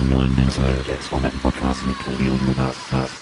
zum neuen Podcast mit Tobi und Lukas.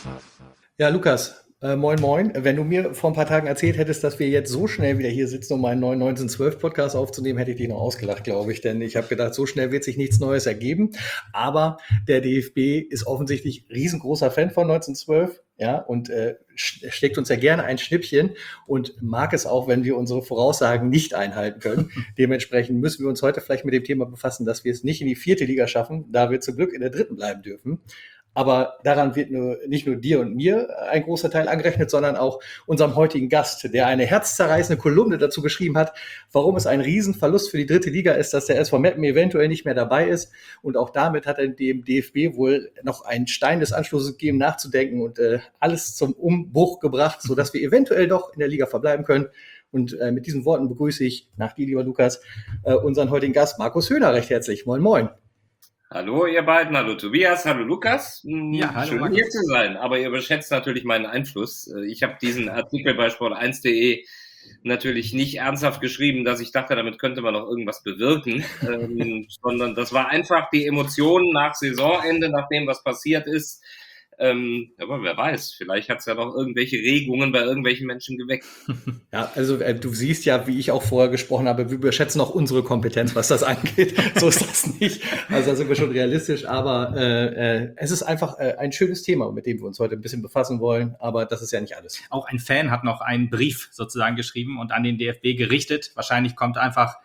Ja, Lukas, moin moin. Wenn du mir vor ein paar Tagen erzählt hättest, dass wir jetzt so schnell wieder hier sitzen, um einen neuen 1912-Podcast aufzunehmen, hätte ich dich noch ausgelacht, glaube ich. Denn ich habe gedacht, so schnell wird sich nichts Neues ergeben. Aber der DFB ist offensichtlich riesengroßer Fan von 1912. Ja, und schlägt uns ja gerne ein Schnippchen und mag es auch, wenn wir unsere Voraussagen nicht einhalten können. Dementsprechend müssen wir uns heute vielleicht mit dem Thema befassen, dass wir es nicht in die 4. Liga schaffen, da wir zum Glück in der 3. bleiben dürfen. Aber daran wird nicht nur dir und mir ein großer Teil angerechnet, sondern auch unserem heutigen Gast, der eine herzzerreißende Kolumne dazu geschrieben hat, warum es ein Riesenverlust für die 3. Liga ist, dass der SV Meppen eventuell nicht mehr dabei ist. Und auch damit hat er dem DFB wohl noch einen Stein des Anstoßes gegeben, nachzudenken und alles zum Umbruch gebracht, sodass wir eventuell doch in der Liga verbleiben können. Und mit diesen Worten begrüße ich nach dir, lieber Lukas, unseren heutigen Gast, Markus Höhner, recht herzlich. Moin, moin. Hallo ihr beiden, hallo Tobias, hallo Lukas. Ja, hallo schön Markus. hier zu sein, aber ihr überschätzt natürlich meinen Einfluss. Ich habe diesen Artikel bei sport1.de natürlich nicht ernsthaft geschrieben, dass ich dachte, damit könnte man noch irgendwas bewirken, sondern das war einfach die Emotion nach Saisonende, nach dem, was passiert ist. Aber wer weiß, vielleicht hat es ja noch irgendwelche Regungen bei irgendwelchen Menschen geweckt. Ja, also du siehst ja, wie ich auch vorher gesprochen habe, wir überschätzen auch unsere Kompetenz, was das angeht. So ist das nicht. Also da sind wir schon realistisch, aber es ist einfach ein schönes Thema, mit dem wir uns heute ein bisschen befassen wollen, aber das ist ja nicht alles. Auch ein Fan hat noch einen Brief sozusagen geschrieben und an den DFB gerichtet. Wahrscheinlich kommt einfach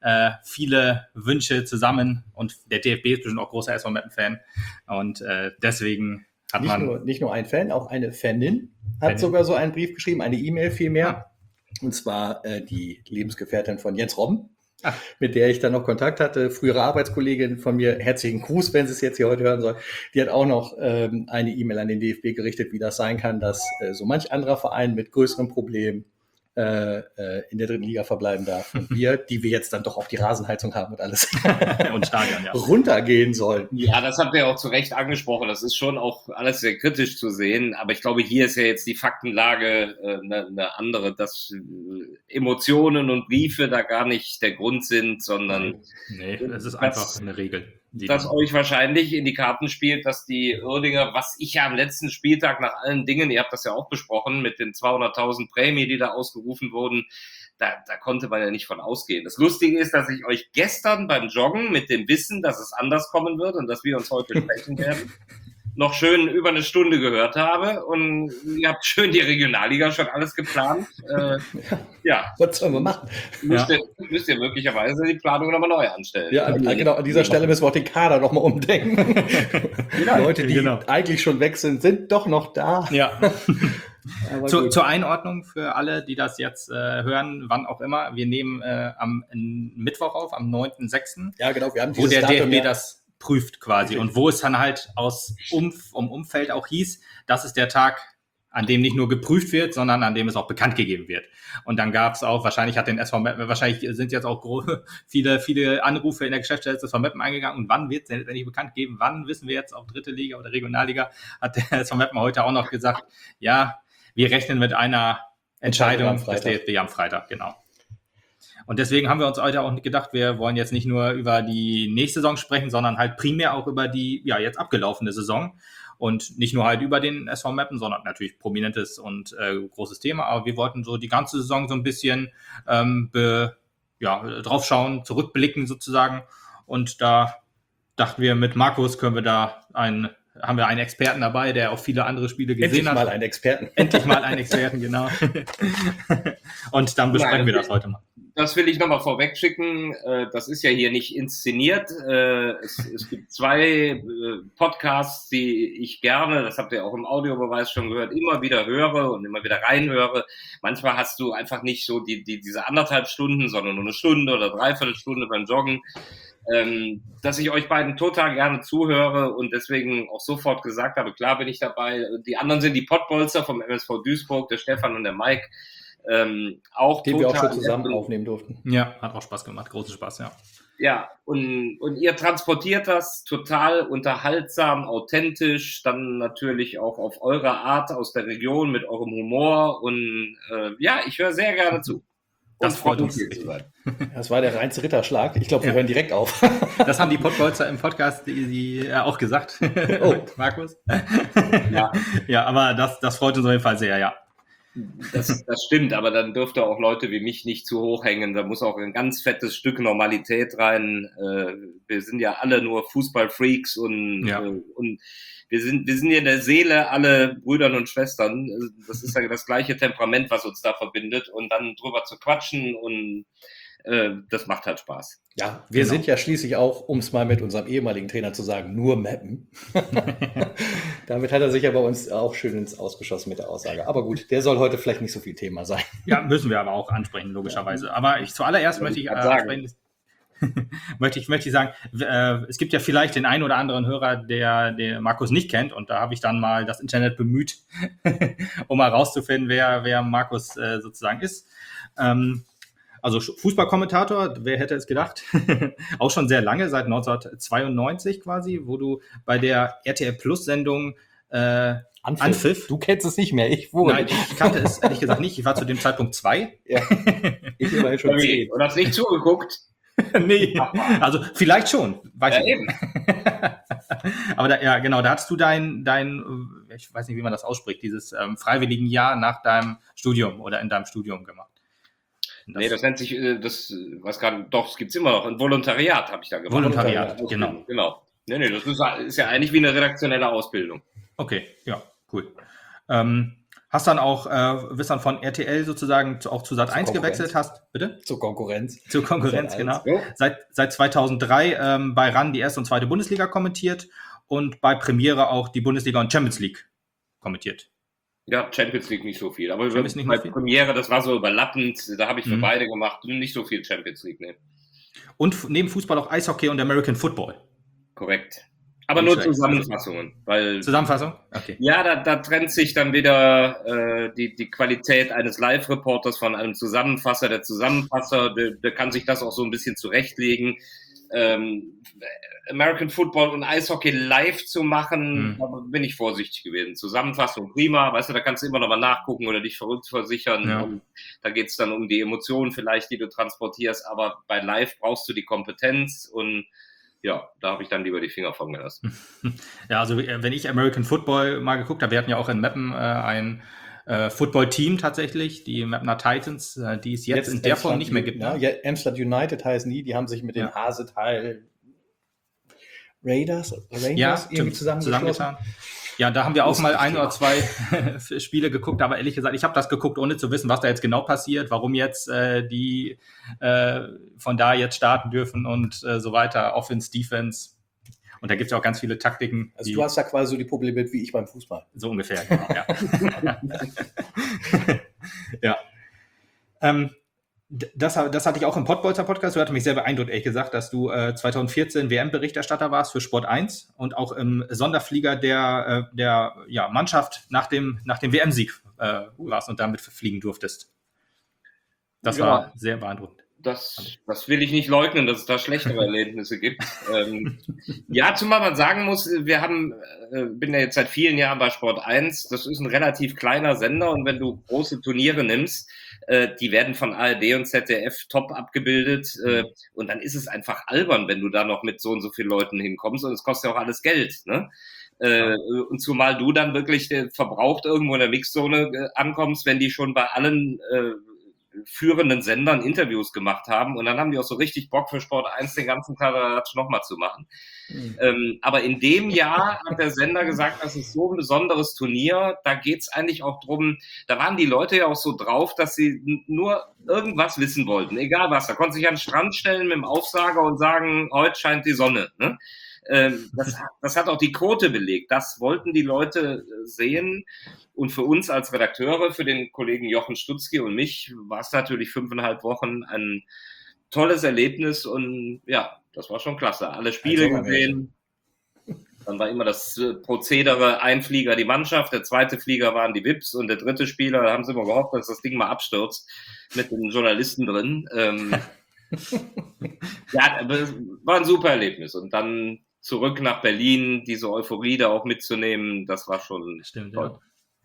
viele Wünsche zusammen und der DFB ist bestimmt auch großer SV Meppen-Fan und deswegen hat nicht nur ein Fan, auch eine Fanin hat sogar so einen Brief geschrieben, eine E-Mail vielmehr. Und zwar die Lebensgefährtin von Jens Robben, mit der ich dann noch Kontakt hatte, frühere Arbeitskollegin von mir, herzlichen Gruß, wenn sie es jetzt hier heute hören soll. Die hat auch noch eine E-Mail an den DFB gerichtet, wie das sein kann, dass so manch anderer Verein mit größeren Problemen in der 3. Liga verbleiben darf. Und wir, die wir jetzt dann doch auch die Rasenheizung haben und alles und Stadion, runtergehen sollen. Ja, das habt ihr auch zu Recht angesprochen. Das ist schon auch alles sehr kritisch zu sehen. Aber ich glaube, hier ist ja jetzt die Faktenlage eine andere, dass Emotionen und Briefe da gar nicht der Grund sind, sondern nee, das ist einfach eine Regel. Dass euch wahrscheinlich in die Karten spielt, dass die Uerdinger, was ich ja am letzten Spieltag nach allen Dingen, ihr habt das ja auch besprochen, mit den 200.000 Prämie, die da ausgerufen wurden, da konnte man ja nicht von ausgehen. Das Lustige ist, dass ich euch gestern beim Joggen mit dem Wissen, dass es anders kommen wird und dass wir uns heute sprechen werden, noch schön über eine Stunde gehört habe und ihr habt schön die Regionalliga schon alles geplant. Ja. Was sollen wir machen? Müsst ihr möglicherweise die Planung nochmal neu anstellen. Ja, genau, an dieser Stelle müssen wir auch den Kader nochmal umdenken. Leute, die eigentlich schon weg sind, sind doch noch da. Ja. Zur Einordnung für alle, die das jetzt hören, wann auch immer, wir nehmen am Mittwoch auf, am 9.6. Ja, genau, wir haben wo der DFB das prüft quasi und wo es dann halt Umfeld auch hieß, das ist der Tag, an dem nicht nur geprüft wird, sondern an dem es auch bekannt gegeben wird. Und dann gab es auch, wahrscheinlich sind jetzt auch viele Anrufe in der Geschäftsstelle des SV Meppen eingegangen und wann wird es denn letztendlich bekannt geben, wann wissen wir jetzt, ob 3. Liga oder Regionalliga, hat der SV Meppen heute auch noch gesagt, ja, wir rechnen mit einer Entscheidung des DFB am Freitag, genau. Und deswegen haben wir uns heute auch gedacht, wir wollen jetzt nicht nur über die nächste Saison sprechen, sondern halt primär auch über die jetzt abgelaufene Saison. Und nicht nur halt über den SV Meppen, sondern natürlich prominentes und großes Thema. Aber wir wollten so die ganze Saison so ein bisschen drauf schauen, zurückblicken sozusagen. Und da dachten wir, mit Markus haben wir einen Experten dabei, der auch viele andere Spiele gesehen hat. Endlich mal einen Experten, genau. Und dann besprechen wir das heute mal. Das will ich nochmal vorweg schicken. Das ist ja hier nicht inszeniert. Es gibt 2 Podcasts, die ich gerne, das habt ihr auch im Audiobeweis schon gehört, immer wieder höre und immer wieder reinhöre. Manchmal hast du einfach nicht so diese 1,5 Stunden, sondern nur 1 Stunde oder 3/4 Stunde beim Joggen. Dass ich euch beiden total gerne zuhöre und deswegen auch sofort gesagt habe, klar bin ich dabei. Die anderen sind die Pottbolzer vom MSV Duisburg, der Stefan und der Mike. Auch den wir auch schon zusammen aufnehmen durften. Ja, hat auch Spaß gemacht, großen Spaß, ja. Ja, und ihr transportiert das total unterhaltsam, authentisch, dann natürlich auch auf eure Art aus der Region mit eurem Humor und ich höre sehr gerne zu. Das freut uns. hier zu sein. Das war der reinste Ritterschlag. Ich glaube, wir hören direkt auf. Das haben die Podbolzer im Podcast die auch gesagt. Oh. Markus. Ja. Ja, aber das freut uns auf jeden Fall sehr, ja. Das stimmt, aber dann dürfte auch Leute wie mich nicht zu hoch hängen. Da muss auch ein ganz fettes Stück Normalität rein. Wir sind ja alle nur Fußballfreaks und wir sind ja in der Seele alle Brüdern und Schwestern. Das ist ja das gleiche Temperament, was uns da verbindet. Und dann drüber zu quatschen und das macht halt Spaß. Ja, wir sind ja schließlich auch, um es mal mit unserem ehemaligen Trainer zu sagen, nur Meppen. Damit hat er sich ja bei uns auch schön ins Ausgeschossen mit der Aussage. Aber gut, der soll heute vielleicht nicht so viel Thema sein. Ja, müssen wir aber auch ansprechen, logischerweise. Aber zuallererst möchte ich ansprechen, möchte ich sagen, es gibt ja vielleicht den einen oder anderen Hörer, der Markus nicht kennt, und da habe ich dann mal das Internet bemüht, um mal rauszufinden, wer Markus sozusagen ist. Also Fußballkommentator, wer hätte es gedacht? Auch schon sehr lange, seit 1992 quasi, wo du bei der RTL Plus Sendung Anpfiff. Du kennst es nicht mehr, ich wohl. Nein, ich kannte es ehrlich gesagt nicht. Ich war zu dem Zeitpunkt 2. Ja. Ich immerhin schon 10. Und hast nicht zugeguckt? Nee, also vielleicht schon. Weiß ich eben. Aber da hattest du dein, ich weiß nicht, wie man das ausspricht, dieses freiwilligen Jahr nach deinem Studium oder in deinem Studium gemacht. Nee, das nennt sich, was gerade, doch, es gibt's immer noch, ein Volontariat habe ich da gemacht. Volontariat, genau. Nee, das ist ja eigentlich wie eine redaktionelle Ausbildung. Okay, ja, cool. Hast dann auch, bist dann von RTL sozusagen auch zu Sat.1 gewechselt, bitte? Zur Konkurrenz. Zur Konkurrenz, genau. Ja. Seit 2003 bei RAN die erste und zweite Bundesliga kommentiert und bei Premiere auch die Bundesliga und Champions League kommentiert. Ja, Champions League nicht so viel. Aber bei Premiere, das war so überlappend, da habe ich für beide gemacht, nicht so viel Champions League, ne. Und neben Fußball auch Eishockey und American Football. Korrekt. Aber nur Zusammenfassungen. Zusammenfassung? Okay. Ja, da trennt sich dann wieder die Qualität eines Live-Reporters von einem Zusammenfasser. Der Zusammenfasser, der kann sich das auch so ein bisschen zurechtlegen. American Football und Eishockey live zu machen, da bin ich vorsichtig gewesen. Zusammenfassung prima, weißt du, da kannst du immer noch mal nachgucken oder dich verrückt versichern. Ja. Und da geht's dann um die Emotionen vielleicht, die du transportierst, aber bei live brauchst du die Kompetenz und ja, da habe ich dann lieber die Finger von gelassen. Ja, also wenn ich American Football mal geguckt habe, wir hatten ja auch in Meppen ein Football-Team tatsächlich, die Mapner Titans, die es jetzt in der Form nicht mehr gibt. Ne? Ja, Amsterdam United heißen die haben sich mit den Hasetal Rangers irgendwie zusammengetan. Ja, da haben wir auch mal 1 oder 2 Spiele geguckt, aber ehrlich gesagt, ich habe das geguckt, ohne zu wissen, was da jetzt genau passiert, warum jetzt die von da jetzt starten dürfen und so weiter, Offense, Defense. Und da gibt es ja auch ganz viele Taktiken. Also du hast da quasi so die Probleme wie ich beim Fußball. So ungefähr, genau, ja. Ja. Das hatte ich auch im Podbolzer Podcast. Du hattest mich sehr beeindruckt, ehrlich gesagt, dass du 2014 WM-Berichterstatter warst für Sport 1 und auch im Sonderflieger der Mannschaft nach dem WM-Sieg warst und damit fliegen durftest. Das war sehr beeindruckend. Das will ich nicht leugnen, dass es da schlechtere Erlebnisse gibt. Ja, zumal man sagen muss, bin ja jetzt seit vielen Jahren bei Sport 1. Das ist ein relativ kleiner Sender und wenn du große Turniere nimmst, die werden von ARD und ZDF top abgebildet und dann ist es einfach albern, wenn du da noch mit so und so vielen Leuten hinkommst und es kostet ja auch alles Geld, ne? Und zumal du dann wirklich verbraucht irgendwo in der Mixzone ankommst, wenn die schon bei allen führenden Sendern Interviews gemacht haben und dann haben die auch so richtig Bock für Sport 1 den ganzen Tag nochmal zu machen. Aber in dem Jahr hat der Sender gesagt, das ist so ein besonderes Turnier, da geht's eigentlich auch drum, da waren die Leute ja auch so drauf, dass sie nur irgendwas wissen wollten, egal was, da konnten sich an den Strand stellen mit dem Aufsager und sagen, heute scheint die Sonne, ne? Das hat auch die Quote belegt. Das wollten die Leute sehen. Und für uns als Redakteure, für den Kollegen Jochen Stutzki und mich, war es natürlich 5,5 Wochen ein tolles Erlebnis. Und ja, das war schon klasse. Alle Spiele gesehen. Dann war immer das Prozedere, ein Flieger die Mannschaft, der zweite Flieger waren die VIPs und der dritte Spieler, da haben sie immer gehofft, dass das Ding mal abstürzt mit den Journalisten drin. Ja, war ein super Erlebnis. Und dann zurück nach Berlin, diese Euphorie da auch mitzunehmen, das war schon toll.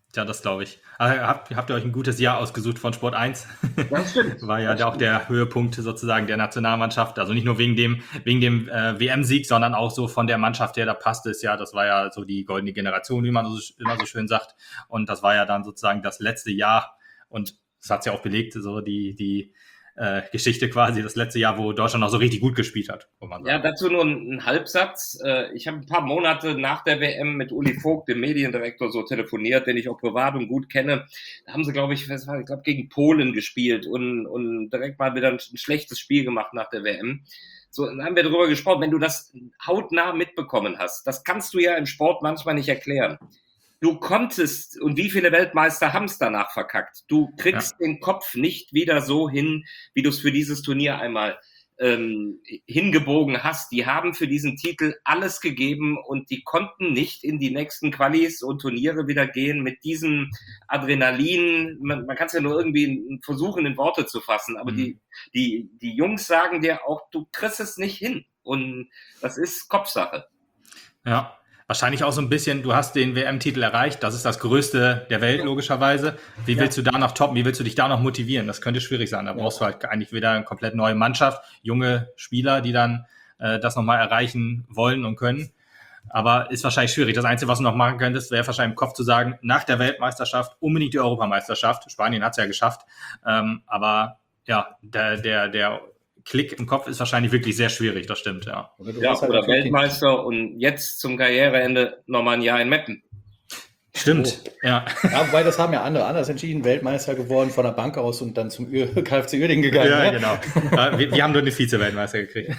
Tja, das glaube ich. Also habt ihr euch ein gutes Jahr ausgesucht von Sport 1? Das stimmt. War ja auch der Höhepunkt sozusagen der Nationalmannschaft. Also nicht nur wegen dem WM-Sieg, sondern auch so von der Mannschaft, der da passte. Das war ja so die goldene Generation, wie man immer so schön sagt. Und das war ja dann sozusagen das letzte Jahr. Und das hat es ja auch belegt, so die Geschichte quasi, das letzte Jahr, wo Deutschland noch so richtig gut gespielt hat, muss man sagen. Ja, dazu nur ein Halbsatz. Ich habe ein paar Monate nach der WM mit Uli Vogt, dem Mediendirektor, so telefoniert, den ich auch privat und gut kenne. Da haben sie, glaube ich, gegen Polen gespielt und direkt mal wieder ein schlechtes Spiel gemacht nach der WM. So, dann haben wir darüber gesprochen, wenn du das hautnah mitbekommen hast, das kannst du ja im Sport manchmal nicht erklären. Du konntest, und wie viele Weltmeister haben es danach verkackt? Du kriegst den Kopf nicht wieder so hin, wie du es für dieses Turnier einmal hingebogen hast. Die haben für diesen Titel alles gegeben und die konnten nicht in die nächsten Qualis und Turniere wieder gehen mit diesem Adrenalin. Man kann es ja nur irgendwie versuchen, in Worte zu fassen, aber die Jungs sagen dir auch, du kriegst es nicht hin. Und das ist Kopfsache. Ja. Wahrscheinlich auch so ein bisschen, du hast den WM-Titel erreicht, das ist das Größte der Welt, logischerweise. Wie willst du da noch toppen? Wie willst du dich da noch motivieren? Das könnte schwierig sein. Da brauchst du halt eigentlich wieder eine komplett neue Mannschaft, junge Spieler, die dann das nochmal erreichen wollen und können. Aber ist wahrscheinlich schwierig. Das Einzige, was du noch machen könntest, wäre wahrscheinlich im Kopf zu sagen, nach der Weltmeisterschaft unbedingt die Europameisterschaft. Spanien hat es ja geschafft. Aber ja, der Klick im Kopf ist wahrscheinlich wirklich sehr schwierig, das stimmt, ja. Oder Weltmeister und jetzt zum Karriereende nochmal ein Jahr in Meppen. Stimmt, ja. Wobei das haben ja andere anders entschieden, Weltmeister geworden von der Bank aus und dann zum KFC Uerdingen gegangen. Ja, genau. Wir haben nur eine Vize-Weltmeister gekriegt.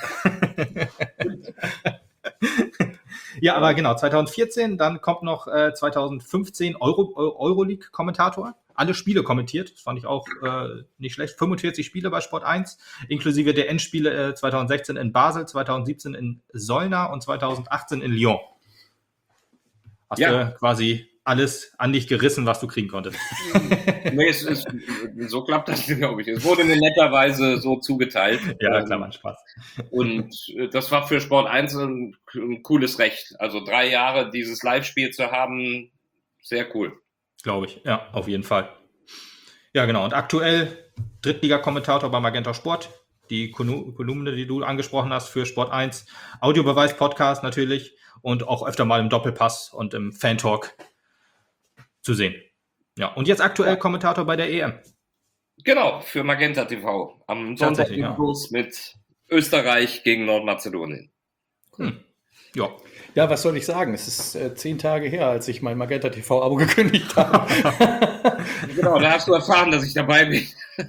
Ja, aber genau, 2014, dann kommt noch 2015 Euroleague-Kommentator. Alle Spiele kommentiert, das fand ich auch nicht schlecht. 45 Spiele bei Sport 1, inklusive der Endspiele 2016 in Basel, 2017 in Solna und 2018 in Lyon. Hast du quasi alles an dich gerissen, was du kriegen konntest. Nee, so klappt das, glaube ich. Es wurde mir netterweise so zugeteilt. Ja, klar, Mann, Spaß. Und das war für Sport 1 ein cooles Recht. Also 3 Jahre dieses Live-Spiel zu haben, sehr cool. Glaube ich, ja, auf jeden Fall. Ja, genau. Und aktuell Drittliga-Kommentator bei Magenta Sport. Die Kolumne, die du angesprochen hast für Sport 1. Audiobeweis-Podcast natürlich und auch öfter mal im Doppelpass und im Fan-Talk zu sehen. Ja, und jetzt aktuell Kommentator bei der EM. Genau, für Magenta TV. Am Sonntag mit Österreich gegen Nordmazedonien. Ja. Ja, was soll ich sagen? Es ist 10 Tage her, als ich mein Magenta TV-Abo gekündigt habe. Genau, da hast du erfahren, dass ich dabei bin.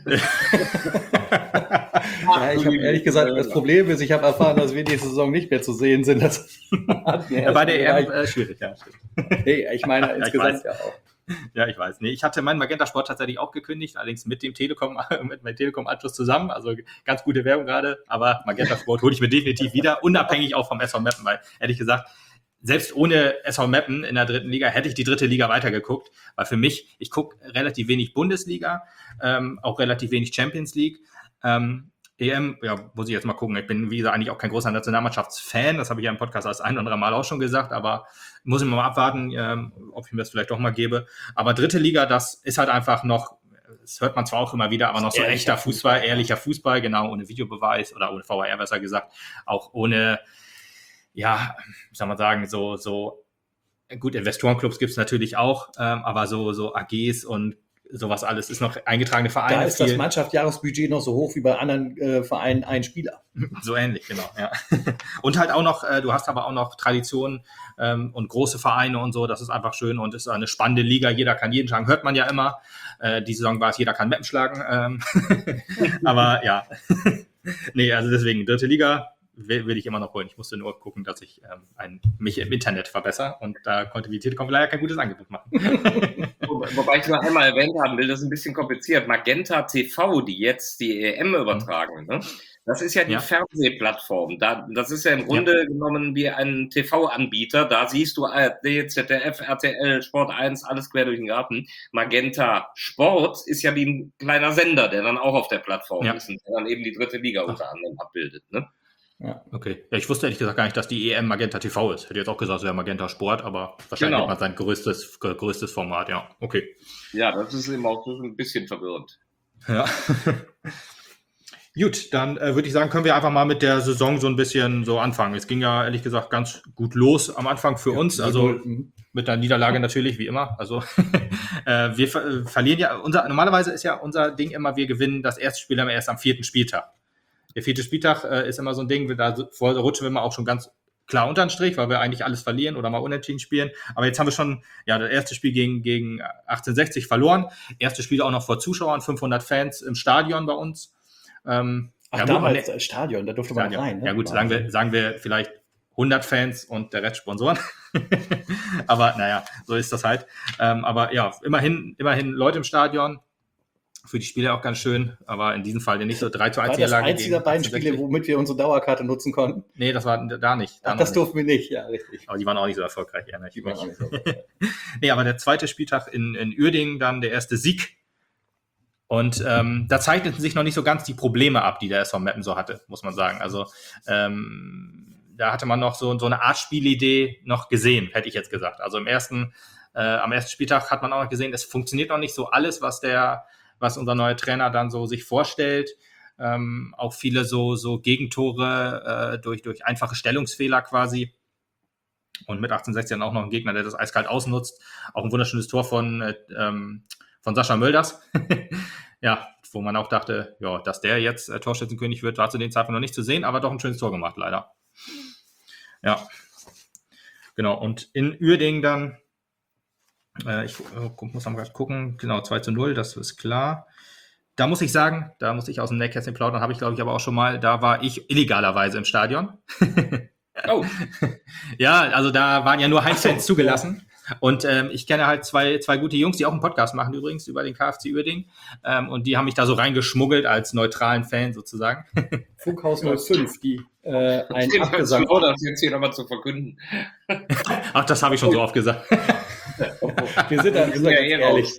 Ja, ich habe ehrlich gesagt, das Problem ist, ich habe erfahren, dass wir diese Saison nicht mehr zu sehen sind. Das bei der EM schwierig, ja. Hey, ich meine insgesamt ja auch. Ja, ich weiß. Nee, ich hatte meinen Magenta Sport tatsächlich auch gekündigt, allerdings mit dem Telekom-Anschluss zusammen. Also ganz gute Werbung gerade, aber Magenta Sport hole ich mir definitiv wieder, unabhängig auch vom SV Meppen, weil ehrlich gesagt, selbst ohne SV Meppen in der dritten Liga hätte ich die dritte Liga weitergeguckt, weil für mich, ich gucke relativ wenig Bundesliga, auch relativ wenig Champions League. EM, ja, muss ich jetzt mal gucken. Ich bin, wie gesagt, eigentlich auch kein großer Nationalmannschaftsfan. Das habe ich ja im Podcast das ein oder andere Mal auch schon gesagt, aber muss ich mal abwarten, ob ich mir das vielleicht doch mal gebe. Aber dritte Liga, das ist halt einfach noch, das hört man zwar auch immer wieder, aber noch so echter Fußball, ehrlicher Fußball, genau, ohne Videobeweis oder ohne VAR, besser gesagt, auch ohne, ja, wie soll man sagen, so gut, Investorenclubs gibt es natürlich auch, aber so AGs und sowas alles ist noch eingetragene Vereine. Da ist das Mannschaftsjahresbudget noch so hoch wie bei anderen Vereinen ein Spieler. So ähnlich, genau, ja. Und halt auch noch, du hast aber auch noch Traditionen und große Vereine und so, das ist einfach schön und ist eine spannende Liga, jeder kann jeden schlagen, hört man ja immer. Die Saison war es, jeder kann Meppen schlagen. Aber ja, nee, also deswegen, dritte Liga will ich immer noch holen. Ich musste nur gucken, dass ich mich im Internet verbessere und da konnte die Telekom leider kein gutes Angebot machen. Wobei ich nur einmal erwähnt haben will, das ist ein bisschen kompliziert. Magenta TV, die jetzt die EM übertragen, ne? Das ist ja die Fernsehplattform. Das ist ja im Grunde genommen wie ein TV-Anbieter. Da siehst du ARD, ZDF, RTL, Sport 1, alles quer durch den Garten. Magenta Sport ist ja wie ein kleiner Sender, der dann auch auf der Plattform ist und der dann eben die dritte Liga unter anderem abbildet, ne? Ja. Okay. Ja, ich wusste ehrlich gesagt gar nicht, dass die EM Magenta TV ist. Hätte jetzt auch gesagt, es wäre Magenta Sport, aber wahrscheinlich Genau. hat man sein größtes Format, ja. Okay. Ja, das ist eben auch so ein bisschen verwirrend. Ja. Gut, dann würde ich sagen, können wir einfach mal mit der Saison so ein bisschen so anfangen. Es ging ja ehrlich gesagt ganz gut los am Anfang für uns, also mit der Niederlage natürlich, wie immer. Also wir verlieren ja, normalerweise ist ja unser Ding immer, wir gewinnen das erste Spiel immer erst am 4. Spieltag. Der 4. Spieltag ist immer so ein Ding, da rutschen wir immer auch schon ganz klar unter den Strich, weil wir eigentlich alles verlieren oder mal unentschieden spielen. Aber jetzt haben wir schon das erste Spiel gegen 1860 verloren. Erstes Spiel auch noch vor Zuschauern, 500 Fans im Stadion bei uns. Damals als Stadion, da durfte man rein. Ne? Ja gut, sagen wir vielleicht 100 Fans und der Rest Sponsoren. Aber naja, so ist das halt. Aber ja, immerhin Leute im Stadion. Für die Spiele auch ganz schön, aber in diesem Fall nicht so 3-1 Niederlage. War das eins dieser beiden Spiele, womit wir unsere Dauerkarte nutzen konnten? Nee, das war da nicht. Das durften wir nicht, ja, richtig. Aber die waren auch nicht so erfolgreich. Nee, aber der zweite Spieltag in Uerdingen, dann der erste Sieg. Und da zeichneten sich noch nicht so ganz die Probleme ab, die der SV Meppen so hatte, muss man sagen. Also da hatte man noch so eine Art Spielidee noch gesehen, hätte ich jetzt gesagt. Also am ersten Spieltag hat man auch noch gesehen, es funktioniert noch nicht so alles, was unser neuer Trainer dann so sich vorstellt. Auch viele so Gegentore durch einfache Stellungsfehler quasi. Und mit 1860 dann auch noch ein Gegner, der das eiskalt ausnutzt. Auch ein wunderschönes Tor von Sascha Mölders. Ja, wo man auch dachte, ja, dass der jetzt Torschützenkönig wird, war zu dem Zeitpunkt noch nicht zu sehen, aber doch ein schönes Tor gemacht, leider. Ja, genau. Und in Uerdingen dann, ich muss mal gerade gucken, genau, 2-0, das ist klar. Da muss ich sagen, da muss ich aus dem Nähkästchen plaudern, habe ich glaube ich aber auch schon mal, da war ich illegalerweise im Stadion. Oh. Ja, also da waren ja nur Heimfans zugelassen. Und ich kenne halt zwei gute Jungs, die auch einen Podcast machen übrigens über den KFC Uerdingen. Und die haben mich da so reingeschmuggelt als neutralen Fan sozusagen. Funkhaus 05, die ein Abgesang. Das jetzt hier nochmal zu verkünden. Ach, das habe ich schon so oft gesagt. Wir sind ganz ehrlich.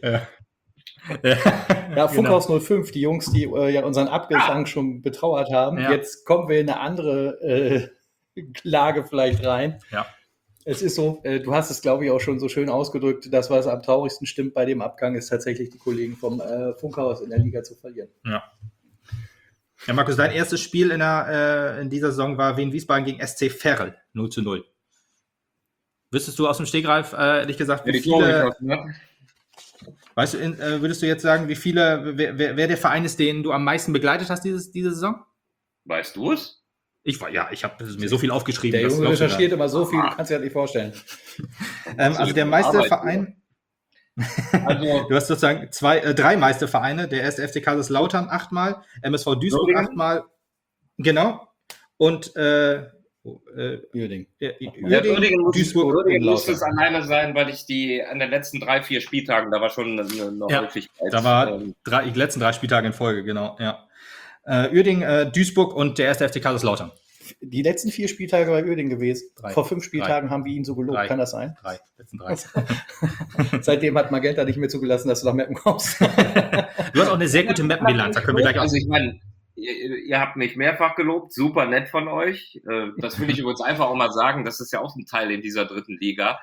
Ja, Funkhaus 05, die Jungs, die ja unseren Abgesang schon betrauert haben. Ja. Jetzt kommen wir in eine andere Lage vielleicht rein. Ja. Es ist so, du hast es, glaube ich, auch schon so schön ausgedrückt, das, was am traurigsten stimmt bei dem Abgang, ist tatsächlich die Kollegen vom Funkhaus in der Liga zu verlieren. Ja. Ja, Markus, dein erstes Spiel in dieser Saison war Wien Wiesbaden gegen SC Verl, 0-0. Wüsstest du aus dem Stegreif, ehrlich gesagt, wie viele... Weißt du, würdest du jetzt sagen, wie viele, wer der Verein ist, den du am meisten begleitet hast diese Saison? Weißt du es? Ich habe mir so viel aufgeschrieben. Der Junge recherchiert immer so viel, du kannst dir das nicht vorstellen. Also der Meisterverein, also, du hast sozusagen 3 Meistervereine, der erste FC Kaiserslautern 8-mal, MSV Duisburg 8-mal, genau, und Uerdingen. Uerdingen muss es alleine sein, weil ich die an den letzten 3-4 Spieltagen, da war schon eine Häufigkeit. Da war die letzten 3 Spieltage in Folge, genau, ja. Uerdingen, Duisburg und der erste FC Kaiserslautern. Die letzten 4 Spieltage bei Uerdingen gewesen. 3. Vor 5 Spieltagen haben wir ihn so gelobt. 3. Kann das sein? 3. Letzten 3. Seitdem hat Magenta nicht mehr zugelassen, dass du nach Meppen kommst. Du hast auch eine sehr gute Mappenbilanz. Da können wir gleich also ich meine, ihr habt mich mehrfach gelobt. Super nett von euch. Das will ich übrigens einfach auch mal sagen. Das ist ja auch ein Teil in dieser 3. Liga.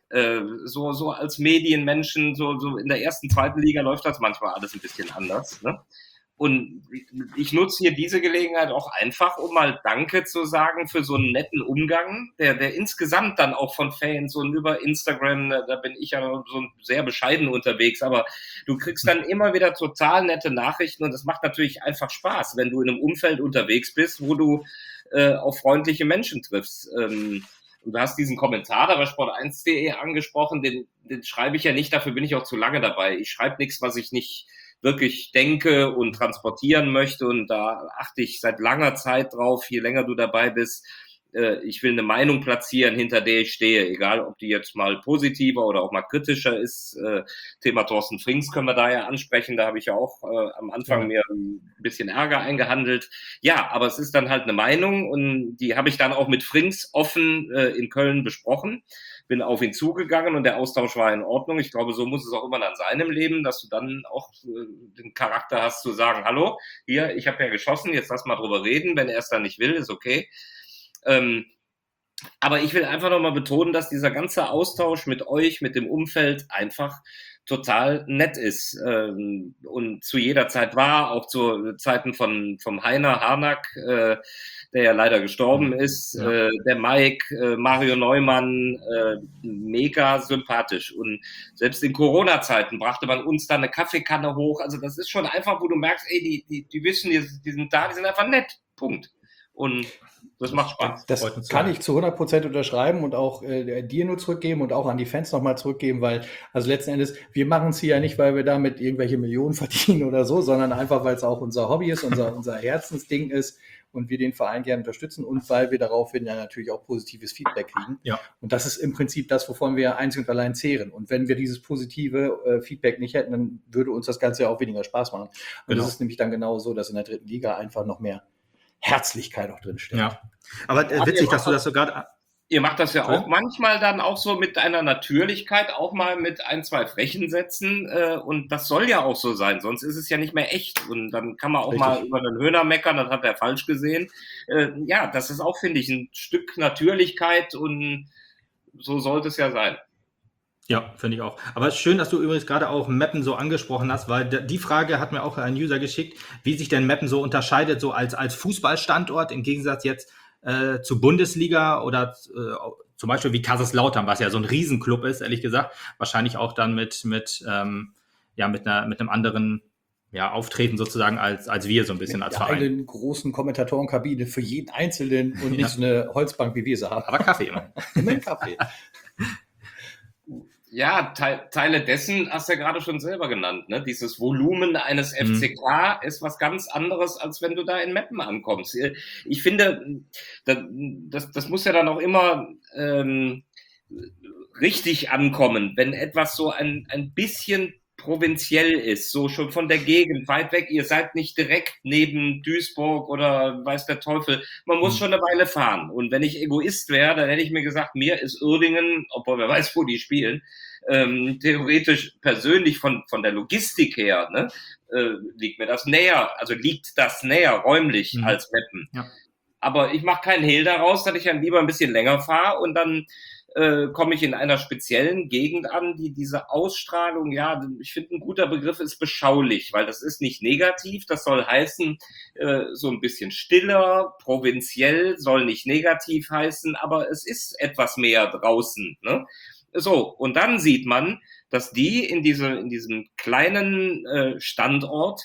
So als Medienmenschen, so in der 1., 2. Liga läuft das manchmal alles ein bisschen anders, ne? Und ich nutze hier diese Gelegenheit auch einfach, um mal Danke zu sagen für so einen netten Umgang, der insgesamt dann auch von Fans und über Instagram, da bin ich ja so sehr bescheiden unterwegs, aber du kriegst dann immer wieder total nette Nachrichten und das macht natürlich einfach Spaß, wenn du in einem Umfeld unterwegs bist, wo du auf freundliche Menschen triffst. Und du hast diesen Kommentar da bei sport1.de angesprochen, den schreibe ich ja nicht, dafür bin ich auch zu lange dabei. Ich schreibe nichts, was ich nicht wirklich denke und transportieren möchte und da achte ich seit langer Zeit drauf, je länger du dabei bist, ich will eine Meinung platzieren, hinter der ich stehe, egal ob die jetzt mal positiver oder auch mal kritischer ist. Thema Thorsten Frings können wir da ja ansprechen, da habe ich ja auch am Anfang mir ein bisschen Ärger eingehandelt. Ja, aber es ist dann halt eine Meinung und die habe ich dann auch mit Frings offen in Köln besprochen. Bin auf ihn zugegangen und der Austausch war in Ordnung. Ich glaube, so muss es auch immer dann sein im Leben, dass du dann auch den Charakter hast zu sagen, hallo, hier, ich habe ja geschossen, jetzt lass mal drüber reden. Wenn er es dann nicht will, ist okay. Aber ich will einfach nochmal betonen, dass dieser ganze Austausch mit euch, mit dem Umfeld einfach total nett ist und zu jeder Zeit war, auch zu Zeiten vom Heiner Harnack, der ja leider gestorben ist, der Mike, Mario Neumann, mega sympathisch. Und selbst in Corona-Zeiten brachte man uns dann eine Kaffeekanne hoch. Also das ist schon einfach, wo du merkst, ey, die wissen, die sind da, die sind einfach nett. Punkt. Und das macht Spaß. Das kann ich zu 100% unterschreiben und auch dir nur zurückgeben und auch an die Fans nochmal zurückgeben, weil, also letzten Endes, wir machen es hier ja nicht, weil wir damit irgendwelche Millionen verdienen oder so, sondern einfach, weil es auch unser Hobby ist, unser Herzensding ist und wir den Verein gerne unterstützen und weil wir daraufhin ja natürlich auch positives Feedback kriegen. Ja. Und das ist im Prinzip das, wovon wir einzig und allein zehren. Und wenn wir dieses positive Feedback nicht hätten, dann würde uns das Ganze ja auch weniger Spaß machen. Und das ist nämlich dann genau so, dass in der 3. Liga einfach noch mehr Herzlichkeit auch drin steckt. Ja. Aber witzig, dass du das so gerade... Ihr macht das ja auch manchmal dann auch so mit einer Natürlichkeit, auch mal mit 1, 2 frechen Sätzen. Und das soll ja auch so sein, sonst ist es ja nicht mehr echt. Und dann kann man auch mal über den Höhner meckern, das hat er falsch gesehen. Ja, das ist auch, finde ich, ein Stück Natürlichkeit und so sollte es ja sein. Ja, finde ich auch. Aber schön, dass du übrigens gerade auch Meppen so angesprochen hast, weil die Frage hat mir auch ein User geschickt, wie sich denn Meppen so unterscheidet, so als Fußballstandort im Gegensatz jetzt zu Bundesliga oder zum Beispiel wie Kaiserslautern, was ja so ein Riesenclub ist, ehrlich gesagt. Wahrscheinlich auch dann mit einem anderen Auftreten sozusagen als wir so ein bisschen als Verein. Eine großen Kommentatorenkabine für jeden Einzelnen und nicht so eine Holzbank, wie wir sie haben. Aber Kaffee immer. Immer Kaffee. Ja, Teile dessen hast du ja gerade schon selber genannt. Ne? Dieses Volumen eines FCK ist was ganz anderes, als wenn du da in Meppen ankommst. Ich finde, das muss ja dann auch immer richtig ankommen, wenn etwas so ein bisschen provinziell ist, so schon von der Gegend, weit weg. Ihr seid nicht direkt neben Duisburg oder weiß der Teufel. Man muss schon eine Weile fahren. Und wenn ich Egoist wäre, dann hätte ich mir gesagt, mir ist Uerdingen, obwohl wer weiß, wo die spielen, theoretisch persönlich von der Logistik her, ne, liegt das näher räumlich als Meppen. Ja. Aber ich mache keinen Hehl daraus, dass ich dann lieber ein bisschen länger fahre und dann komme ich in einer speziellen Gegend an, die diese Ausstrahlung, ja, ich finde, ein guter Begriff ist beschaulich, weil das ist nicht negativ, das soll heißen, so ein bisschen stiller, provinziell, soll nicht negativ heißen, aber es ist etwas mehr draußen, ne? So, und dann sieht man, dass die in diesem kleinen Standort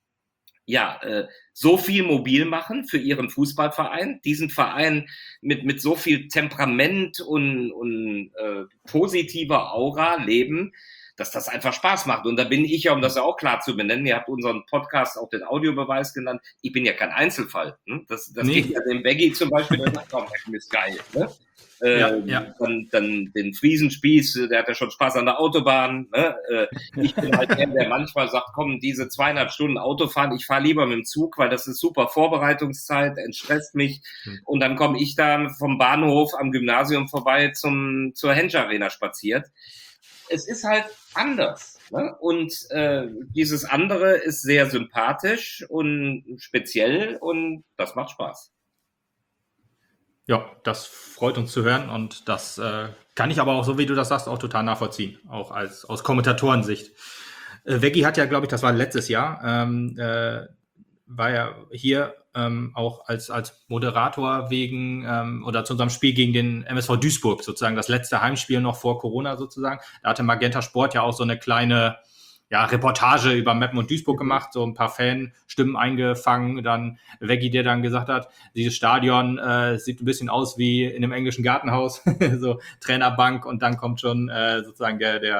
so viel mobil machen für ihren Fußballverein, diesen Verein mit so viel Temperament und positiver Aura leben, dass das einfach Spaß macht. Und da bin ich ja, um das ja auch klar zu benennen, ihr habt unseren Podcast auch den Audiobeweis genannt, ich bin ja kein Einzelfall. Ne? Das geht ja dem Baggy zum Beispiel, der sagt, komm, ist geil. Ne? Dann den Friesenspieß, der hat ja schon Spaß an der Autobahn. Ne? Ich bin halt der manchmal sagt, komm, diese 2,5 Stunden Autofahren, ich fahre lieber mit dem Zug, weil das ist super Vorbereitungszeit, entstresst mich. Und dann komme ich da vom Bahnhof am Gymnasium vorbei zur Hensch Arena spaziert. Es ist halt anders. Ne? Und dieses andere ist sehr sympathisch und speziell und das macht Spaß. Ja, das freut uns zu hören und das kann ich aber auch, so wie du das sagst, auch total nachvollziehen, auch aus Kommentatorensicht. Veggie hat ja, glaube ich, das war letztes Jahr, war ja hier auch als Moderator wegen oder zu unserem Spiel gegen den MSV Duisburg, sozusagen das letzte Heimspiel noch vor Corona sozusagen. Da hatte Magenta Sport ja auch so eine kleine Reportage über Meppen und Duisburg gemacht, so ein paar Fanstimmen eingefangen, dann Veggie, der dann gesagt hat, dieses Stadion sieht ein bisschen aus wie in einem englischen Gartenhaus, so Trainerbank und dann kommt schon sozusagen der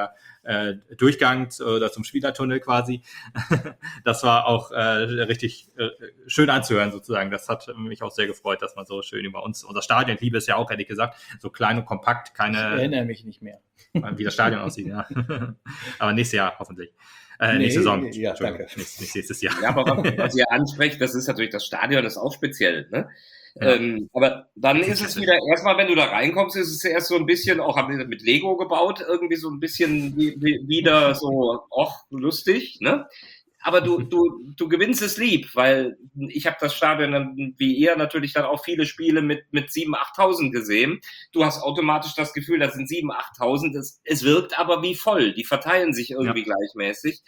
Durchgang oder zum Spielertunnel quasi. Das war auch richtig schön anzuhören sozusagen. Das hat mich auch sehr gefreut, dass man so schön über unser Stadion, ich liebe es ja auch, ehrlich gesagt, so klein und kompakt, Ich erinnere mich nicht mehr. wie das Stadion aussieht, ja. Aber nächstes Jahr hoffentlich. Nächste Saison. Ja, danke. Nicht nächstes Jahr. Ja, aber was ihr ansprecht, das ist natürlich, das Stadion ist auch speziell, ne? Ja. Aber dann ist es wieder, erstmal, wenn du da reinkommst, ist es erst so ein bisschen, auch haben wir mit Lego gebaut, irgendwie so ein bisschen wieder so, lustig, ne? Aber du gewinnst es lieb, weil ich habe das Stadion dann, wie ihr, natürlich dann auch viele Spiele mit 7.000, 8.000 gesehen. Du hast automatisch das Gefühl, das sind 7.000, 8.000. Es wirkt aber wie voll. Die verteilen sich irgendwie gleichmäßig.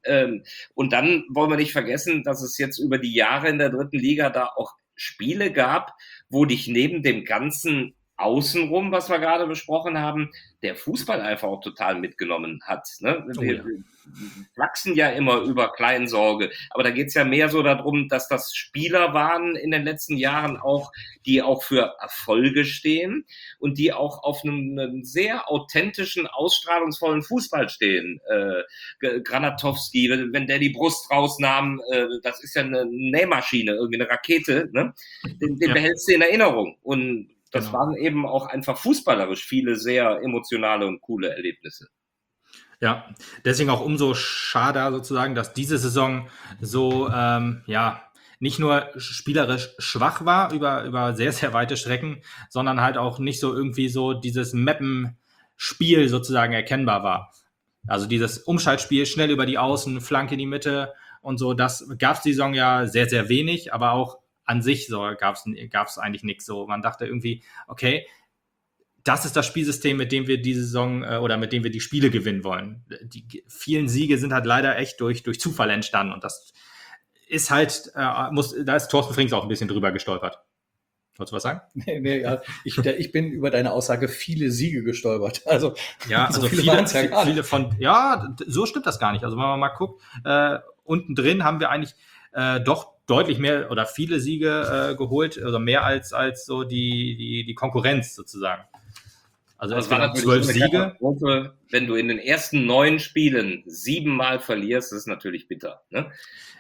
Und dann wollen wir nicht vergessen, dass es jetzt über die Jahre in der 3. Liga da auch Spiele gab, wo dich neben dem ganzen Außenrum, was wir gerade besprochen haben, der Fußball einfach auch total mitgenommen hat. Ne? Wir wachsen ja immer über Kleinsorge, aber da geht's ja mehr so darum, dass das Spieler waren in den letzten Jahren auch, die auch für Erfolge stehen und die auch auf einem sehr authentischen, ausstrahlungsvollen Fußball stehen. Granatowski, wenn der die Brust rausnahm, das ist ja eine Nähmaschine, irgendwie eine Rakete, ne? Den behältst du in Erinnerung. Und das waren eben auch einfach fußballerisch viele sehr emotionale und coole Erlebnisse. Ja, deswegen auch umso schade sozusagen, dass diese Saison so, nicht nur spielerisch schwach war über sehr, sehr weite Strecken, sondern halt auch nicht so irgendwie so dieses Mappenspiel sozusagen erkennbar war. Also dieses Umschaltspiel, schnell über die Außen, Flanke in die Mitte und so, das gab es die Saison ja sehr, sehr wenig, aber auch an sich so gab es eigentlich nichts so. Man dachte irgendwie, okay, das ist das Spielsystem, mit dem wir diese Saison oder mit dem wir die Spiele gewinnen wollen. Die vielen Siege sind halt leider echt durch Zufall entstanden und das ist halt, da ist Thorsten Frings auch ein bisschen drüber gestolpert. Wolltest du was sagen? Nee, ja, ich bin über deine Aussage viele Siege gestolpert. Also, ja, so also viele von, so stimmt das gar nicht. Also wenn man mal guckt, unten drin haben wir eigentlich doch deutlich mehr oder viele Siege geholt, also mehr als so die Konkurrenz sozusagen. Also es waren 12 Siege. Wenn du in den ersten 9 Spielen 7-mal verlierst, ist natürlich bitter. Ne?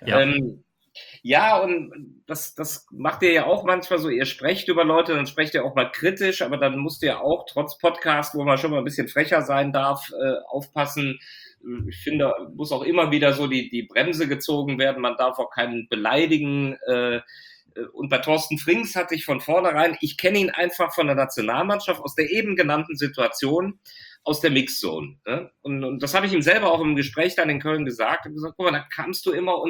Ja. Und das macht ihr ja auch manchmal so, ihr sprecht über Leute, dann sprecht ihr auch mal kritisch, aber dann musst ihr auch trotz Podcast, wo man schon mal ein bisschen frecher sein darf, aufpassen. Ich finde, muss auch immer wieder so die Bremse gezogen werden. Man darf auch keinen beleidigen. Und bei Thorsten Frings hatte ich von vornherein, ich kenne ihn einfach von der Nationalmannschaft aus der eben genannten Situation, aus der Mixzone. Ne? Und das habe ich ihm selber auch im Gespräch dann in Köln gesagt. Ich habe gesagt, guck mal, da kamst du immer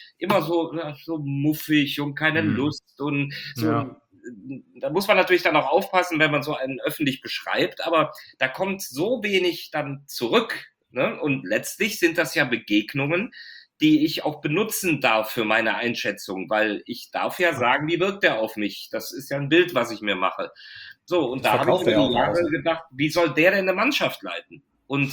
so muffig und keine Lust und so. Ja. Da muss man natürlich dann auch aufpassen, wenn man so einen öffentlich beschreibt, aber da kommt so wenig dann zurück. Ne? Und letztlich sind das ja Begegnungen, die ich auch benutzen darf für meine Einschätzung, weil ich darf ja sagen, wie wirkt der auf mich? Das ist ja ein Bild, was ich mir mache. So, und da habe ich mir lange gedacht, wie soll der denn eine Mannschaft leiten? Und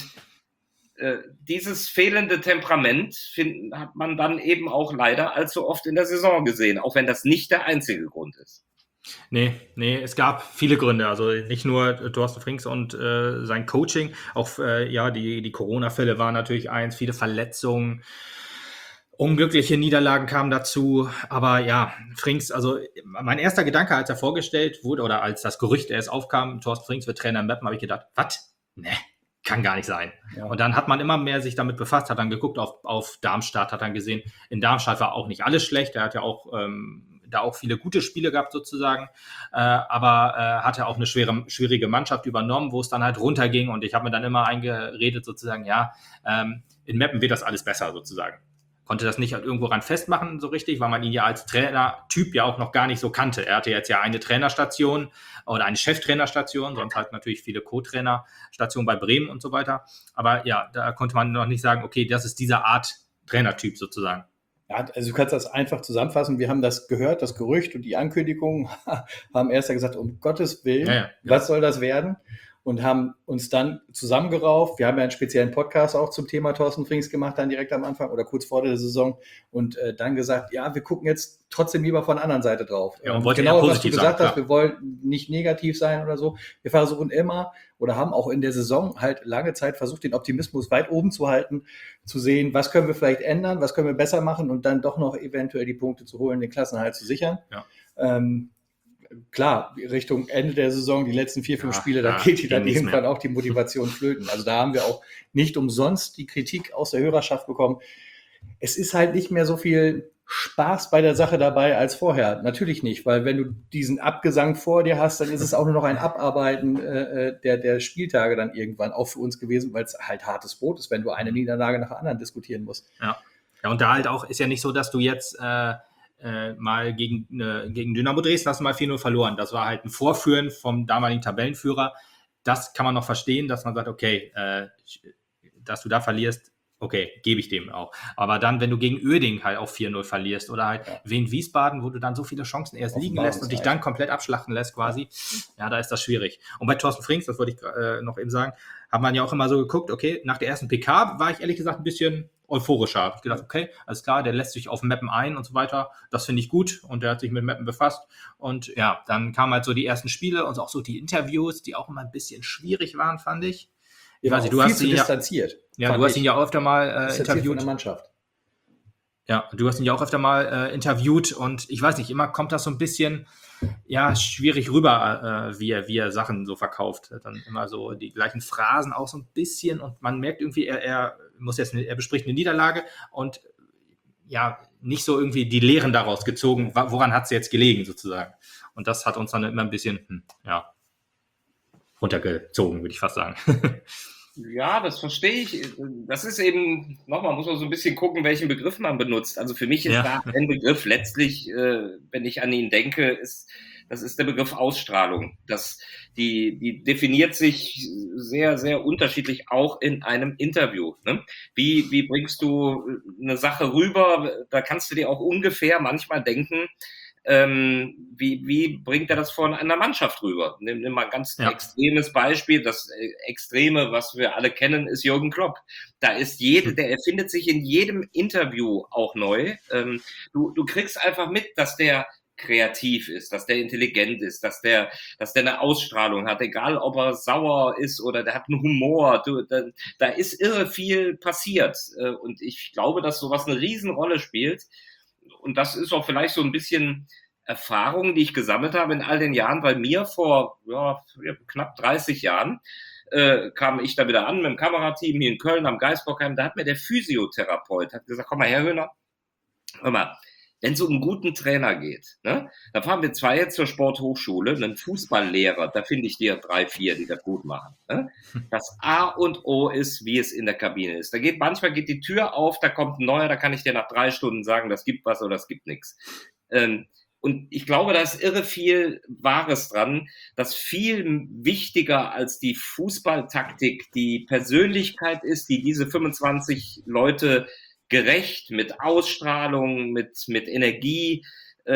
dieses fehlende Temperament hat man dann eben auch leider allzu oft in der Saison gesehen, auch wenn das nicht der einzige Grund ist. Nee, es gab viele Gründe, also nicht nur Thorsten Frings und sein Coaching, auch die Corona-Fälle waren natürlich eins, viele Verletzungen, unglückliche Niederlagen kamen dazu, aber ja, Frings, also mein erster Gedanke, als er vorgestellt wurde oder als das Gerücht erst aufkam, Thorsten Frings wird Trainer im Meppen, habe ich gedacht, was? Nee, kann gar nicht sein. Ja. Und dann hat man immer mehr sich damit befasst, hat dann geguckt auf Darmstadt, hat dann gesehen, in Darmstadt war auch nicht alles schlecht, er hat ja auch da auch viele gute Spiele gehabt sozusagen, aber hatte auch eine schwierige Mannschaft übernommen, wo es dann halt runterging und ich habe mir dann immer eingeredet sozusagen, in Meppen wird das alles besser sozusagen. Konnte das nicht halt irgendwo ran festmachen so richtig, weil man ihn ja als Trainertyp ja auch noch gar nicht so kannte. Er hatte jetzt ja eine Trainerstation oder eine Cheftrainerstation, sonst halt natürlich viele Co-Trainerstationen bei Bremen und so weiter. Aber ja, da konnte man noch nicht sagen, okay, das ist diese Art Trainertyp sozusagen. Ja, also du kannst das einfach zusammenfassen. Wir haben das gehört, das Gerücht und die Ankündigung, haben erst gesagt, um Gottes Willen, was soll das werden? und haben uns dann zusammengerauft. Wir haben ja einen speziellen Podcast auch zum Thema Thorsten Frings gemacht, dann direkt am Anfang oder kurz vor der Saison und dann gesagt, ja, wir gucken jetzt trotzdem lieber von der anderen Seite drauf. Ja, und wollte genau, eher was du positiv gesagt sein, hast, wir wollen nicht negativ sein oder so. Wir versuchen immer oder haben auch in der Saison halt lange Zeit versucht, den Optimismus weit oben zu halten, zu sehen, was können wir vielleicht ändern, was können wir besser machen und dann doch noch eventuell die Punkte zu holen, den Klassenerhalt zu sichern. Ja. Klar, Richtung Ende der Saison, die letzten 4, 5 Spiele, da geht die dann irgendwann auch die Motivation flöten. Also da haben wir auch nicht umsonst die Kritik aus der Hörerschaft bekommen. Es ist halt nicht mehr so viel Spaß bei der Sache dabei als vorher. Natürlich nicht, weil wenn du diesen Abgesang vor dir hast, dann ist es auch nur noch ein Abarbeiten der Spieltage dann irgendwann auch für uns gewesen, weil es halt hartes Brot ist, wenn du eine Niederlage nach der anderen diskutieren musst. Ja, und da halt auch ist ja nicht so, dass du jetzt mal gegen Dynamo Dresden hast du mal 4-0 verloren. Das war halt ein Vorführen vom damaligen Tabellenführer. Das kann man noch verstehen, dass man sagt, okay, dass du da verlierst, okay, gebe ich dem auch. Aber dann, wenn du gegen Uerdingen halt auch 4-0 verlierst oder halt Wien Wiesbaden, wo du dann so viele Chancen erst liegen lässt und dich dann komplett abschlachten lässt quasi, ja, da ist das schwierig. Und bei Thorsten Frings, das wollte ich noch eben sagen, hat man ja auch immer so geguckt, okay, nach der ersten PK war ich ehrlich gesagt ein bisschen euphorischer. Hab ich gedacht, okay, alles klar, der lässt sich auf Mappen ein und so weiter. Das finde ich gut und der hat sich mit Mappen befasst. Und ja, dann kamen halt so die ersten Spiele und auch so die Interviews, die auch immer ein bisschen schwierig waren, fand ich. Ich weiß nicht, du hast ihn distanziert. Ja, du hast ihn ja auch öfter mal interviewt. Von der Mannschaft. Ja, du hast ihn ja auch öfter mal interviewt und ich weiß nicht, immer kommt das so ein bisschen schwierig rüber, wie er Sachen so verkauft. Dann immer so die gleichen Phrasen auch so ein bisschen und man merkt irgendwie, er bespricht eine Niederlage und ja, nicht so irgendwie die Lehren daraus gezogen, woran hat es jetzt gelegen sozusagen. Und das hat uns dann immer ein bisschen, runtergezogen, würde ich fast sagen. Ja, das verstehe ich. Das ist eben, nochmal, muss man so ein bisschen gucken, welchen Begriff man benutzt. Also für mich ist da ein Begriff letztlich, wenn ich an ihn denke, das ist der Begriff Ausstrahlung. Die definiert sich sehr, sehr unterschiedlich auch in einem Interview. Ne? Wie bringst du eine Sache rüber? Da kannst du dir auch ungefähr manchmal denken, wie bringt er das von einer Mannschaft rüber? Nimm mal ein ganz extremes Beispiel. Das Extreme, was wir alle kennen, ist Jürgen Klopp. Der erfindet sich in jedem Interview auch neu. Du kriegst einfach mit, dass der kreativ ist, dass der intelligent ist, dass der eine Ausstrahlung hat, egal ob er sauer ist oder der hat einen Humor. Da ist irre viel passiert. Und ich glaube, dass sowas eine Riesenrolle spielt. Und das ist auch vielleicht so ein bisschen Erfahrung, die ich gesammelt habe in all den Jahren, weil mir vor knapp 30 Jahren kam ich da wieder an mit dem Kamerateam hier in Köln am Geisbockheim. Da hat mir der Physiotherapeut gesagt, komm mal her, Höhner, hör mal, wenn es um einen guten Trainer geht, ne, da fahren wir 2 jetzt zur Sporthochschule, einen Fußballlehrer, da finde ich dir 3, 4, die das gut machen. Ne? Das A und O ist, wie es in der Kabine ist. Manchmal geht die Tür auf, da kommt ein neuer, da kann ich dir nach 3 Stunden sagen, das gibt was oder das gibt nichts. Und ich glaube, da ist irre viel Wahres dran, dass viel wichtiger als die Fußballtaktik die Persönlichkeit ist, die diese 25 Leute gerecht, mit Ausstrahlung, mit Energie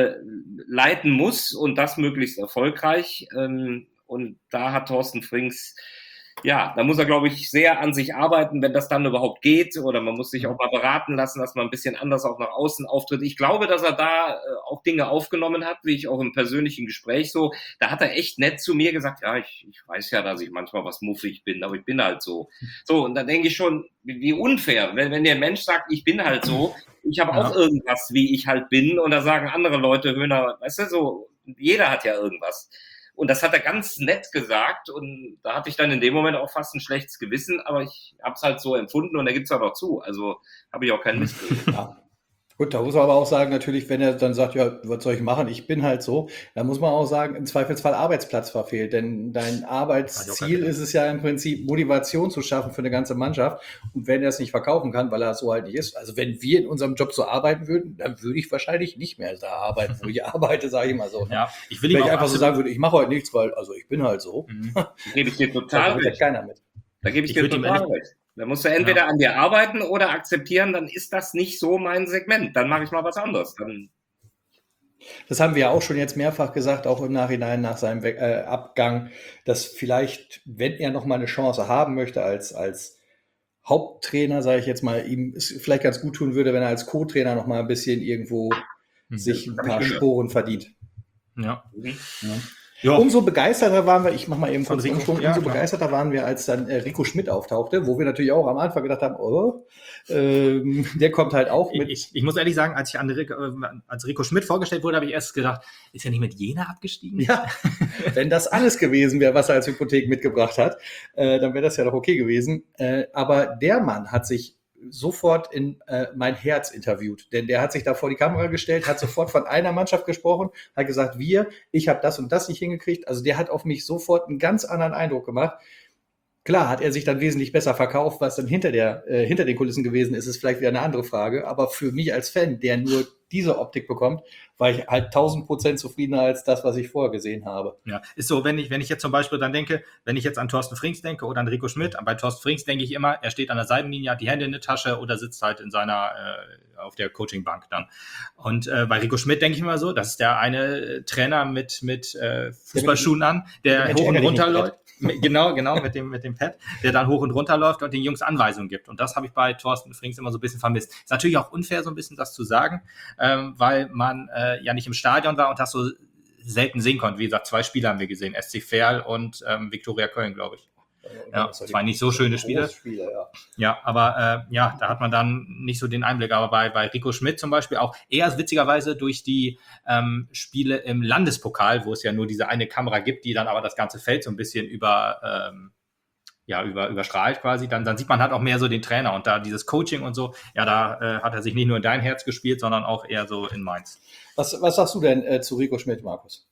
leiten muss und das möglichst erfolgreich. Und da hat Thorsten Frings, da muss er, glaube ich, sehr an sich arbeiten, wenn das dann überhaupt geht. Oder man muss sich auch mal beraten lassen, dass man ein bisschen anders auch nach außen auftritt. Ich glaube, dass er da auch Dinge aufgenommen hat, wie ich auch im persönlichen Gespräch so. Da hat er echt nett zu mir gesagt, ja, ich weiß ja, dass ich manchmal was muffig bin, aber ich bin halt so. So, und da denke ich schon, wie unfair, wenn der Mensch sagt, ich bin halt so, ich habe auch irgendwas, wie ich halt bin. Und da sagen andere Leute, Höhner, weißt du, so, jeder hat ja irgendwas. Und das hat er ganz nett gesagt und da hatte ich dann in dem Moment auch fast ein schlechtes Gewissen, aber ich habe es halt so empfunden und er gibt es auch zu. Also habe ich auch keinen Mist gehört. Ja. Gut, da muss man aber auch sagen, natürlich, wenn er dann sagt, ja, was soll ich machen, ich bin halt so, dann muss man auch sagen, im Zweifelsfall Arbeitsplatz verfehlt, denn dein Arbeitsziel ist es ja im Prinzip, Motivation zu schaffen für eine ganze Mannschaft und wenn er es nicht verkaufen kann, weil er so halt nicht ist, also wenn wir in unserem Job so arbeiten würden, dann würde ich wahrscheinlich nicht mehr da arbeiten, wo ich arbeite, sage ich mal so. Ne? Ja, wenn ich einfach so sagen würde, ich mache heute nichts, weil, also ich bin halt so. Da gebe ich dir total recht. Keiner mit. Da gebe ich dir total recht. Da musst du entweder an dir arbeiten oder akzeptieren, dann ist das nicht so mein Segment. Dann mache ich mal was anderes. Das haben wir ja auch schon jetzt mehrfach gesagt, auch im Nachhinein nach seinem Abgang, dass vielleicht, wenn er noch mal eine Chance haben möchte als Haupttrainer, sage ich jetzt mal, ihm es vielleicht ganz gut tun würde, wenn er als Co-Trainer noch mal ein bisschen irgendwo sich ein paar Sporen verdient. Ja. Ja. Ja. Umso begeisterter waren wir, ich mache mal eben Von kurz Rico, Umschwung, ja, umso klar. begeisterter waren wir, als dann Rico Schmidt auftauchte, wo wir natürlich auch am Anfang gedacht haben, der kommt halt auch mit. Ich muss ehrlich sagen, als Rico Schmidt vorgestellt wurde, habe ich erst gedacht, ist er nicht mit Jena abgestiegen? Ja, wenn das alles gewesen wäre, was er als Hypothek mitgebracht hat, dann wäre das ja doch okay gewesen. Aber der Mann hat sich sofort in mein Herz interviewt, denn der hat sich da vor die Kamera gestellt, hat sofort von einer Mannschaft gesprochen, hat gesagt, ich habe das und das nicht hingekriegt. Also der hat auf mich sofort einen ganz anderen Eindruck gemacht. Klar hat er sich dann wesentlich besser verkauft, was dann hinter den Kulissen gewesen ist, ist vielleicht wieder eine andere Frage. Aber für mich als Fan, der nur diese Optik bekommt, war ich halt 1000% zufriedener als das, was ich vorher gesehen habe. Ja, ist so, wenn ich jetzt zum Beispiel dann denke, wenn ich jetzt an Thorsten Frings denke oder an Rico Schmidt, bei Thorsten Frings denke ich immer, er steht an der Seitenlinie, hat die Hände in der Tasche oder sitzt halt in seiner, auf der Coachingbank dann. Und bei Rico Schmidt denke ich immer so, das ist der eine Trainer mit Fußballschuhen an, der hoch und runter läuft. Genau, mit dem Pad, der dann hoch und runter läuft und den Jungs Anweisungen gibt. Und das habe ich bei Thorsten Frings immer so ein bisschen vermisst. Ist natürlich auch unfair, so ein bisschen das zu sagen, weil man ja nicht im Stadion war und das so selten sehen konnte. Wie gesagt, 2 Spiele haben wir gesehen, SC Verl und Viktoria Köln, glaube ich. Ja, zwei nicht so schöne Spiele. Ja, aber da hat man dann nicht so den Einblick. Aber bei Rico Schmidt zum Beispiel auch eher witzigerweise durch die Spiele im Landespokal, wo es ja nur diese eine Kamera gibt, die dann aber das ganze Feld so ein bisschen überstrahlt quasi, dann sieht man halt auch mehr so den Trainer und da dieses Coaching und so, ja, da hat er sich nicht nur in dein Herz gespielt, sondern auch eher so in meins. Was sagst du denn zu Rico Schmidt, Markus?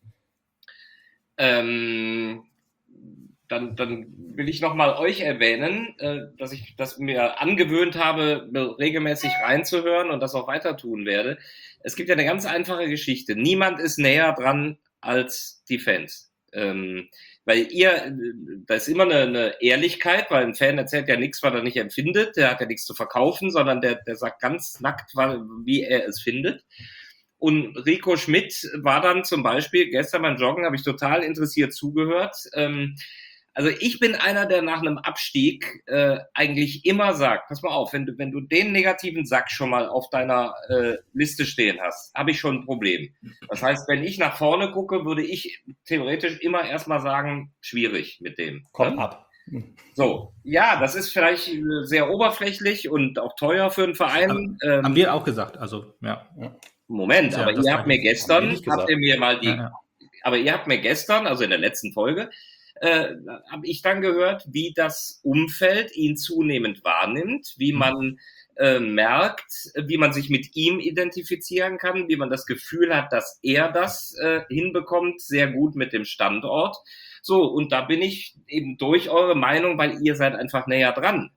Dann will ich nochmal euch erwähnen, dass ich das mir angewöhnt habe, regelmäßig reinzuhören und das auch weiter tun werde. Es gibt ja eine ganz einfache Geschichte. Niemand ist näher dran als die Fans. Weil da ist immer eine Ehrlichkeit, weil ein Fan erzählt ja nichts, was er nicht empfindet. Der hat ja nichts zu verkaufen, sondern der sagt ganz nackt, wie er es findet. Und Rico Schmidt war dann zum Beispiel, gestern beim Joggen habe ich total interessiert zugehört. Also ich bin einer, der nach einem Abstieg eigentlich immer sagt, pass mal auf, wenn du den negativen Sack schon mal auf deiner Liste stehen hast, habe ich schon ein Problem. Das heißt, wenn ich nach vorne gucke, würde ich theoretisch immer erstmal sagen, schwierig mit dem. Komm ab. So, ja, das ist vielleicht sehr oberflächlich und auch teuer für einen Verein. Haben wir auch gesagt, also ja. Moment, Ja, aber ihr habt mir gestern, aber ihr habt mir gestern, also in der letzten Folge, habe ich dann gehört, wie das Umfeld ihn zunehmend wahrnimmt, wie man merkt, wie man sich mit ihm identifizieren kann, wie man das Gefühl hat, dass er das hinbekommt, sehr gut mit dem Standort. So, und da bin ich eben durch eure Meinung, weil ihr seid einfach näher dran,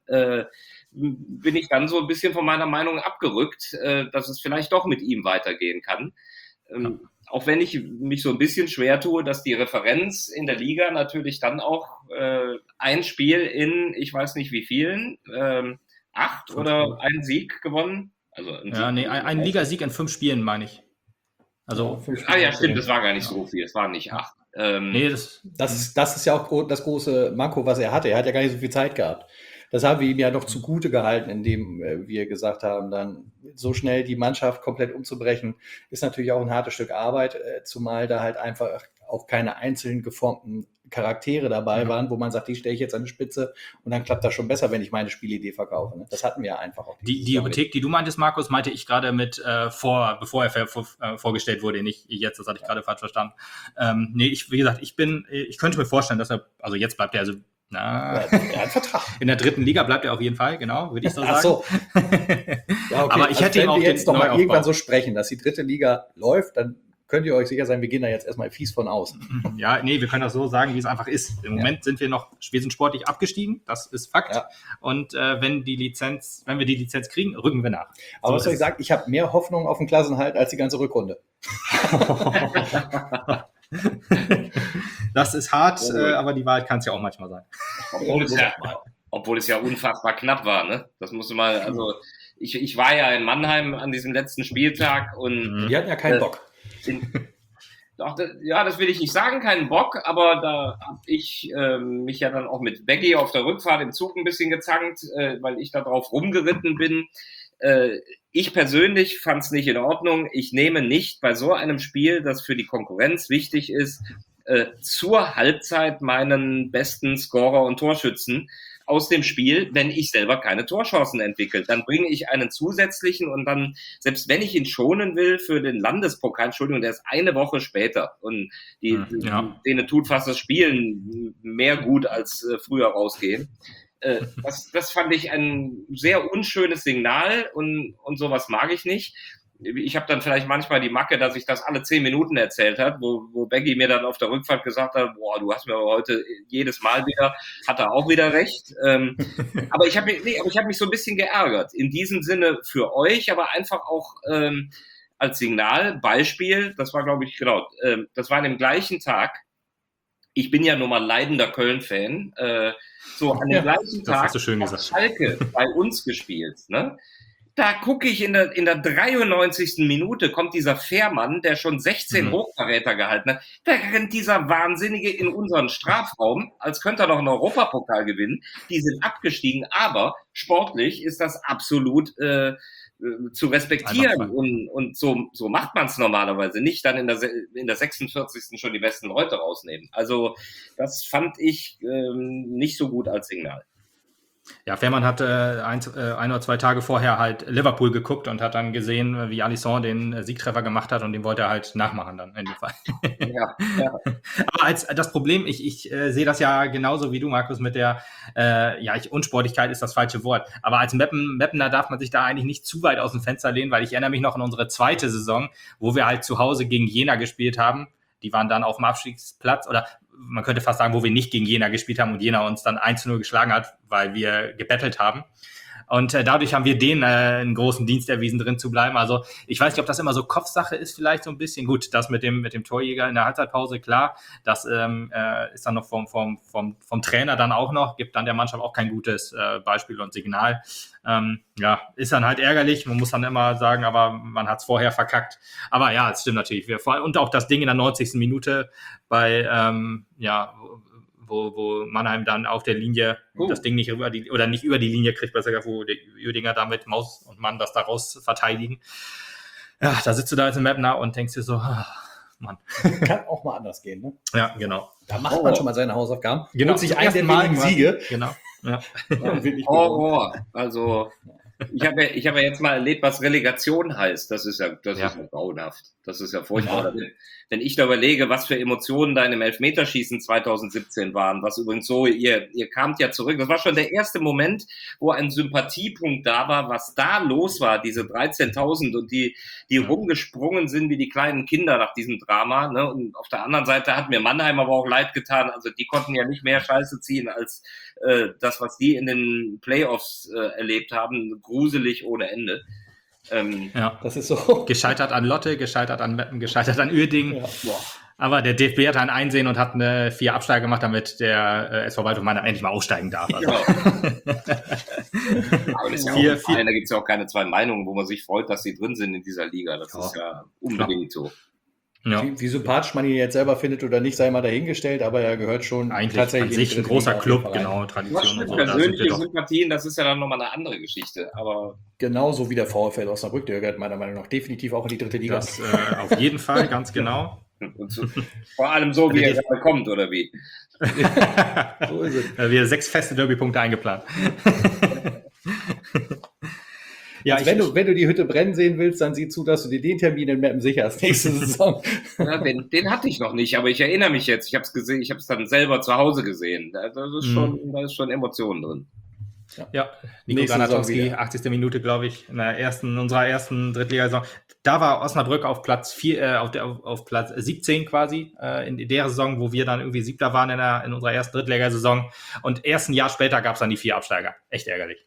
bin ich dann so ein bisschen von meiner Meinung abgerückt, dass es vielleicht doch mit ihm weitergehen kann. Auch wenn ich mich so ein bisschen schwer tue, dass die Referenz in der Liga natürlich dann auch ein Spiel in, ich weiß nicht wie vielen, 8 oder einen Sieg gewonnen. Also ein Ligasieg in 5 Spielen, meine ich. Also, ja, stimmt, das war gar nicht so viel, es waren nicht 8. Das ist ja auch das große Manko, was er hatte. Er hat ja gar nicht so viel Zeit gehabt. Das haben wir ihm ja noch zugute gehalten, indem wir gesagt haben, dann so schnell die Mannschaft komplett umzubrechen, ist natürlich auch ein hartes Stück Arbeit, zumal da halt einfach auch keine einzeln geformten Charaktere dabei waren, wo man sagt, die stelle ich jetzt an die Spitze und dann klappt das schon besser, wenn ich meine Spielidee verkaufe. Ne? Das hatten wir einfach auch. Die Hypothek, die du meintest, Markus, meinte ich gerade mit bevor er vorgestellt wurde, nicht jetzt, das hatte ich gerade falsch verstanden. Wie gesagt, ich könnte mir vorstellen, dass also jetzt bleibt er er hat einen Vertrag. In der 3. Liga bleibt er auf jeden Fall, genau, würde ich so sagen. Ach so. Ja, okay. Aber ich hätte wenn wir jetzt noch mal irgendwann so sprechen, dass die 3. Liga läuft, dann könnt ihr euch sicher sein, wir gehen da jetzt erstmal fies von außen. Ja, nee, wir können das so sagen, wie es einfach ist. Im Moment sind wir sind sportlich abgestiegen, das ist Fakt. Ja. Und wenn wir die Lizenz kriegen, rücken wir nach. Aber was soll ich sagen, ich habe mehr Hoffnung auf den Klassenhalt als die ganze Rückrunde. Das ist hart, aber die Wahrheit kann es ja auch manchmal sein. Obwohl es ja unfassbar knapp war, ne? Das musste mal, also ich war ja in Mannheim an diesem letzten Spieltag und die hatten ja keinen Bock. Doch, das will ich nicht sagen, keinen Bock, aber da habe ich mich ja dann auch mit Becky auf der Rückfahrt im Zug ein bisschen gezankt, weil ich da drauf rumgeritten bin. Ich persönlich fand es nicht in Ordnung. Ich nehme nicht bei so einem Spiel, das für die Konkurrenz wichtig ist, zur Halbzeit meinen besten Scorer und Torschützen aus dem Spiel, wenn ich selber keine Torchancen entwickle. Dann bringe ich einen zusätzlichen und dann, selbst wenn ich ihn schonen will für den Landespokal, Entschuldigung, der ist eine Woche später und denen tut fast das Spielen mehr gut als früher rausgehen. Das fand ich ein sehr unschönes Signal und sowas mag ich nicht. Ich habe dann vielleicht manchmal die Macke, dass ich das alle 10 Minuten erzählt habe, wo Becky mir dann auf der Rückfahrt gesagt hat, boah, du hast mir aber heute jedes Mal wieder, hat er auch wieder recht. Aber ich habe mich so ein bisschen geärgert. In diesem Sinne für euch, aber einfach auch als Signal, Beispiel, das war, glaube ich, das war an dem gleichen Tag. Ich bin ja nun mal leidender Köln-Fan. So an dem gleichen Tag hat Schalke bei uns gespielt, ne? Da gucke ich in der 93. Minute kommt dieser Fährmann, der schon 16 Hochkaräter gehalten hat. Da rennt dieser Wahnsinnige in unseren Strafraum, als könnte er noch einen Europapokal gewinnen. Die sind abgestiegen, aber sportlich ist das absolut zu respektieren. Und so macht man es normalerweise nicht, dann in der 46. schon die besten Leute rausnehmen. Also das fand ich nicht so gut als Signal. Ja, Fährmann hat ein oder zwei Tage vorher halt Liverpool geguckt und hat dann gesehen, wie Alisson den Siegtreffer gemacht hat und den wollte er halt nachmachen dann in dem Fall. Ja. Aber als das Problem, ich sehe das ja genauso wie du, Markus, mit der Unsportlichkeit ist das falsche Wort. Aber als Meppener darf man sich da eigentlich nicht zu weit aus dem Fenster lehnen, weil ich erinnere mich noch an unsere zweite Saison, wo wir halt zu Hause gegen Jena gespielt haben. Die waren dann auf dem Abstiegsplatz oder man könnte fast sagen, wo wir nicht gegen Jena gespielt haben und Jena uns dann 1-0 geschlagen hat, weil wir gebettelt haben. Und dadurch haben wir denen einen großen Dienst erwiesen, drin zu bleiben. Also ich weiß nicht, ob das immer so Kopfsache ist, vielleicht so ein bisschen. Gut, das mit dem Torjäger in der Halbzeitpause, klar, das ist dann noch vom Trainer dann auch noch, gibt dann der Mannschaft auch kein gutes Beispiel und Signal. Ist dann halt ärgerlich. Man muss dann immer sagen, aber man hat es vorher verkackt. Aber ja, es stimmt natürlich. Und auch das Ding in der 90. Minute bei, wo Mannheim dann auf der Linie das Ding nicht über die Linie kriegt, besser gesagt, wo die Uerdinger da mit Maus und Mann das daraus verteidigen. Ja, da sitzt du da als Mapner und denkst dir so, Mann. Kann auch mal anders gehen, ne? Ja, genau. Da macht man schon mal seine Hausaufgaben. Genau. Holt sich einen der wenigen Siege. Genau. Ja. Also ich habe ja jetzt mal erlebt, was Relegation heißt. Das ist ja grauenhaft. Das ist ja furchtbar. Ja. Wenn ich da überlege, was für Emotionen da in dem Elfmeterschießen 2017 waren, was übrigens so, ihr kamt ja zurück. Das war schon der erste Moment, wo ein Sympathiepunkt da war, was da los war, diese 13.000 und die rumgesprungen sind wie die kleinen Kinder nach diesem Drama. Ne? Und auf der anderen Seite hat mir Mannheim aber auch leid getan. Also die konnten ja nicht mehr Scheiße ziehen als das, was die in den Playoffs erlebt haben. Gruselig ohne Ende. Das ist so. Gescheitert an Lotte, gescheitert an Meppen, gescheitert an Uerdingen. Ja. Aber der DFB hat ein Einsehen und hat 4 Absteiger gemacht, damit der SV Waldhof Mannheim endlich mal aussteigen darf. Also. Ja. Aber das ist ja da gibt es ja auch keine zwei Meinungen, wo man sich freut, dass sie drin sind in dieser Liga. Das ist ja unbedingt so. Ja. Wie sympathisch man ihn jetzt selber findet oder nicht, sei mal dahingestellt, aber er gehört schon eigentlich tatsächlich an sich ein großer Club, genau, Tradition. Und so. Persönliche Sympathien, das ist ja dann nochmal eine andere Geschichte. Aber genauso wie der VfL Osnabrück, der gehört meiner Meinung nach definitiv auch in die 3. Liga. Das auf jeden Fall, ganz genau. Und so, vor allem so, wie er gerade kommt, oder wie? So ist es. Wir 6 feste Derby-Punkte eingeplant. Ja, also wenn du die Hütte brennen sehen willst, dann sieh zu, dass du dir den Termin in Meppen sicherst nächste Saison. Ja, den hatte ich noch nicht, aber ich erinnere mich jetzt. Ich habe es gesehen, ich habe es dann selber zu Hause gesehen. Da ist schon Emotionen drin. Ja, Nico Granatowski, 80. Minute, glaube ich, in unserer ersten Drittligasaison. Da war Osnabrück auf Platz 4, auf Platz 17 quasi, in der Saison, wo wir dann irgendwie 7. waren in unserer ersten Drittligasaison. Und erst ein Jahr später gab es dann die 4 Absteiger. Echt ärgerlich.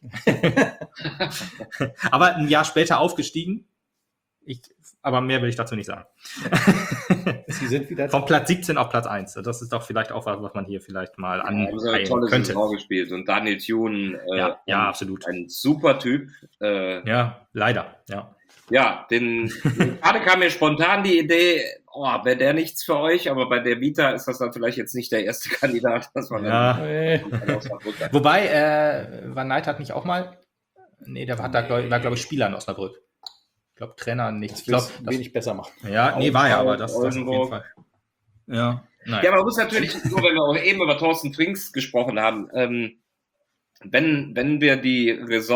Aber ein Jahr später aufgestiegen. Aber mehr will ich dazu nicht sagen. Sie sind wieder von Platz 17 auf Platz 1. Das ist doch vielleicht auch was man hier vielleicht mal anpeilen könnte. Eine tolle Saison gespielt. Und Daniel Thune, ja, absolut. Ein super Typ. Ja, leider, ja. Ja, gerade kam mir spontan die Idee, wäre der nichts für euch, aber bei der Vita ist das dann vielleicht jetzt nicht der erste Kandidat, dass man Ja. dann Wobei, Van Knight hat nicht auch mal, war glaube ich Spieler in Osnabrück. Ich glaube Trainer nicht. Ich glaube, das wenig besser machen. Ja, war ja, aber das auf jeden Fall. Ja, nein. Ja, man muss natürlich, so wenn wir auch eben über Thorsten Frings gesprochen haben, wenn wir die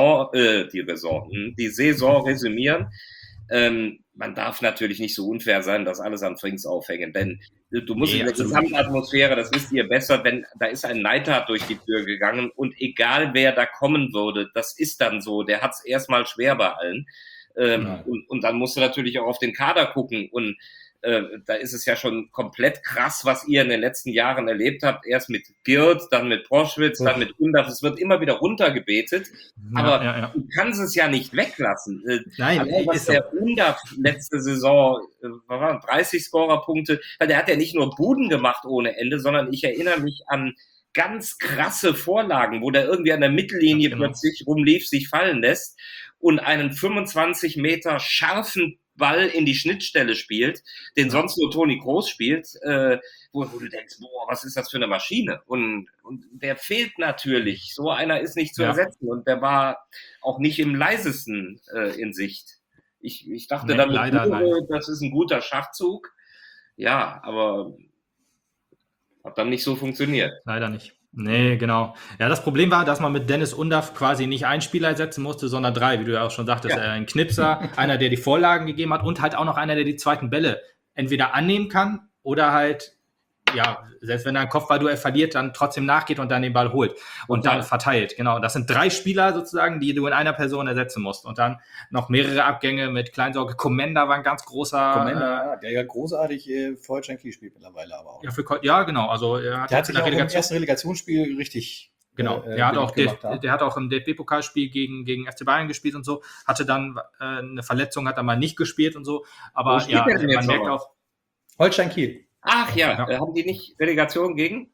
Saison resümieren, man darf natürlich nicht so unfair sein, dass alles an Frings aufhängen, denn du musst in der Gesamtatmosphäre, das wisst ihr besser, da ist ein Neidhardt durch die Tür gegangen und egal wer da kommen würde, das ist dann so, der hat es erstmal schwer bei allen. Und dann musst du natürlich auch auf den Kader gucken und da ist es ja schon komplett krass, was ihr in den letzten Jahren erlebt habt. Erst mit Girt, dann mit Proschwitz, dann mit Undaf. Es wird immer wieder runtergebetet. Aber du kannst es ja nicht weglassen. Nein, allein, was der Undaf letzte Saison, 30 Scorerpunkte, weil der hat ja nicht nur Buden gemacht ohne Ende, sondern ich erinnere mich an ganz krasse Vorlagen, wo der irgendwie an der Mittellinie plötzlich rumlief, sich fallen lässt und einen 25 Meter scharfen Ball in die Schnittstelle spielt, den sonst nur Toni Kroos spielt, wo du denkst, was ist das für eine Maschine? Und der fehlt natürlich. So einer ist nicht zu ersetzen und der war auch nicht im leisesten in Sicht. Ich dachte das ist ein guter Schachzug. Ja, aber hat dann nicht so funktioniert. Leider nicht. Nee, genau. Ja, das Problem war, dass man mit Dennis Undaf quasi nicht einen Spieler ersetzen musste, sondern 3, wie du ja auch schon sagtest. Ein Knipser, einer, der die Vorlagen gegeben hat und halt auch noch einer, der die zweiten Bälle entweder annehmen kann oder halt, selbst wenn er ein Kopfballduell verliert, dann trotzdem nachgeht und dann den Ball holt und dann verteilt. Genau. Das sind 3 Spieler sozusagen, die du in einer Person ersetzen musst. Und dann noch mehrere Abgänge mit Kleinsorge. Komenda war ein ganz großer. Komenda, der ja großartig für Holstein Kiel spielt mittlerweile aber auch. Ja, genau. Also er hat sich auch im ersten Relegationsspiel richtig. Genau. Der hat auch im DFB-Pokalspiel gegen FC Bayern gespielt und so. Hatte dann eine Verletzung, hat er mal nicht gespielt und so. Aber man merkt auch. Holstein Kiel. Ach haben die nicht Relegation gegen?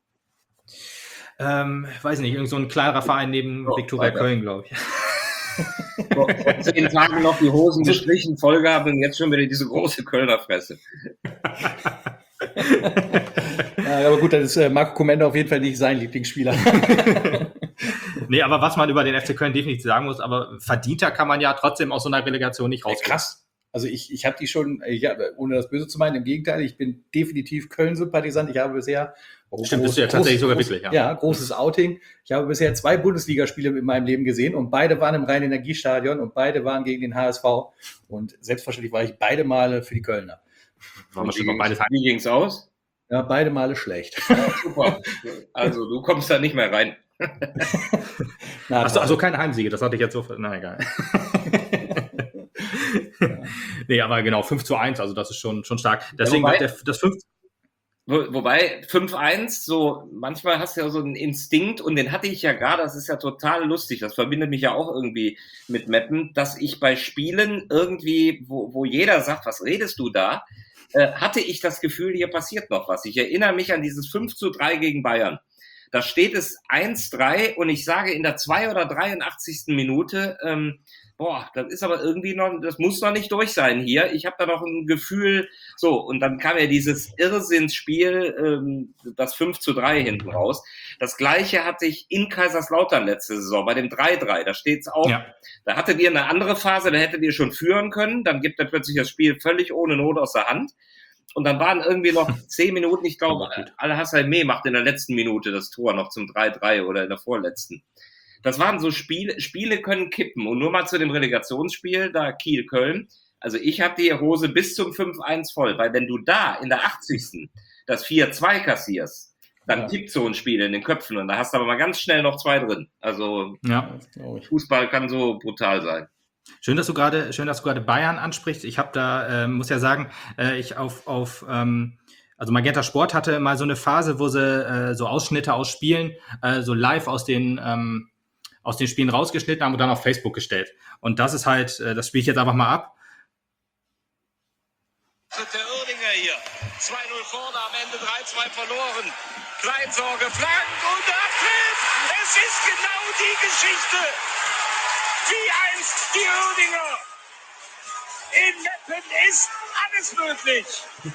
Weiß nicht, irgend so ein kleinerer Verein neben Viktoria Köln, glaube ich. Vor 10 Tagen noch die Hosen gestrichen, Vollgabe und jetzt schon wieder diese große Kölner Fresse. Aber gut, dann ist Marco Komenda auf jeden Fall nicht sein Lieblingsspieler. Nee, aber was man über den FC Köln definitiv sagen muss, aber verdienter kann man ja trotzdem aus so einer Relegation nicht rauskommen. Krass. Also ich habe die schon, ohne das Böse zu meinen, im Gegenteil, ich bin definitiv Köln-Sympathisant. Ich habe bisher Stimmt, bist du ja tatsächlich sogar wirklich, ja. Ja, großes Outing. Ich habe bisher 2 Bundesligaspiele in meinem Leben gesehen und beide waren im Rhein-Energiestadion und beide waren gegen den HSV. Und selbstverständlich war ich beide Male für die Kölner. Wie ging's aus? Ja, beide Male schlecht. Super. Also du kommst da nicht mehr rein. Also keine Heimsiege, das hatte ich jetzt so. Na egal. Nee, aber genau, 5:1, also das ist schon stark. Deswegen das 5. Wobei 5:1, so manchmal hast du ja so einen Instinkt und den hatte ich ja gerade, das ist ja total lustig, das verbindet mich ja auch irgendwie mit Meppen, dass ich bei Spielen irgendwie, wo jeder sagt, was redest du da, hatte ich das Gefühl, hier passiert noch was. Ich erinnere mich an dieses 5:3 gegen Bayern. Da steht es 1:3 und ich sage in der 2 oder 83. Minute, das ist aber irgendwie noch, das muss noch nicht durch sein hier. Ich habe da noch ein Gefühl, so, und dann kam ja dieses Irrsinnsspiel, das 5:3 hinten raus. Das Gleiche hatte ich in Kaiserslautern letzte Saison, bei dem 3:3, da steht's auch. Ja. Da hattet ihr eine andere Phase, da hättet ihr schon führen können, dann gibt er plötzlich das Spiel völlig ohne Not aus der Hand. Und dann waren irgendwie noch 10 Minuten, ich glaube, Al-Hassai macht in der letzten Minute das Tor noch zum 3:3 oder in der vorletzten. Das waren so Spiele können kippen. Und nur mal zu dem Relegationsspiel, da Kiel-Köln. Also ich habe die Hose bis zum 5:1 voll, weil wenn du da in der 80. das 4:2 kassierst, dann kippt so ein Spiel in den Köpfen und da hast du aber mal ganz schnell noch 2 drin. Also Fußball kann so brutal sein. Schön, dass du gerade Bayern ansprichst. Ich habe da, muss ja sagen, also Magenta Sport hatte mal so eine Phase, wo sie so Ausschnitte aus Spielen, so live aus den Spielen rausgeschnitten haben und dann auf Facebook gestellt. Und das ist halt, das spiele ich jetzt einfach mal ab. Der Uerdinger hier, 2:0 vorne, am Ende 3:2 verloren. Kleinsorge, Flank und der trifft! Es ist genau die Geschichte! Wie einst die Uerdinger! In Meppen ist alles möglich.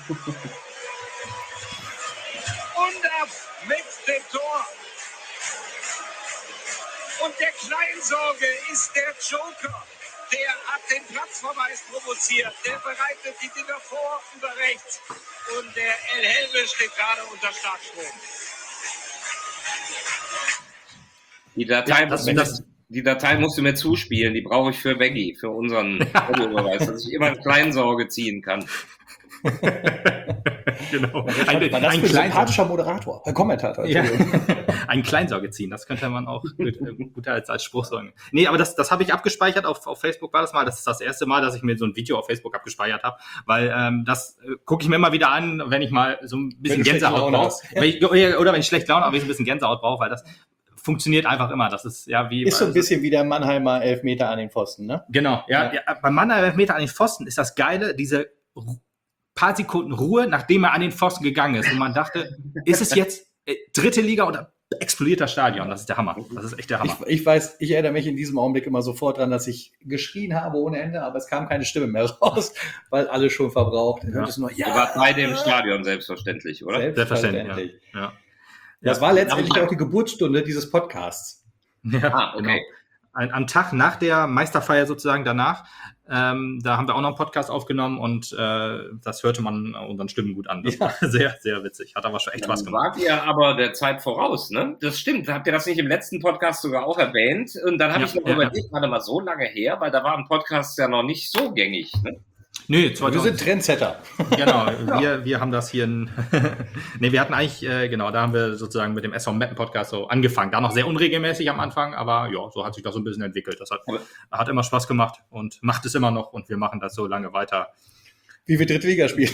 Undaff mit dem Tor. Und der Kleinsorge ist der Joker. Der hat den Platzverweis provoziert. Der bereitet die Dinger vor über rechts. Und der El Helve steht gerade unter Starkstrom. Die Datei musst du mir zuspielen. Die brauche ich für Veggie, für unseren Audiobeweis, dass ich immer eine Kleinsorge ziehen kann. Genau. Das ist ein sympathischer Moderator, Kommentator. Ja. Ein Kleinsorge ziehen, das könnte man auch gut als Spruch sagen. Nee, aber das habe ich abgespeichert, auf Facebook war das mal. Das ist das erste Mal, dass ich mir so ein Video auf Facebook abgespeichert habe, weil das gucke ich mir immer wieder an, wenn ich mal so ein bisschen Gänsehaut brauche. Ja. Oder wenn ich schlecht Laune habe, wenn ich ein bisschen Gänsehaut brauche, weil das funktioniert einfach immer. Das ist ja wie... Ist so ein bisschen wie der Mannheimer Elfmeter an den Pfosten, ne? Genau, ja. Beim Mannheimer Elfmeter an den Pfosten ist das Geile, diese paar Sekunden Ruhe, nachdem er an den Pfosten gegangen ist. Und man dachte, ist es jetzt dritte Liga oder explodiert das Stadion? Das ist der Hammer. Das ist echt der Hammer. Ich weiß, ich erinnere mich in diesem Augenblick immer sofort dran, dass ich geschrien habe ohne Ende, aber es kam keine Stimme mehr raus, weil alle schon verbraucht. Ihr wart beide im Stadion, selbstverständlich, oder? Selbstverständlich. Ja. Das war letztendlich auch die Geburtsstunde dieses Podcasts. Ja, okay. Genau. Am Tag nach der Meisterfeier sozusagen danach, da haben wir auch noch einen Podcast aufgenommen und das hörte man unseren Stimmen gut an. Das war sehr, sehr witzig. Hat aber schon echt Spaß gemacht. Wart ihr aber der Zeit voraus, ne? Das stimmt. Habt ihr das nicht im letzten Podcast sogar auch erwähnt? Und dann habe ich noch überlegt, warte mal, so lange her, weil da war ein Podcast ja noch nicht so gängig, ne? Nö, wir sind Trendsetter. Genau, wir haben das hier wir hatten eigentlich, da haben wir sozusagen mit dem SV Meppen Podcast so angefangen. Da noch sehr unregelmäßig am Anfang, aber ja, so hat sich das so ein bisschen entwickelt. Das hat immer Spaß gemacht und macht es immer noch und wir machen das so lange weiter. Wie wir dritte Liga spielen.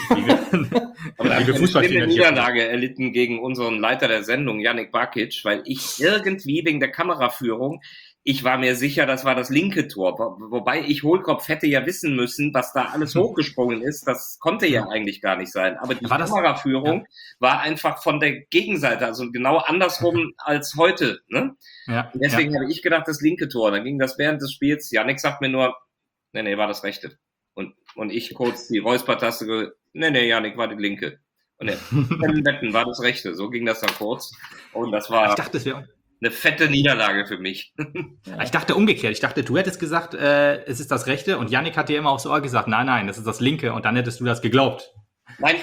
Aber da haben wir eine Niederlage erlitten gegen unseren Leiter der Sendung, Yannick Bakic, weil ich irgendwie wegen der Kameraführung, ich war mir sicher, das war das linke Tor. Wobei ich Hohlkopf hätte ja wissen müssen, was da alles hochgesprungen ist. Das konnte ja eigentlich gar nicht sein. Aber die Kameraführung war einfach von der Gegenseite, also genau andersrum als heute. Ne? Ja, und deswegen habe ich gedacht, das linke Tor. Dann ging das während des Spiels. Yannick sagt mir nur, nee, war das rechte. Und ich kurz die Räuspertaste, nee, Yannick, war die linke. Und Wetten war das rechte. So ging das dann kurz. Und das war... Ich dachte, es wäre eine fette Niederlage für mich. Ich dachte umgekehrt. Ich dachte, du hättest gesagt, es ist das Rechte und Yannick hat dir immer aufs Ohr gesagt, nein, das ist das Linke und dann hättest du das geglaubt. Nein,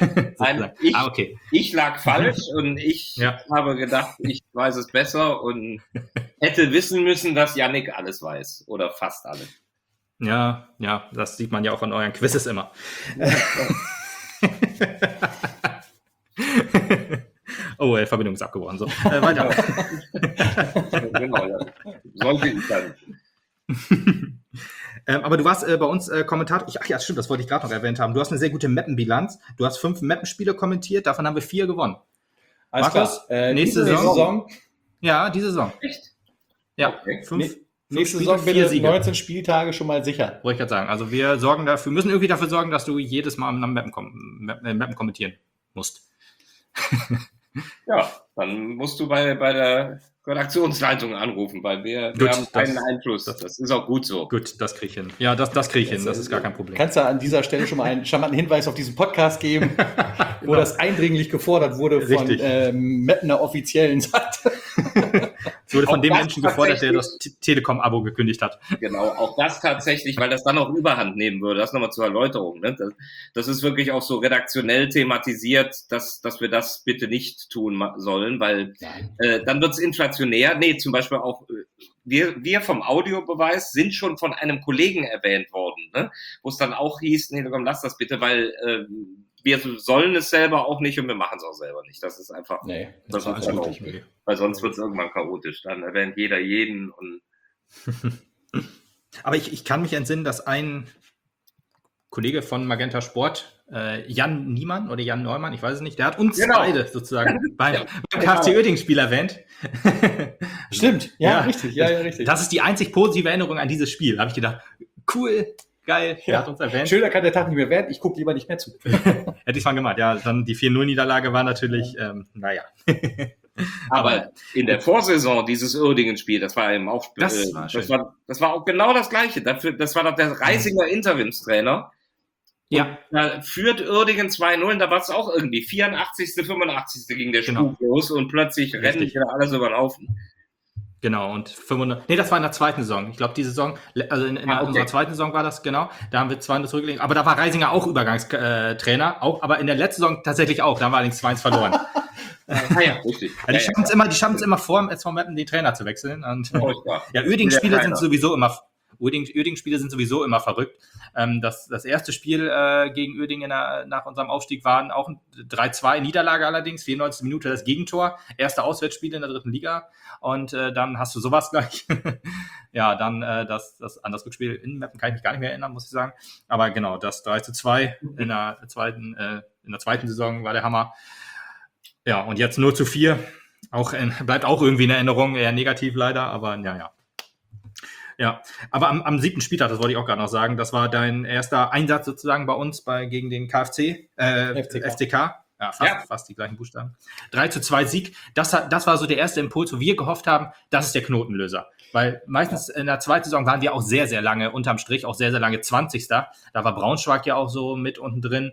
ich lag falsch und ich habe gedacht, ich weiß es besser und hätte wissen müssen, dass Yannick alles weiß oder fast alles. Ja, das sieht man ja auch an euren Quizzes immer. Oh, Verbindung ist abgebrochen. So, weiter. Genau, ja. Sollte ich dann. Aber du warst bei uns Kommentator. Stimmt, das wollte ich gerade noch erwähnt haben. Du hast eine sehr gute Mappenbilanz. Du hast 5 Mappenspiele kommentiert, davon haben wir 4 gewonnen. Alles klar. Nächste Saison? Ja, diese Saison. Echt? Ja, okay. 5 nächste Saison bitte 19 Spieltage schon mal sicher. Wollte ich gerade sagen. Also wir müssen irgendwie dafür sorgen, dass du jedes Mal am Mappen kommentieren musst. Ja, dann musst du bei der Redaktionsleitung anrufen, weil wir haben keinen Einfluss. Das ist auch gut so. Gut, das kriege ich hin. Ja, das kriege ich hin. Das ist gar kein Problem. Kannst du an dieser Stelle schon mal einen charmanten Hinweis auf diesen Podcast geben, wo das eindringlich gefordert wurde von Meppener offiziellen Seite. Es wurde von dem Menschen gefordert, der das Telekom-Abo gekündigt hat. Genau, auch das tatsächlich, weil das dann auch Überhand nehmen würde. Das nochmal zur Erläuterung. Ne? Das ist wirklich auch so redaktionell thematisiert, dass wir das bitte nicht tun sollen, weil dann wird es inflationär. Nee, zum Beispiel auch wir vom Audiobeweis sind schon von einem Kollegen erwähnt worden, ne? Wo es dann auch hieß, nee, komm, lass das bitte, weil wir sollen es selber auch nicht und wir machen es auch selber nicht. Das ist einfach, das ist einfach okay. Weil sonst wird es irgendwann chaotisch. Dann erwähnt jeder jeden. Und aber ich kann mich entsinnen, dass ein Kollege von Magenta Sport, Jan Niemann oder Jan Neumann, ich weiß es nicht, der hat uns beide sozusagen beim KfC Uerdingen-Spiel erwähnt. Stimmt, richtig. Ja, richtig. Das ist die einzig positive Erinnerung an dieses Spiel. Da habe ich gedacht, cool, geil, er hat uns erwähnt. Schöner kann der Tag nicht mehr werden, ich gucke lieber nicht mehr zu. Hätte ich mal gemacht, ja. Dann die 4-0-Niederlage war natürlich, Aber in der Vorsaison dieses Uerdingen-Spiel, das war eben auch, das war auch genau das Gleiche. Das war doch der Reisinger Interimstrainer. Ja. Da führt Uerdingen 2-0, da war es auch irgendwie 84., 85. ging der Genau. Spuk los und plötzlich rennen Richtig. wieder alles über den Haufen. Genau, und 500, nee, das war in der zweiten Saison. Ich glaube, die Saison, also in okay. unserer zweiten Saison war das, genau. Da haben wir 200 zurückgelegt. Aber da war Reisinger auch Übergangstrainer, aber in der letzten Saison tatsächlich auch. Da haben wir allerdings 2-1 verloren. Ja, richtig. Ja, die schaffen es immer vor dem SV Meppen, den Trainer zu wechseln. Und, ja, Uerdingen-Spiele sind sowieso immer verrückt. Das erste Spiel gegen Uerdingen nach unserem Aufstieg waren auch 3-2 Niederlage allerdings, 94 Minute das Gegentor, erste Auswärtsspiel in der 3. Liga und dann hast du sowas gleich. Ja, dann an das Rückspiel in Meppen kann ich mich gar nicht mehr erinnern, muss ich sagen. Aber genau, das 3-2 in der zweiten Saison war der Hammer. Ja, und jetzt 0-4, bleibt auch irgendwie in Erinnerung, eher negativ leider, aber ja. Ja, aber am 7. Spieltag, das wollte ich auch gerade noch sagen, das war dein erster Einsatz sozusagen bei uns gegen den FCK. Ja, fast die gleichen Buchstaben. 3-2 Sieg. Das war so der erste Impuls, wo wir gehofft haben, das ist der Knotenlöser. Weil meistens in der zweiten Saison waren wir auch sehr, sehr lange unterm Strich, auch sehr, sehr lange 20. Da war Braunschweig ja auch so mit unten drin.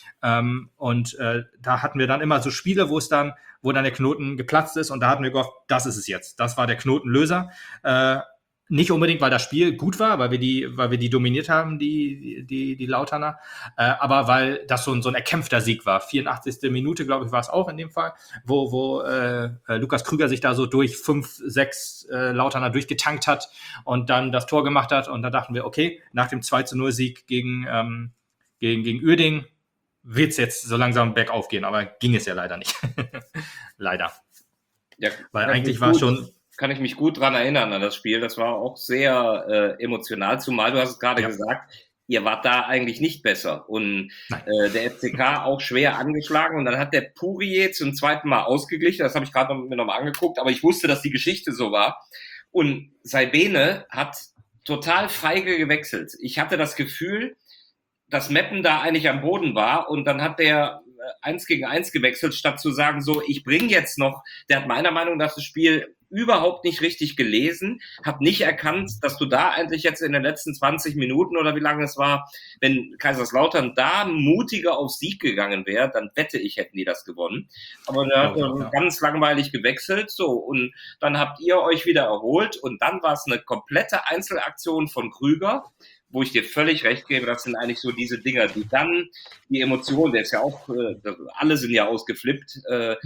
Da hatten wir dann immer so Spiele, wo dann der Knoten geplatzt ist und da hatten wir gehofft, das ist es jetzt. Das war der Knotenlöser. Nicht unbedingt, weil das Spiel gut war, weil wir die dominiert haben, die Lauterner, aber weil das so ein erkämpfter Sieg war. 84. Minute, glaube ich, war es auch in dem Fall, wo Lukas Krüger sich da so durch 5, 6 Lauterner durchgetankt hat und dann das Tor gemacht hat. Und da dachten wir, okay, nach dem 2-0-Sieg gegen Uerdingen wird es jetzt so langsam bergauf gehen, aber ging es ja leider nicht. Leider. Ja, weil eigentlich war schon... Kann ich mich gut dran erinnern an das Spiel. Das war auch sehr emotional, zumal du hast es gerade gesagt, ihr wart da eigentlich nicht besser. Und der FCK auch schwer angeschlagen. Und dann hat der Pourier zum zweiten Mal ausgeglichen. Das habe ich gerade mir nochmal angeguckt. Aber ich wusste, dass die Geschichte so war. Und Saibene hat total feige gewechselt. Ich hatte das Gefühl, dass Meppen da eigentlich am Boden war. Und dann hat der 1 gegen 1 gewechselt, statt zu sagen, so, ich bringe jetzt noch. Der hat meiner Meinung nach das Spiel überhaupt nicht richtig gelesen, hat nicht erkannt, dass du da eigentlich jetzt in den letzten 20 Minuten oder wie lange es war, wenn Kaiserslautern da mutiger auf Sieg gegangen wäre, dann wette ich, hätten die das gewonnen. Aber der hat ganz langweilig gewechselt, so, und dann habt ihr euch wieder erholt und dann war es eine komplette Einzelaktion von Krüger, wo ich dir völlig recht gebe, das sind eigentlich so diese Dinger, die dann die Emotionen, der ist ja auch, alle sind ja ausgeflippt,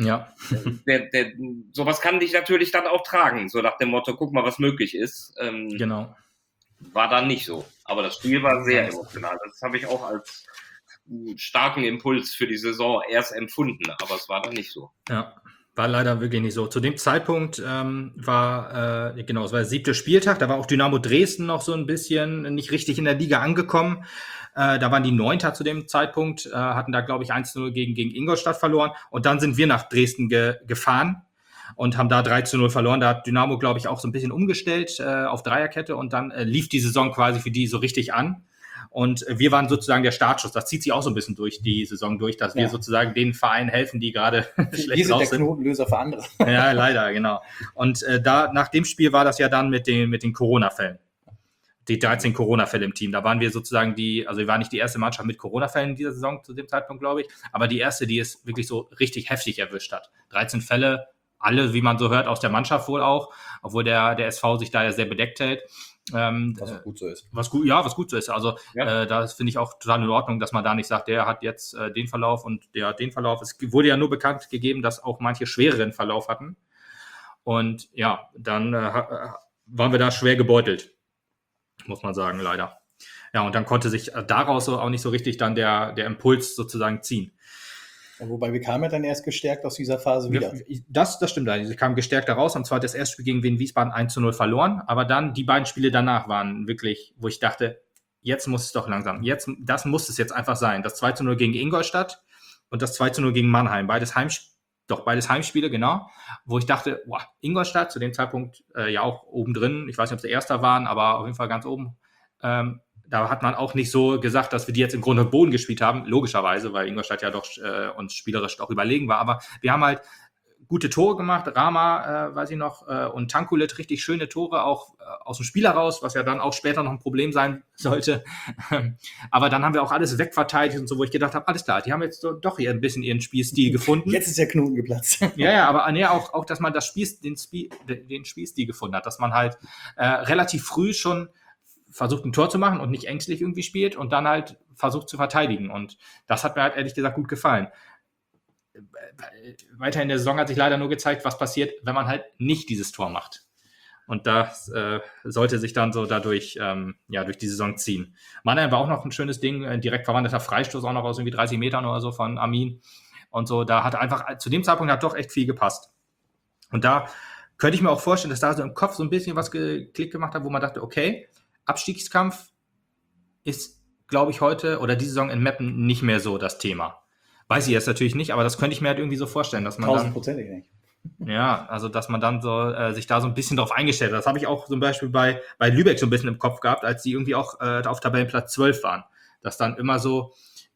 sowas kann dich natürlich dann auch tragen, so nach dem Motto, guck mal, was möglich ist. Genau. War dann nicht so, aber das Spiel war sehr emotional, das habe ich auch als starken Impuls für die Saison erst empfunden, aber es war dann nicht so. Ja. War leider wirklich nicht so. Zu dem Zeitpunkt war es war der 7. Spieltag, da war auch Dynamo Dresden noch so ein bisschen nicht richtig in der Liga angekommen. Da waren die 9. zu dem Zeitpunkt, hatten da, glaube ich, 1-0 gegen Ingolstadt verloren. Und dann sind wir nach Dresden gefahren und haben da 3-0 verloren. Da hat Dynamo, glaube ich, auch so ein bisschen umgestellt auf Dreierkette und dann lief die Saison quasi für die so richtig an. Und wir waren sozusagen der Startschuss. Das zieht sich auch so ein bisschen durch die Saison durch, dass wir sozusagen den Vereinen helfen, die gerade schlecht raus sind. Der Knotenlöser für andere. Ja, leider, genau. Und nach dem Spiel war das ja dann mit den Corona-Fällen. Die 13 Corona-Fälle im Team. Da waren wir sozusagen wir waren nicht die erste Mannschaft mit Corona-Fällen in dieser Saison zu dem Zeitpunkt, glaube ich, aber die erste, die es wirklich so richtig heftig erwischt hat. 13 Fälle, alle, wie man so hört, aus der Mannschaft wohl auch, obwohl der SV sich da ja sehr bedeckt hält. Was auch gut so ist. Was gut so ist. Also das finde ich auch total in Ordnung, dass man da nicht sagt, der hat jetzt den Verlauf und der hat den Verlauf. Es wurde ja nur bekannt gegeben, dass auch manche schwereren Verlauf hatten. Und ja, dann waren wir da schwer gebeutelt, muss man sagen, leider. Ja, und dann konnte sich daraus auch nicht so richtig dann der Impuls sozusagen ziehen. Wobei wir kamen ja dann erst gestärkt aus dieser Phase wieder. Das stimmt. Sie kamen gestärkt da raus, haben zwar das erste Spiel gegen Wien Wiesbaden 1-0 verloren, aber dann die beiden Spiele danach waren wirklich, wo ich dachte, jetzt muss es doch langsam, das muss es jetzt einfach sein. Das 2-0 gegen Ingolstadt und das 2-0 gegen Mannheim, beides Heimspiele, genau, wo ich dachte, Ingolstadt zu dem Zeitpunkt ja auch oben drin, ich weiß nicht, ob sie Erster waren, aber auf jeden Fall ganz oben, da hat man auch nicht so gesagt, dass wir die jetzt im Grunde und Boden gespielt haben, logischerweise, weil Ingolstadt ja doch uns spielerisch auch überlegen war. Aber wir haben halt gute Tore gemacht, Rama, weiß ich noch, und Tankulic richtig schöne Tore, auch aus dem Spiel heraus, was ja dann auch später noch ein Problem sein sollte. Aber dann haben wir auch alles wegverteidigt und so, wo ich gedacht habe, alles klar, die haben jetzt doch hier ein bisschen ihren Spielstil gefunden. Jetzt ist der Knoten geplatzt. Ja, aber auch, dass man den Spielstil gefunden hat, dass man halt relativ früh schon versucht, ein Tor zu machen und nicht ängstlich irgendwie spielt und dann halt versucht zu verteidigen. Und das hat mir halt ehrlich gesagt gut gefallen. Weiter in der Saison hat sich leider nur gezeigt, was passiert, wenn man halt nicht dieses Tor macht. Und das sollte sich dann so dadurch durch die Saison ziehen. Mannheim war auch noch ein schönes Ding, ein direkt verwandelter Freistoß auch noch aus irgendwie 30 Metern oder so von Amin. Und so, da hat einfach, zu dem Zeitpunkt hat doch echt viel gepasst. Und da könnte ich mir auch vorstellen, dass da so im Kopf so ein bisschen was geklickt gemacht hat, wo man dachte, okay, Abstiegskampf ist, glaube ich, heute oder diese Saison in Meppen nicht mehr so das Thema. Weiß ich jetzt natürlich nicht, aber das könnte ich mir halt irgendwie so vorstellen, dass man dann, 1000%ig nicht. ja, also dass man dann so sich da so ein bisschen drauf eingestellt hat. Das habe ich auch zum Beispiel bei Lübeck so ein bisschen im Kopf gehabt, als die irgendwie auch auf Tabellenplatz 12 waren. Dass dann immer so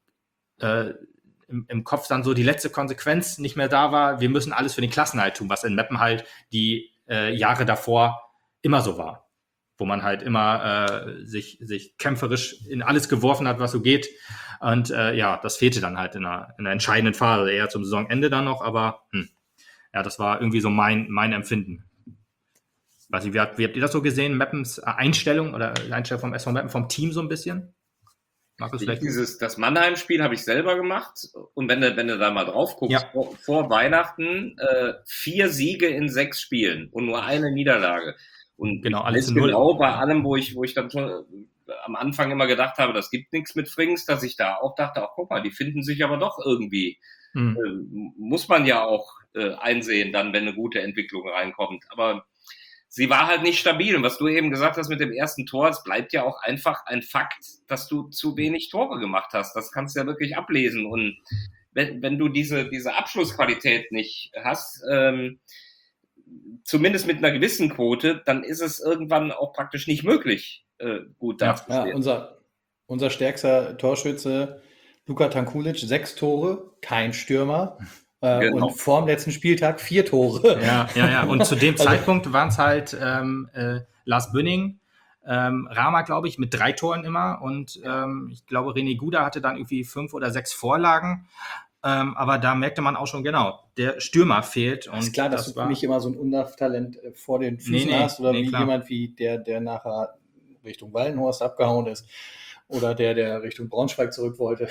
im Kopf dann so die letzte Konsequenz nicht mehr da war, wir müssen alles für den Klassenerhalt tun, was in Meppen halt die Jahre davor immer so war. Wo man halt immer sich kämpferisch in alles geworfen hat, was so geht. Und das fehlte dann halt in einer entscheidenden Phase, eher zum Saisonende dann noch, aber das war irgendwie so mein Empfinden. Weiß nicht, wie habt ihr das so gesehen, Meppens Einstellung oder Einstellung vom SV Meppen, vom Team so ein bisschen? Das Mannheim-Spiel habe ich selber gemacht und wenn du da mal drauf guckst, vor Weihnachten 4 Siege in 6 Spielen und nur eine Niederlage. Und genau, alles in genau bei allem, wo ich dann schon am Anfang immer gedacht habe, das gibt nichts mit Frings, dass ich da auch dachte, guck mal, die finden sich aber doch irgendwie. Muss man ja auch einsehen, dann, wenn eine gute Entwicklung reinkommt. Aber sie war halt nicht stabil. Und was du eben gesagt hast mit dem ersten Tor, es bleibt ja auch einfach ein Fakt, dass du zu wenig Tore gemacht hast. Das kannst du ja wirklich ablesen. Und wenn du diese Abschlussqualität nicht hast, zumindest mit einer gewissen Quote, dann ist es irgendwann auch praktisch nicht möglich, gut dazustehen. Ja, unser stärkster Torschütze, Luka Tankulic, 6 Tore, kein Stürmer. Genau. Und vor dem letzten Spieltag 4 Tore. Ja. Und zu dem Zeitpunkt waren es halt Lars Bünning, Rama, glaube ich, mit 3 Toren immer. Und ich glaube, René Guda hatte dann irgendwie 5 oder 6 Vorlagen. Aber da merkte man auch schon, genau, der Stürmer fehlt. Und ist klar, dass du nicht immer so ein Undav-Talent vor den Füßen hast oder wie klar. Jemand wie der nachher Richtung Wallenhorst abgehauen ist oder der Richtung Braunschweig zurück wollte.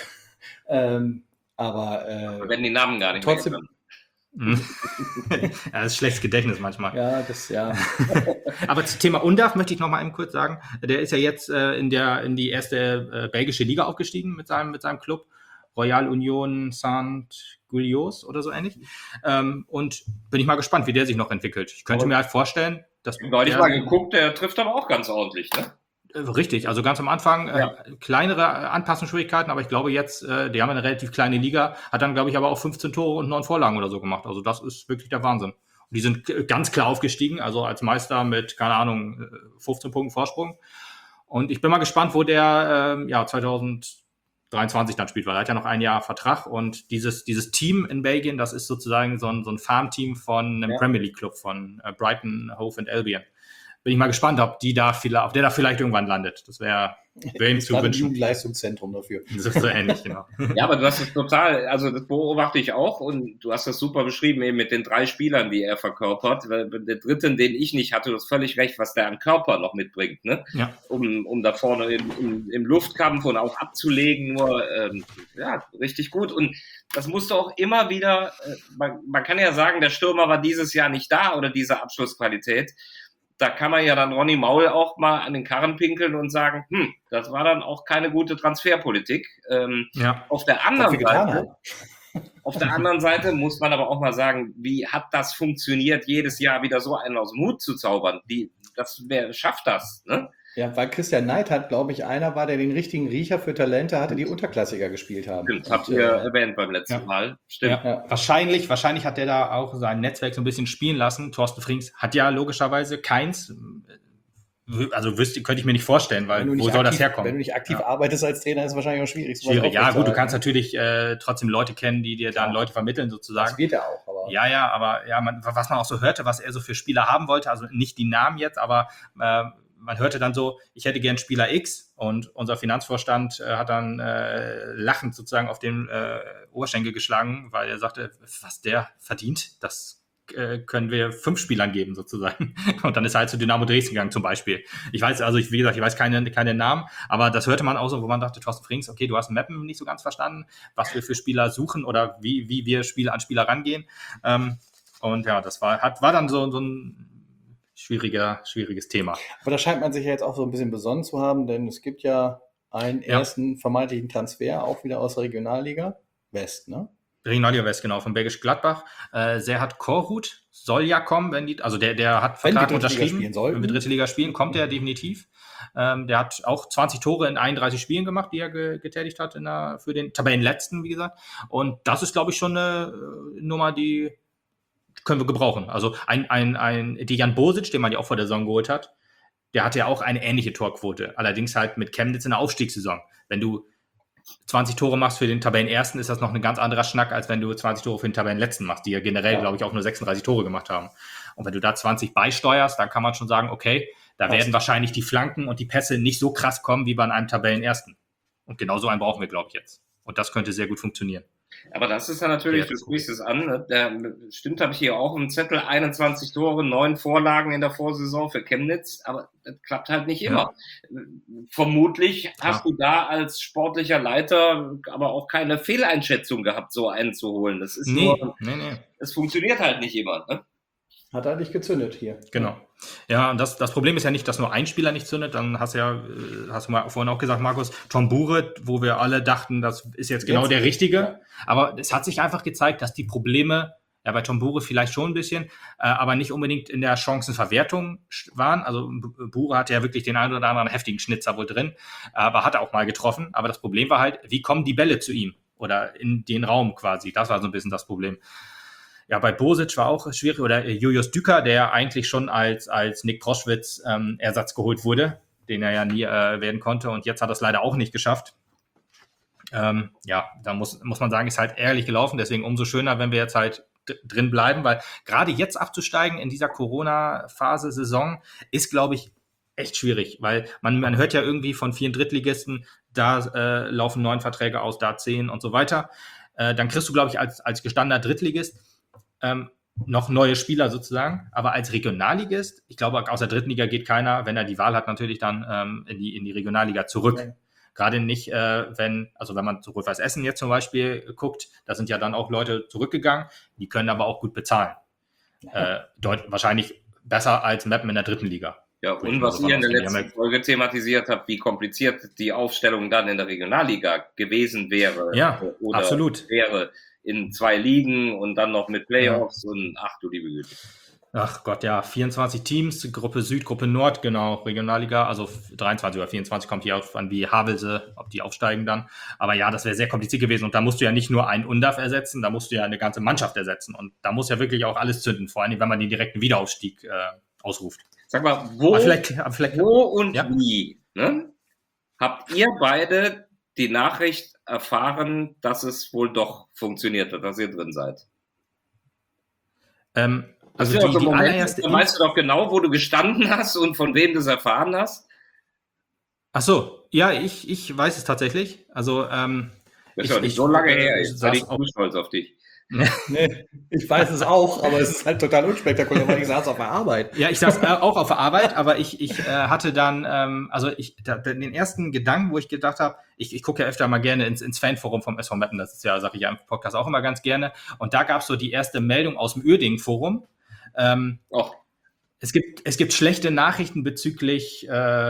Aber wenn die Namen gar nicht trotzdem. Das ist schlechtes Gedächtnis manchmal. Ja. Aber zum Thema Undav möchte ich noch mal eben kurz sagen, der ist ja jetzt in die erste belgische Liga aufgestiegen mit seinem Club. Royal Union Saint-Gilloise oder so ähnlich. Und bin ich mal gespannt, wie der sich noch entwickelt. Ich könnte mir halt vorstellen, dass... Neulich mal geguckt, der trifft aber auch ganz ordentlich, ne? Richtig, also ganz am Anfang kleinere Anpassungsschwierigkeiten, aber ich glaube jetzt, die haben eine relativ kleine Liga, hat dann, glaube ich, aber auch 15 Tore und 9 Vorlagen oder so gemacht. Also das ist wirklich der Wahnsinn. Und die sind ganz klar aufgestiegen, also als Meister mit, keine Ahnung, 15 Punkten Vorsprung. Und ich bin mal gespannt, wo der 2023 dann spielt, weil er hat ja noch ein Jahr Vertrag und dieses Team in Belgien, das ist sozusagen so ein Farmteam von einem Premier League Club von Brighton, Hove and Albion. Bin ich mal gespannt, ob der da vielleicht irgendwann landet. Das wäre ihm zu wünschen. Ein Jugendleistungszentrum dafür. So ähnlich, genau. Ja, aber du hast es total, also das beobachte ich auch und du hast das super beschrieben, eben mit den 3 Spielern, die er verkörpert. Der dritten, den ich nicht hatte, du hast völlig recht, was der an Körper noch mitbringt, ne? Ja. Um da vorne im Luftkampf und auch abzulegen, nur richtig gut. Und das musst du auch immer wieder, man kann ja sagen, der Stürmer war dieses Jahr nicht da oder diese Abschlussqualität. Da kann man ja dann Ronny Maul auch mal an den Karren pinkeln und sagen, das war dann auch keine gute Transferpolitik. Auf der anderen Seite muss man aber auch mal sagen, wie hat das funktioniert, jedes Jahr wieder so einen aus dem Hut zu zaubern? Wer schafft das, ne? Ja, weil Christian Neid glaube ich, einer war, der den richtigen Riecher für Talente hatte, die Unterklassiker gespielt haben. Stimmt, habt ihr erwähnt beim letzten Mal. Stimmt. Ja. Wahrscheinlich hat der da auch sein Netzwerk so ein bisschen spielen lassen. Thorsten Frings hat ja logischerweise keins. Also könnte ich mir nicht vorstellen, weil wo soll das herkommen? Wenn du nicht aktiv arbeitest als Trainer, ist es wahrscheinlich auch schwierig. Ja, gut, du kannst natürlich trotzdem Leute kennen, die dir dann Leute vermitteln sozusagen. Das geht ja auch. aber. Ja, aber was man auch so hörte, was er so für Spieler haben wollte, also nicht die Namen jetzt, aber man hörte dann so, ich hätte gern Spieler X, und unser Finanzvorstand hat dann lachend sozusagen auf den Oberschenkel geschlagen, weil er sagte, was der verdient, das können wir 5 Spielern geben sozusagen. Und dann ist er halt zu Dynamo Dresden gegangen zum Beispiel. Ich weiß keine Namen, aber das hörte man auch so, wo man dachte, Thorsten Frings, okay, du hast Mappen nicht so ganz verstanden, was wir für Spieler suchen oder wie wir Spieler an Spieler rangehen. Und ja, das war dann so ein schwieriges Thema. Aber da scheint man sich ja jetzt auch so ein bisschen besonnen zu haben, denn es gibt ja einen ersten vermeintlichen Transfer, auch wieder aus der Regionalliga West, ne? Regionalliga West, genau, von Bergisch Gladbach. Serhat Korhut soll ja kommen, der hat Vertrag unterschrieben. Wenn wir dritte Liga spielen, kommt er definitiv. Der hat auch 20 Tore in 31 Spielen gemacht, die er getätigt hat für den Tabellenletzten, wie gesagt. Und das ist, glaube ich, schon eine Nummer, die können wir gebrauchen. Also Dejan Bosic, den man ja auch vor der Saison geholt hat, der hatte ja auch eine ähnliche Torquote. Allerdings halt mit Chemnitz in der Aufstiegssaison. Wenn du 20 Tore machst für den Tabellenersten, ist das noch ein ganz anderer Schnack, als wenn du 20 Tore für den Tabellenletzten machst, die ja generell, glaube ich, auch nur 36 Tore gemacht haben. Und wenn du da 20 beisteuerst, dann kann man schon sagen, okay, da werden wahrscheinlich die Flanken und die Pässe nicht so krass kommen wie bei einem Tabellenersten. Und genau so einen brauchen wir, glaube ich, jetzt. Und das könnte sehr gut funktionieren. Aber das ist ja natürlich, du sprichst es an, stimmt, habe ich hier auch im Zettel, 21 Tore, 9 Vorlagen in der Vorsaison für Chemnitz, aber das klappt halt nicht immer. Vermutlich hast du da als sportlicher Leiter aber auch keine Fehleinschätzung gehabt, so einen zu holen. Das ist es funktioniert halt nicht immer, ne? Hat er nicht gezündet hier. Genau. Ja, und das Problem ist ja nicht, dass nur ein Spieler nicht zündet. Dann hast du mal vorhin auch gesagt, Markus, Tom Bure, wo wir alle dachten, das ist jetzt genau der Richtige. Ja. Aber es hat sich einfach gezeigt, dass die Probleme, ja, bei Tom Bure vielleicht schon ein bisschen, aber nicht unbedingt in der Chancenverwertung waren. Also Bure hatte ja wirklich den einen oder anderen heftigen Schnitzer wohl drin, aber hat er auch mal getroffen. Aber das Problem war halt, wie kommen die Bälle zu ihm oder in den Raum quasi? Das war so ein bisschen das Problem. Ja, bei Bosic war auch schwierig, oder Julius Düker, der eigentlich schon als Nick Proschwitz Ersatz geholt wurde, den er ja nie werden konnte, und jetzt hat er es leider auch nicht geschafft. Da muss man sagen, ist halt ehrlich gelaufen, deswegen umso schöner, wenn wir jetzt halt drin bleiben, weil gerade jetzt abzusteigen in dieser Corona-Phase, Saison, ist, glaube ich, echt schwierig, weil man hört ja irgendwie von 4 Drittligisten, da laufen 9 Verträge aus, da 10 und so weiter. Dann kriegst du, glaube ich, als gestandener Drittligist noch neue Spieler sozusagen, aber als Regionalligist, ich glaube, aus der dritten Liga geht keiner, wenn er die Wahl hat, natürlich dann in die Regionalliga zurück. Ja. Gerade nicht, wenn man zu Rot-Weiß Essen jetzt zum Beispiel guckt, da sind ja dann auch Leute zurückgegangen, die können aber auch gut bezahlen. Wahrscheinlich besser als Meppen in der dritten Liga. Ja, und was ihr in der letzten Folge thematisiert habt, wie kompliziert die Aufstellung dann in der Regionalliga gewesen wäre. Ja, oder absolut. Wäre in 2 Ligen und dann noch mit Playoffs und ach du liebe Güte. Ach Gott, ja, 24 Teams, Gruppe Süd, Gruppe Nord, genau, Regionalliga, also 23 oder 24 kommt hier auf an, wie Havelse, ob die aufsteigen dann. Aber ja, das wäre sehr kompliziert gewesen, und da musst du ja nicht nur einen UNDAF ersetzen, da musst du ja eine ganze Mannschaft ersetzen, und da muss ja wirklich auch alles zünden, vor allem, wenn man den direkten Wiederaufstieg ausruft. Sag mal, wo und wie, ne? Habt ihr beide die Nachricht erfahren, dass es wohl doch funktioniert hat, dass ihr drin seid? Also die allererste... Weißt du doch genau, wo du gestanden hast und von wem du es erfahren hast? Ach so, ja, ich weiß es tatsächlich. Also, das ist ja nicht so lange her, jetzt bin ich zu stolz auf dich. Nee, ich weiß es auch, aber es ist halt total unspektakulär, weil ich saß auf der Arbeit. Ja, ich saß auch auf der Arbeit, aber ich hatte dann, den ersten Gedanken, wo ich gedacht habe, ich gucke ja öfter mal gerne ins Fanforum vom SV Meppen, das ist ja, sage ich ja im Podcast auch immer ganz gerne, und da gab es so die erste Meldung aus dem Uerdingen-Forum. Es gibt schlechte Nachrichten bezüglich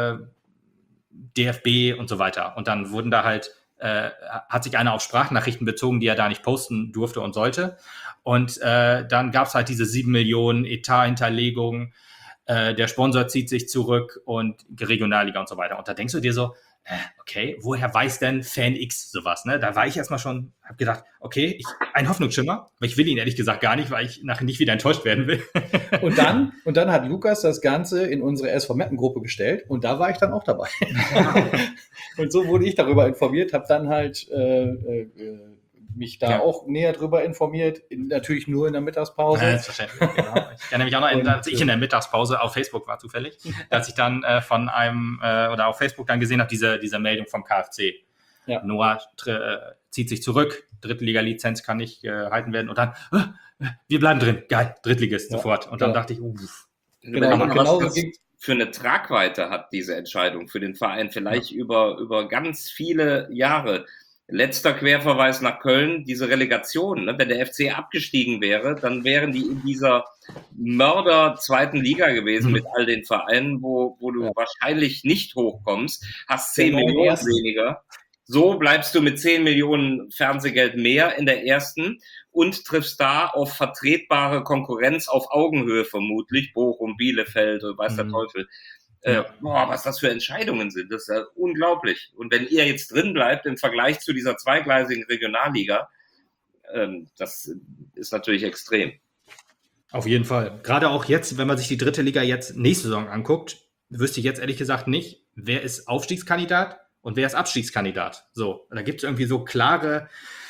DFB und so weiter, und dann wurden da halt hat sich einer auf Sprachnachrichten bezogen, die er da nicht posten durfte und sollte. Und dann gab es halt diese 7 Millionen Etat-Hinterlegung, der Sponsor zieht sich zurück und Regionalliga und so weiter. Und da denkst du dir so, okay, woher weiß denn Fan X sowas? Ne? Da war ich erstmal schon, habe gedacht, okay, ein Hoffnungsschimmer, aber ich will ihn ehrlich gesagt gar nicht, weil ich nachher nicht wieder enttäuscht werden will. Und dann hat Lukas das Ganze in unsere SV Meppen-Gruppe gestellt, und da war ich dann auch dabei. Und so wurde ich darüber informiert, habe dann halt mich da Ja. auch näher drüber informiert, natürlich nur in der Mittagspause. Selbstverständlich, genau. Ich kann nämlich auch noch, als ich in der Mittagspause auf Facebook war zufällig, dass ich dann von einem oder auf Facebook dann gesehen habe, diese Meldung vom KfC. Ja. Noah zieht sich zurück, Drittliga-Lizenz kann nicht gehalten werden und dann, wir bleiben drin, geil, Drittligist Ja. sofort. Und dann Ja. dachte ich, Genau, Überleg mal, genau was so das ging. für eine Tragweite hat diese Entscheidung für den Verein, vielleicht über ganz viele Jahre. Letzter Querverweis nach Köln, diese Relegation, ne? Wenn der FC abgestiegen wäre, dann wären die in dieser Mörder zweiten Liga gewesen mit all den Vereinen, wo du wahrscheinlich nicht hochkommst, hast 10 Genau, Millionen ersten. weniger. So bleibst du mit 10 Millionen Fernsehgeld mehr in der ersten und triffst da auf vertretbare Konkurrenz auf Augenhöhe vermutlich, Bochum, Bielefeld, weiß der Teufel. Was das für Entscheidungen sind, das ist ja unglaublich. Und wenn ihr jetzt drin bleibt im Vergleich zu dieser zweigleisigen Regionalliga, das ist natürlich extrem. auf jeden Fall. Gerade auch jetzt, wenn man sich die dritte Liga jetzt nächste Saison anguckt, wüsste ich jetzt ehrlich gesagt nicht, wer ist Aufstiegskandidat und wer ist Abstiegskandidat. So, da gibt es irgendwie so klare,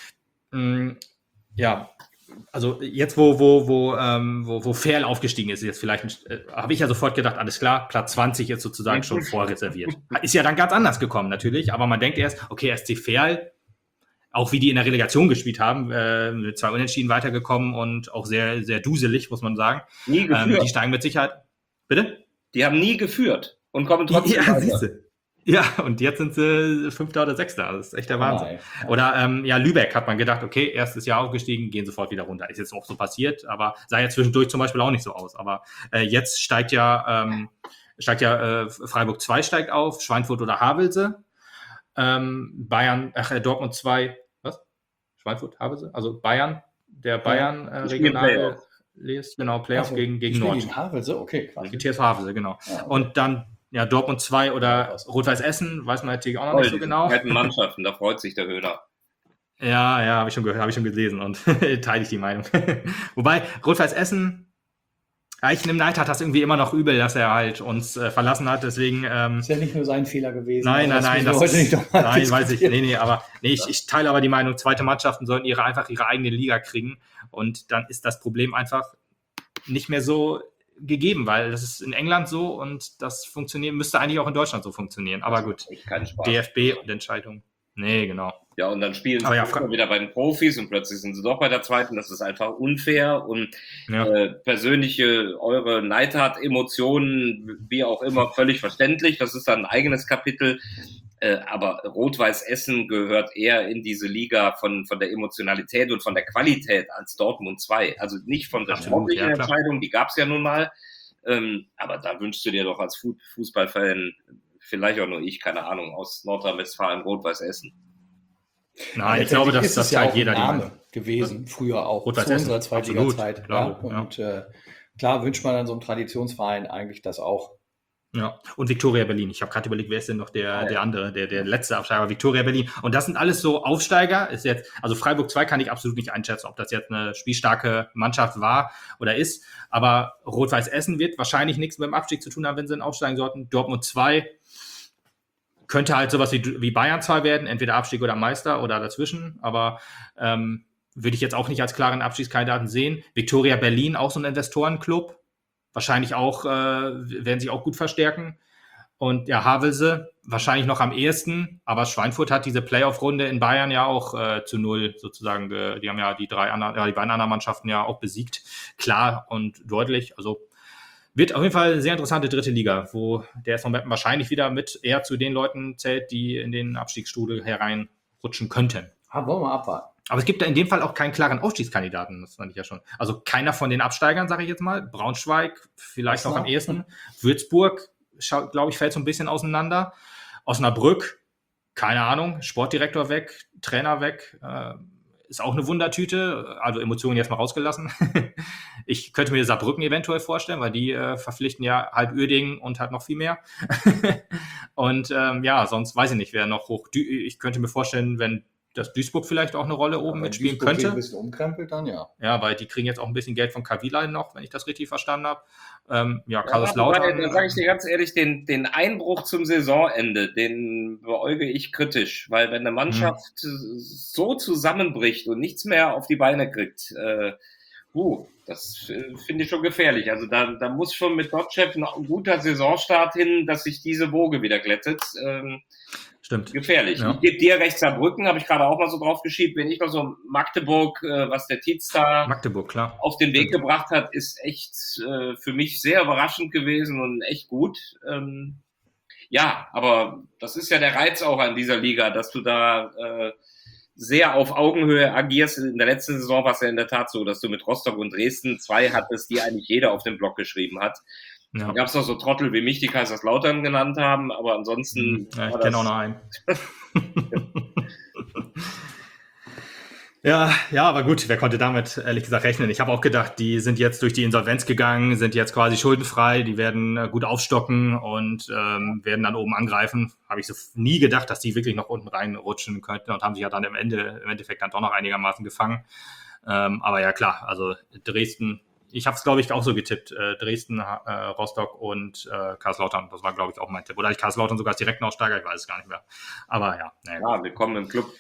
also jetzt, wo Ferl aufgestiegen ist, jetzt vielleicht, habe ich ja sofort gedacht, alles klar, Platz 20 ist sozusagen schon vorreserviert. Ist ja dann ganz anders gekommen natürlich, aber man denkt erst, okay, SC Verl, auch wie die in der Relegation gespielt haben, mit 2 Unentschieden weitergekommen und auch sehr, sehr duselig, muss man sagen. Nie geführt. Die steigen mit Sicherheit. Bitte? Die haben nie geführt und kommen trotzdem Ja, weiter. siehste. Ja, und jetzt sind sie Fünfter oder Sechster. Das ist echt der Wahnsinn. Ja. Oder Lübeck hat man gedacht, okay, erstes Jahr aufgestiegen, gehen sofort wieder runter. Ist jetzt auch so passiert, aber sah ja zwischendurch zum Beispiel auch nicht so aus. Aber jetzt steigt ja Freiburg 2 steigt auf, Schweinfurt oder Havelse. Dortmund 2, was? Schweinfurt, Havelse? Also Bayern, der Bayern regional liest, genau, Playoff Also, gegen die Nord. spielen Havelse, okay, quasi. Die TSV Havelse, genau. Ja, okay. Und dann Dortmund 2 oder Rot-Weiß Essen, weiß man natürlich auch noch nicht so genau. Die zweiten Mannschaften, da freut sich der Höhner. Ja, habe ich schon gehört, habe ich schon gelesen und teile ich die Meinung. Wobei Rot-Weiß Essen, ich nehme Neidhardt das irgendwie immer noch übel, dass er halt uns verlassen hat, deswegen Ist ja nicht nur sein Fehler gewesen. Nein, aber nein, müssen das wir heute nicht nochmal nein, weiß ich, diskutieren. ich teile aber die Meinung, zweite Mannschaften sollten ihre eigene Liga kriegen und dann ist das Problem einfach nicht mehr so gegeben, weil das ist in England so und das müsste eigentlich auch in Deutschland so funktionieren, aber gut, Echt keinen Spaß. DFB und Entscheidung, nee, genau. Ja, und dann spielen Aber sie wieder bei den Profis und plötzlich sind sie doch bei der zweiten. Das ist einfach unfair und persönliche, eure Neidhardt-Emotionen, wie auch immer, völlig verständlich. Das ist dann ein eigenes Kapitel. Aber Rot-Weiß Essen gehört eher in diese Liga von der Emotionalität und von der Qualität als Dortmund 2. Also nicht von der sportlichen Entscheidung, die gab es ja nun mal. Aber da wünschst du dir doch als Fußballfan, vielleicht auch nur ich, keine Ahnung, aus Nordrhein-Westfalen, Rot-Weiß Essen. Nein, ich glaube, dass das ja halt auch jeder ein Name gewesen, früher auch Rot-Weiß zu Essen, unserer Zweitliga-Zeit. absolut, Ja. Und klar wünscht man an so einem Traditionsverein eigentlich das auch. Ja, und Viktoria Berlin. Ich habe gerade überlegt, wer ist denn noch der andere, der letzte Absteiger, Viktoria Berlin. Und das sind alles so Aufsteiger. Ist jetzt, also Freiburg 2 kann ich absolut nicht einschätzen, ob das jetzt eine spielstarke Mannschaft war oder ist. Aber Rot-Weiß Essen wird wahrscheinlich nichts mit dem Abstieg zu tun haben, wenn sie aufsteigen sollten. Dortmund 2 könnte halt sowas wie Bayern 2 werden, entweder Abstieg oder Meister oder dazwischen. Aber würde ich jetzt auch nicht als klaren Abstiegskandidaten sehen. Viktoria Berlin, auch so ein Investorenclub. Wahrscheinlich auch, werden sich auch gut verstärken. Und ja, Havelse wahrscheinlich noch am ehesten, aber Schweinfurt hat diese Playoff-Runde in Bayern ja auch zu 0 sozusagen, die haben ja die beiden anderen Mannschaften ja auch besiegt, klar und deutlich. Also wird auf jeden Fall eine sehr interessante dritte Liga, wo der SV Meppen wahrscheinlich wieder mit eher zu den Leuten zählt, die in den Abstiegsstrudel hereinrutschen könnten. Wollen wir mal abwarten. Aber es gibt da in dem Fall auch keinen klaren Aufstiegskandidaten, das fand ich ja schon. Also keiner von den Absteigern, sage ich jetzt mal. Braunschweig vielleicht noch am ehesten. Würzburg, glaube ich, fällt so ein bisschen auseinander. Osnabrück, keine Ahnung, Sportdirektor weg, Trainer weg, ist auch eine Wundertüte. Also Emotionen jetzt mal rausgelassen. Ich könnte mir Saarbrücken eventuell vorstellen, weil die verpflichten ja halb Uerdingen und halt noch viel mehr. Und sonst weiß ich nicht, wer noch hoch. Ich könnte mir vorstellen, wenn dass Duisburg vielleicht auch eine Rolle oben Wenn mitspielen Duisburg hier könnte. ein bisschen umkrempelt, dann ja. Ja, weil die kriegen jetzt auch ein bisschen Geld von Kavila noch, wenn ich das richtig verstanden habe. Ja, Kaiserslautern. da sage ich dir ganz ehrlich, den Einbruch zum Saisonende, den beäuge ich kritisch, weil wenn eine Mannschaft so zusammenbricht und nichts mehr auf die Beine kriegt, das finde ich schon gefährlich. Also da muss schon mit Dotchev noch ein guter Saisonstart hin, dass sich diese Woge wieder glättet. Stimmt. Gefährlich. Ja. Ich gebe dir recht, Saarbrücken, habe ich gerade auch mal so drauf geschiebt. Wenn ich noch so Magdeburg, was der Tietz da Magdeburg, klar. auf den Weg gebracht hat, ist echt für mich sehr überraschend gewesen und echt gut. Ja, aber das ist ja der Reiz auch an dieser Liga, dass du da sehr auf Augenhöhe agierst. In der letzten Saison war es ja in der Tat so, dass du mit Rostock und Dresden 2 hattest, die eigentlich jeder auf dem Blog geschrieben hat. Ja. Da gab es noch so Trottel wie mich, die Kaiserslautern genannt haben, aber ansonsten... Ja, ich kenne auch noch einen. Ja, aber gut, wer konnte damit ehrlich gesagt rechnen? Ich habe auch gedacht, die sind jetzt durch die Insolvenz gegangen, sind jetzt quasi schuldenfrei, die werden gut aufstocken und werden dann oben angreifen. Habe ich so nie gedacht, dass die wirklich noch unten reinrutschen könnten und haben sich ja dann im Endeffekt dann doch noch einigermaßen gefangen. Aber ja klar, also Dresden, ich habe es glaube ich auch so getippt, Dresden, Rostock und Kaiserslautern, das war glaube ich auch mein Tipp. Oder ich Kaiserslautern sogar als direkten Aussteiger, ich weiß es gar nicht mehr. Aber ja. Ja, willkommen im Club.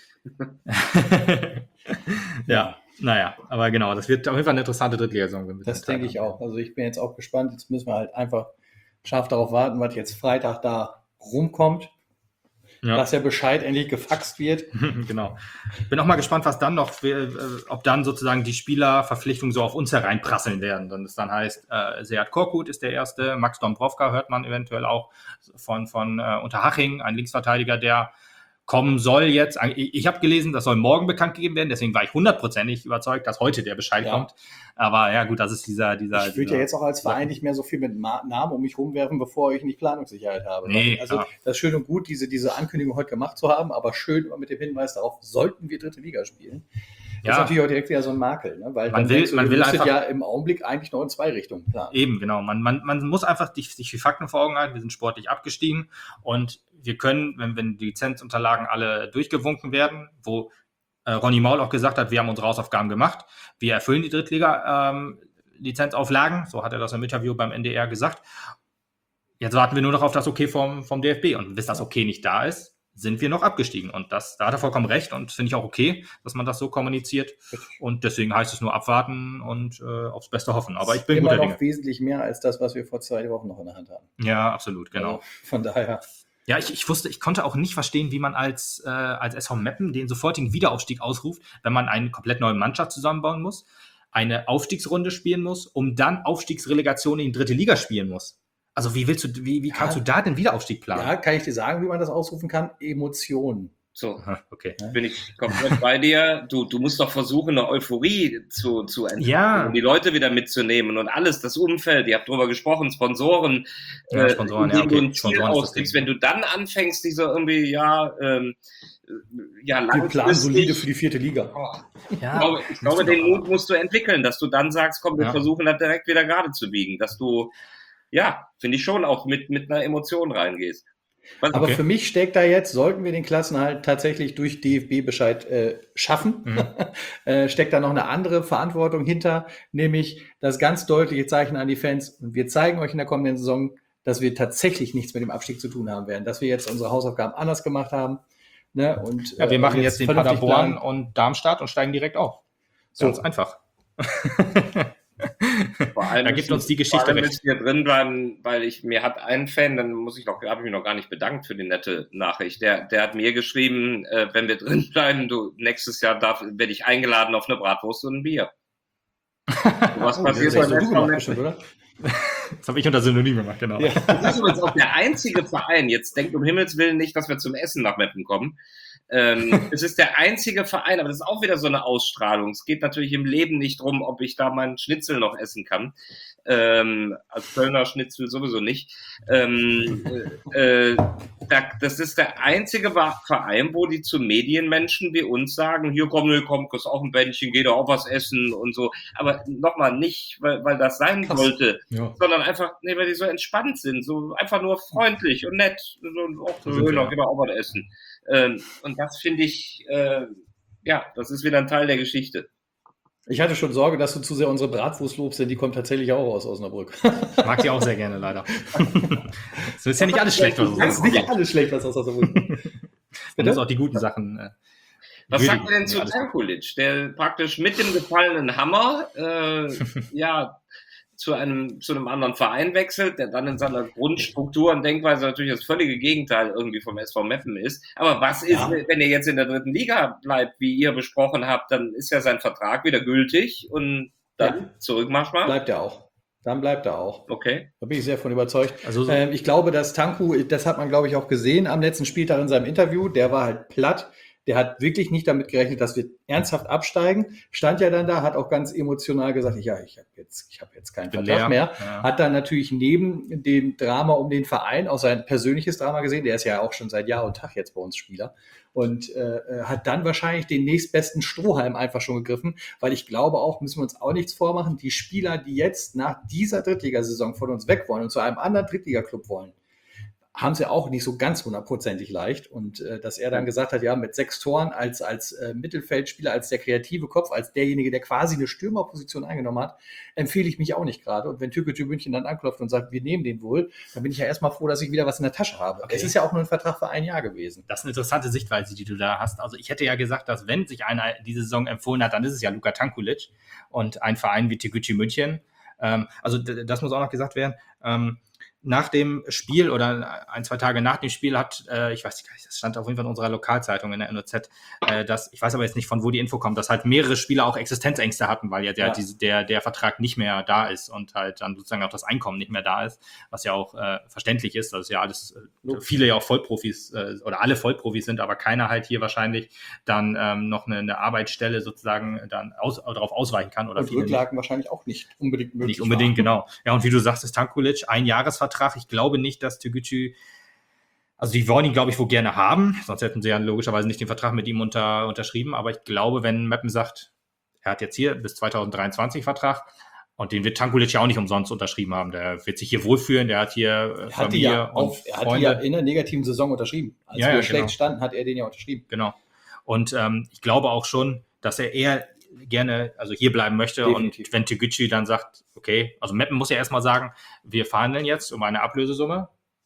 Ja, aber genau, das wird auf jeden Fall eine interessante Drittligasaison. Das denke ich auch. Also ich bin jetzt auch gespannt. Jetzt müssen wir halt einfach scharf darauf warten, was jetzt Freitag da rumkommt. Ja. Dass der Bescheid endlich gefaxt wird. Genau. Bin auch mal gespannt, was dann noch, ob dann sozusagen die Spielerverpflichtungen so auf uns hereinprasseln werden. Dann das dann heißt, Sead Korkut ist der erste, Max Dombrovka hört man eventuell auch von Unterhaching, ein Linksverteidiger, der kommen soll jetzt. Ich habe gelesen, das soll morgen bekannt gegeben werden, deswegen war ich 100%ig überzeugt, dass heute der Bescheid kommt. Aber ja gut, das ist dieser. Ich würde ja jetzt auch als Verein nicht mehr so viel mit Namen um mich rumwerfen, bevor ich nicht Planungssicherheit habe. Nee, also das ist schön und gut, diese Ankündigung heute gemacht zu haben, aber schön immer mit dem Hinweis darauf, sollten wir dritte Liga spielen. Das ist natürlich auch direkt wieder so ein Makel, ne? Weil man will einfach ja im Augenblick eigentlich nur in 2 Richtungen planen. Eben, genau. Man muss einfach sich die Fakten vor Augen halten. Wir sind sportlich abgestiegen und wir können, wenn die Lizenzunterlagen alle durchgewunken werden, wo Ronny Maul auch gesagt hat, wir haben unsere Hausaufgaben gemacht, wir erfüllen die Drittliga-Lizenzauflagen, so hat er das im Interview beim NDR gesagt. Jetzt warten wir nur noch auf das Okay vom DFB und bis das Okay nicht da ist, sind wir noch abgestiegen. Und da hat er vollkommen recht und finde ich auch okay, dass man das so kommuniziert. Und deswegen heißt es nur abwarten und aufs Beste hoffen. Aber ich bin guter Dinge. Immer noch wesentlich mehr als das, was wir vor 2 Wochen noch in der Hand hatten. Ja, absolut, genau. Also von daher. Ja, ich konnte auch nicht verstehen, wie man als SV Meppen den sofortigen Wiederaufstieg ausruft, wenn man eine komplett neue Mannschaft zusammenbauen muss, eine Aufstiegsrunde spielen muss, um dann Aufstiegsrelegation in die dritte Liga spielen muss. Also wie kannst du da den Wiederaufstieg planen? Ja, kann ich dir sagen, wie man das ausrufen kann? Emotionen. So, okay. Bin ich komplett bei dir. Du musst doch versuchen, eine Euphorie zu entwickeln, um die Leute wieder mitzunehmen und alles, das Umfeld, ihr habt drüber gesprochen, Sponsoren, Sponsoren, du ein Sponsoren Ziel ausgibst, wenn du dann anfängst, diese irgendwie, wir planen solide für die 4. Liga. Ich glaube, den Mut musst du entwickeln, dass du dann sagst, komm, wir versuchen das direkt wieder gerade zu biegen, dass du, finde ich schon, auch mit einer Emotion reingehst. Aber für mich steckt da jetzt, sollten wir den Klassenerhalt tatsächlich durch DFB-Bescheid schaffen, steckt da noch eine andere Verantwortung hinter, nämlich das ganz deutliche Zeichen an die Fans. Und wir zeigen euch in der kommenden Saison, dass wir tatsächlich nichts mit dem Abstieg zu tun haben werden, dass wir jetzt unsere Hausaufgaben anders gemacht haben. Ne? Und, wir machen jetzt den Paderborn und Darmstadt und steigen direkt auf. Ganz einfach. Vor allem da gibt uns die Geschichte recht. Müssen wir drin bleiben, weil mir hat ein Fan, dann habe ich mich noch gar nicht bedankt für die nette Nachricht. Der hat mir geschrieben, wenn wir drin bleiben, nächstes Jahr werde ich eingeladen auf eine Bratwurst und ein Bier. Was passiert beim SV oder? Das habe ich unter Synonym gemacht, genau. Ja. Das ist übrigens auch der einzige Verein, jetzt denkt um Himmels Willen nicht, dass wir zum Essen nach Meppen kommen. Es ist der einzige Verein, aber das ist auch wieder so eine Ausstrahlung. Es geht natürlich im Leben nicht drum, ob ich da meinen Schnitzel noch essen kann. Als Kölner Schnitzel sowieso nicht. Das ist der einzige Verein, wo die zu Medienmenschen wie uns sagen, hier komm, kriegst auch ein Bändchen, geh doch auch was essen und so. Aber nochmal nicht, weil das sein sollte, sondern einfach, weil die so entspannt sind, so einfach nur freundlich und nett. So, geh doch auch was essen. Und das finde ich, das ist wieder ein Teil der Geschichte. Ich hatte schon Sorge, dass du zu sehr unsere Bratwurst lobst, denn die kommt tatsächlich auch aus Osnabrück. Ich mag die auch sehr gerne, leider. Es ist ja nicht alles schlecht, was aus Das ist Osnabrück nicht alles schlecht, was aus Osnabrück kommt. Man muss auch die guten Sachen. Was sagt ihr denn würdigen, zu alles Tankulic, der praktisch mit dem gefallenen Hammer zu einem anderen Verein wechselt, der dann in seiner Grundstruktur und Denkweise natürlich das völlige Gegenteil irgendwie vom SV Meppen ist. Aber was ist, wenn er jetzt in der 3. Liga bleibt, wie ihr besprochen habt, dann ist ja sein Vertrag wieder gültig und dann Zurückmarsch mal? Bleibt er auch. Dann bleibt er auch. Okay. Da bin ich sehr von überzeugt. Also ich glaube, dass Tanku, das hat man, glaube ich, auch gesehen am letzten Spieltag in seinem Interview, der war halt platt. Der hat wirklich nicht damit gerechnet, dass wir ernsthaft absteigen. Stand ja dann da, hat auch ganz emotional gesagt, ich habe jetzt keinen Vertrag mehr. Ja. Hat dann natürlich neben dem Drama um den Verein auch sein persönliches Drama gesehen. Der ist ja auch schon seit Jahr und Tag jetzt bei uns Spieler. Und hat dann wahrscheinlich den nächstbesten Strohhalm einfach schon gegriffen, weil ich glaube auch, müssen wir uns auch nichts vormachen, die Spieler, die jetzt nach dieser Drittligasaison von uns weg wollen und zu einem anderen Drittligaklub wollen, haben sie auch nicht so ganz 100%ig leicht. Und dass er dann gesagt hat, ja, mit 6 Toren als Mittelfeldspieler, als der kreative Kopf, als derjenige, der quasi eine Stürmerposition eingenommen hat, empfehle ich mich auch nicht gerade. Und wenn Türkgücü München dann anklopft und sagt, wir nehmen den wohl, dann bin ich ja erstmal froh, dass ich wieder was in der Tasche habe. Okay. Es ist ja auch nur ein Vertrag für ein Jahr gewesen. Das ist eine interessante Sichtweise, die du da hast. Also ich hätte ja gesagt, dass wenn sich einer diese Saison empfohlen hat, dann ist es ja Luka Tankulic und ein Verein wie Türkgücü München. Also das muss auch noch gesagt werden. Nach dem Spiel oder 1-2 Tage nach dem Spiel hat, ich weiß gar nicht, das stand auf jeden Fall in unserer Lokalzeitung in der NOZ, ich weiß aber jetzt nicht, von wo die Info kommt, dass halt mehrere Spieler auch Existenzängste hatten, weil der Vertrag nicht mehr da ist und halt dann sozusagen auch das Einkommen nicht mehr da ist, was ja auch verständlich ist, dass ja alles, viele ja auch Vollprofis oder alle Vollprofis sind, aber keiner halt hier wahrscheinlich dann noch eine Arbeitsstelle sozusagen dann darauf ausweichen kann. Oder und viele Rücklagen wahrscheinlich auch nicht unbedingt möglich. Nicht unbedingt, genau. Ja, und wie du sagst, ist Tankulic ein Jahresvertrag. Ich glaube nicht, dass Türkgücü, also die wollen ihn, glaube ich, wohl gerne haben, sonst hätten sie ja logischerweise nicht den Vertrag mit ihm unterschrieben, aber ich glaube, wenn Meppen sagt, er hat jetzt hier bis 2023 Vertrag und den wird Tankulic ja auch nicht umsonst unterschrieben haben, der wird sich hier wohlfühlen, der hat hier Familie und Freunde. Er hat die ja in der negativen Saison unterschrieben. Als wir schlecht standen, hat er den ja unterschrieben. Genau. Und ich glaube auch schon, dass er eher gerne hier bleiben möchte. Definitiv. Und wenn Türkgücü dann sagt, okay, also Meppen muss ja erstmal sagen, wir verhandeln jetzt um eine Ablösesumme.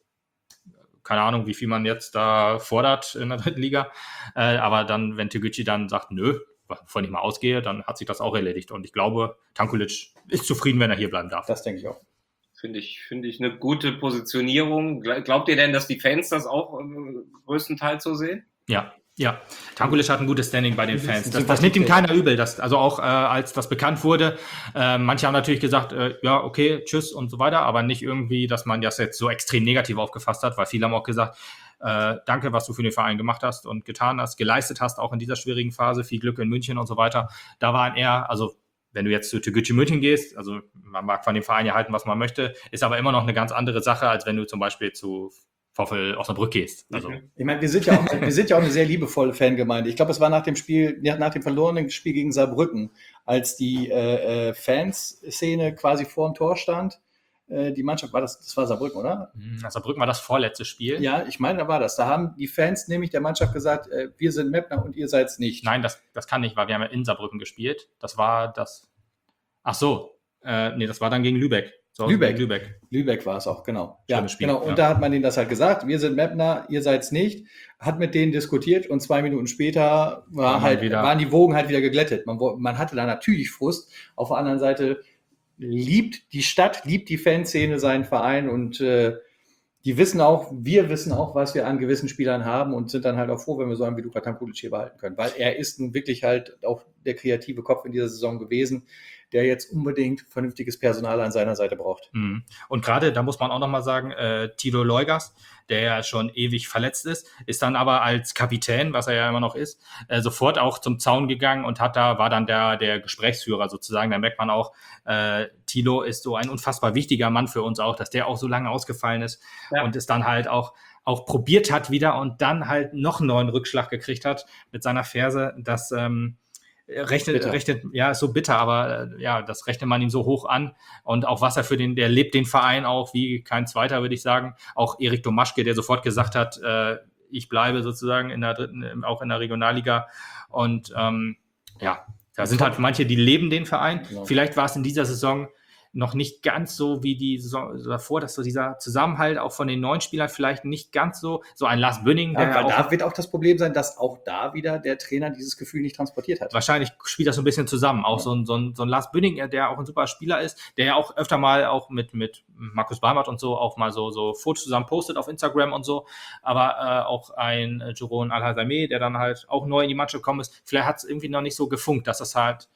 Keine Ahnung, wie viel man jetzt da fordert in der 3. Liga. Aber dann, wenn Türkgücü dann sagt, nö, wovon ich mal ausgehe, dann hat sich das auch erledigt. Und ich glaube, Tankulic ist zufrieden, wenn er hier bleiben darf. Das denke ich auch. Finde ich eine gute Positionierung. Glaubt ihr denn, dass die Fans das auch größtenteils so sehen? Ja, Tankulic hat ein gutes Standing bei den Fans. Das nimmt ihm keiner übel. Also auch als das bekannt wurde, manche haben natürlich gesagt, ja, okay, tschüss und so weiter, aber nicht irgendwie, dass man das jetzt so extrem negativ aufgefasst hat, weil viele haben auch gesagt, danke, was du für den Verein gemacht hast und getan hast, geleistet hast, auch in dieser schwierigen Phase, viel Glück in München und so weiter. Da waren eher, also wenn du jetzt zu Türkgücü München gehst, also man mag von dem Verein ja halten, was man möchte, ist aber immer noch eine ganz andere Sache, als wenn du zum Beispiel zu VfL Osnabrück gehst. Also. Ich meine, wir sind ja auch eine sehr liebevolle Fangemeinde. Ich glaube, es war nach dem verlorenen Spiel gegen Saarbrücken, als die Fanszene quasi vor dem Tor stand. Die Mannschaft, das war Saarbrücken, oder? Saarbrücken war das vorletzte Spiel. Ja, ich meine, da war das. Da haben die Fans nämlich der Mannschaft gesagt, wir sind Meppner und ihr seid's nicht. Nein, das kann nicht, weil wir haben ja in Saarbrücken gespielt. Das war das. Ach so. Das war dann gegen Lübeck. So, Lübeck war es auch, genau. Schönes Spiel, genau. Und da hat man denen das halt gesagt, wir sind Meppner, ihr seid's nicht. Hat mit denen diskutiert und 2 Minuten später waren die Wogen halt wieder geglättet. Man hatte da natürlich Frust. Auf der anderen Seite liebt die Stadt, liebt die Fanszene seinen Verein und wir wissen auch, was wir an gewissen Spielern haben und sind dann halt auch froh, wenn wir so einen wie Luka Tankulic hier behalten können, weil er ist nun wirklich halt auch der kreative Kopf in dieser Saison gewesen, der jetzt unbedingt vernünftiges Personal an seiner Seite braucht. Und gerade, da muss man auch nochmal sagen, Tilo Leugers, der ja schon ewig verletzt ist dann aber als Kapitän, was er ja immer noch ist, sofort auch zum Zaun gegangen und war dann der Gesprächsführer sozusagen. Da merkt man auch, Tilo ist so ein unfassbar wichtiger Mann für uns auch, dass der auch so lange ausgefallen ist und es dann halt auch probiert hat wieder und dann halt noch einen neuen Rückschlag gekriegt hat mit seiner Ferse, dass rechnet, ja, ist so bitter, aber das rechnet man ihm so hoch an und auch was er der lebt den Verein auch wie kein zweiter, würde ich sagen. Auch Erik Domaschke, der sofort gesagt hat, ich bleibe sozusagen in der dritten, auch in der Regionalliga. Und da sind halt manche, die leben den Verein. Genau. Vielleicht war es in dieser Saison noch nicht ganz so wie die Saison davor, dass so dieser Zusammenhalt auch von den neuen Spielern vielleicht nicht ganz so ein Lars Bünning, Ja, weil auch da wird auch das Problem sein, dass auch da wieder der Trainer dieses Gefühl nicht transportiert hat. wahrscheinlich spielt das so ein bisschen zusammen. Auch so ein Lars Bünning, der auch ein super Spieler ist, der ja auch öfter mal auch mit Markus Barmert und so auch mal so Fotos zusammen postet auf Instagram und so. Aber auch ein Jeroen Al-Hazameh, der dann halt auch neu in die Mannschaft gekommen ist. Vielleicht hat es irgendwie noch nicht so gefunkt, dass das halt,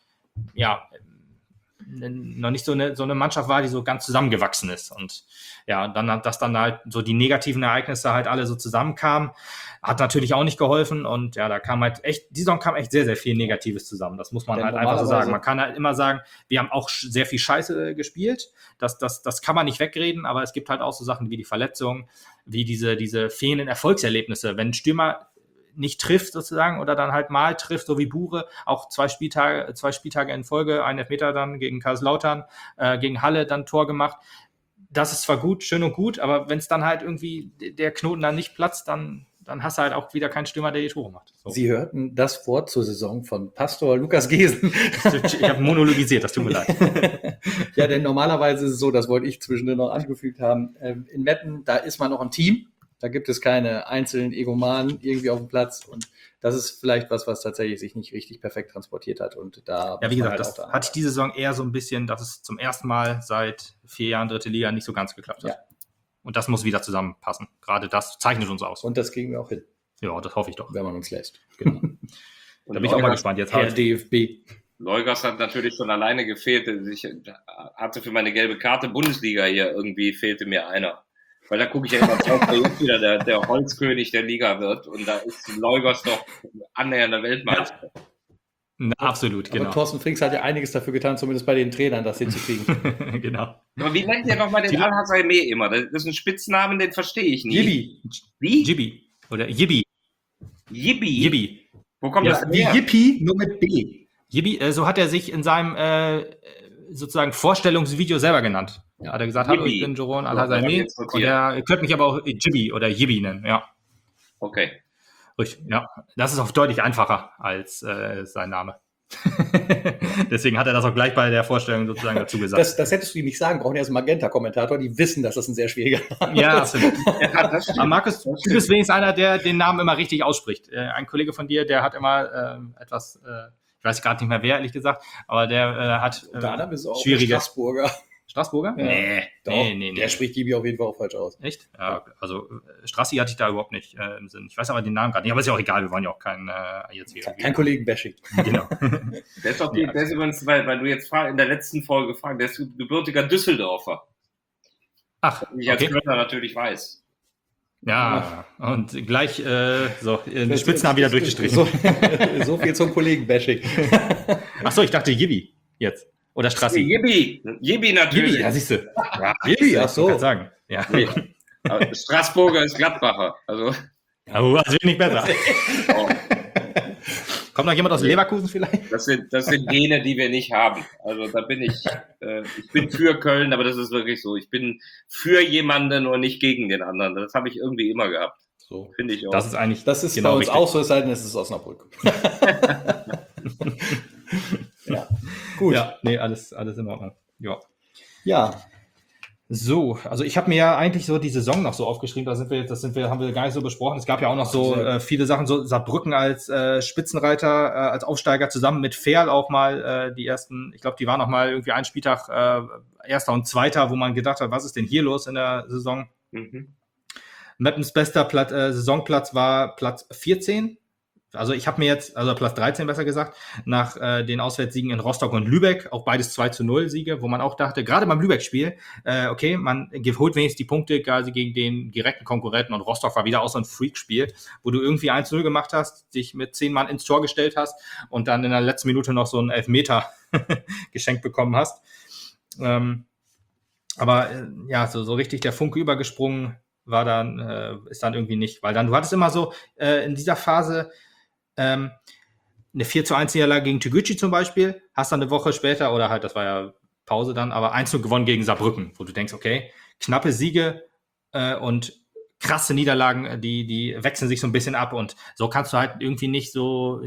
noch nicht so eine Mannschaft war, die so ganz zusammengewachsen ist. Und dann, dass dann halt so die negativen Ereignisse halt alle so zusammenkamen, hat natürlich auch nicht geholfen. Und da kam halt echt, die Saison kam echt sehr, sehr viel Negatives zusammen. Das muss man Denn halt einfach so normalerweise- sagen. Man kann halt immer sagen, wir haben auch sehr viel Scheiße gespielt. Das kann man nicht wegreden, aber es gibt halt auch so Sachen wie die Verletzungen, wie diese fehlenden Erfolgserlebnisse. Wenn ein Stürmer nicht trifft sozusagen oder dann halt mal trifft, so wie Bure, auch zwei Spieltage in Folge, einen Elfmeter dann gegen Kaiserslautern, gegen Halle dann Tor gemacht. Das ist zwar gut, schön und gut, aber wenn es dann halt irgendwie der Knoten dann nicht platzt, dann hast du halt auch wieder keinen Stürmer, der die Tore macht. So. Sie hörten das Wort zur Saison von Pastor Lukas Gesen. Ich habe monologisiert, das tut mir leid. Ja, denn normalerweise ist es so, das wollte ich zwischendrin noch angefügt haben, in Metten, da ist man noch ein Team. Da gibt es keine einzelnen Egomanen irgendwie auf dem Platz. Und das ist vielleicht was tatsächlich sich nicht richtig perfekt transportiert hat. Und da Ja, wie muss man gesagt, halt auch das hatte ich diese Saison eher so ein bisschen, dass es zum ersten Mal seit 4 Jahren dritte Liga nicht so ganz geklappt hat. Ja. Und das muss wieder zusammenpassen. Gerade das zeichnet uns aus. Und das kriegen wir auch hin, Ja, das hoffe ich doch. wenn man uns lässt. Genau. Da bin ich auch mal gespannt. Jetzt Herr halt. DFB. Leugers hat natürlich schon alleine gefehlt. Ich hatte für meine gelbe Karte Bundesliga hier irgendwie, fehlte mir einer. Weil da gucke ich ja immer drauf, wer jetzt wieder der Holzkönig der Liga wird. Und da ist Leugers doch annähernder Weltmeister. Absolut, Aber genau. Thorsten Frings hat ja einiges dafür getan, zumindest bei den Trainern, das hinzukriegen. Genau. Aber wie nennt ihr nochmal den Al-Hazameh immer? Das ist ein Spitznamen, den verstehe ich nie. Yibi. Wie? Yibi. Oder Yibi. Yibi. Yibi. Wo kommt Ja, das Wie her? Yippie, nur mit B. Yibi, so hat er sich in seinem sozusagen Vorstellungsvideo selber genannt. Ja. Hat er gesagt, hallo, Yibi. ich bin Jeroen So, hab ich Al-Hazameh. jetzt notiert. Und ihr könnt mich aber auch Yibi oder Yibi nennen. Ja, Okay. richtig. Ja, das ist auch deutlich einfacher als sein Name. Deswegen hat er das auch gleich bei der Vorstellung sozusagen dazu gesagt. Das hättest du ihm nicht sagen brauchen, er ist ein Magenta-Kommentator, die wissen, dass das ein sehr schwieriger Name Ja, ist. absolut. Ja, das stimmt. Aber Markus, du bist wenigstens einer, der den Namen immer richtig ausspricht. Ein Kollege von dir, der hat immer etwas, ich weiß gerade nicht mehr wer, ehrlich gesagt, aber der hat Unter anderem ist es auch schwierige. Straßburger. Straßburger? Ja. Doch, Nee. der spricht Yibi auf jeden Fall auch falsch aus. Echt? Ja, also Strassi hatte ich da überhaupt nicht im Sinn. Ich weiß aber den Namen gerade nicht, aber ist ja auch egal, wir wollen ja auch keinen jetzt hier. Kein Kollegen-Bashing. Genau. Der ist, der ist übrigens, weil du jetzt in der letzten Folge fragst, der ist gebürtiger Düsseldorfer. Ach, Ich als okay. Kölner natürlich weiß. Ja, und gleich den Spitznamen wieder durchgestrichen. So viel zum Kollegen-Bashing. Achso, ich dachte Yibi jetzt. Oder Strassi. Yibi natürlich. Yibi, ja, siehst du. Ja, Yibi, ach so. Ich kann sagen. Ja. Nee. Aber Straßburger ist Gladbacher. Also, Aber das wird nicht besser. oh, Kommt noch jemand aus Leverkusen vielleicht? das sind Gene, die wir nicht haben. Also da bin ich bin für Köln, aber das ist wirklich so. Ich bin für jemanden und nicht gegen den anderen. Das habe ich irgendwie immer gehabt. So. Finde ich auch. Das ist eigentlich Das ist genau bei uns richtig. auch so, es sei denn, es ist Osnabrück. Ja, gut. Ja, nee, alles in Ordnung. Ja. Ja, So, also ich habe mir ja eigentlich so die Saison noch so aufgeschrieben, haben wir gar nicht so besprochen. Es gab ja auch noch so viele Sachen, so Saarbrücken als Spitzenreiter, als Aufsteiger zusammen mit Ferl auch mal die ersten, ich glaube, die waren noch mal irgendwie einen Spieltag Erster und Zweiter, wo man gedacht hat, was ist denn hier los in der Saison? Mhm. Meppens bester Saisonplatz war Platz 14. Also ich habe mir jetzt, also Platz 13 besser gesagt, nach den Auswärtssiegen in Rostock und Lübeck, auch beides 2-0 Siege, wo man auch dachte, gerade beim Lübeck-Spiel, okay, man holt wenigstens die Punkte quasi gegen den direkten Konkurrenten und Rostock war wieder auch so ein Freak-Spiel, wo du irgendwie 1-0 gemacht hast, dich mit 10 Mann ins Tor gestellt hast und dann in der letzten Minute noch so einen Elfmeter geschenkt bekommen hast. Aber so richtig der Funke übergesprungen war dann, ist dann irgendwie nicht, weil dann, du hattest immer so in dieser Phase eine 4-1-Niederlage gegen Tegucci zum Beispiel, hast dann eine Woche später, oder halt, das war ja Pause dann, aber 1-0 gewonnen gegen Saarbrücken, wo du denkst, okay, knappe Siege und krasse Niederlagen, die wechseln sich so ein bisschen ab und so kannst du halt irgendwie nicht so,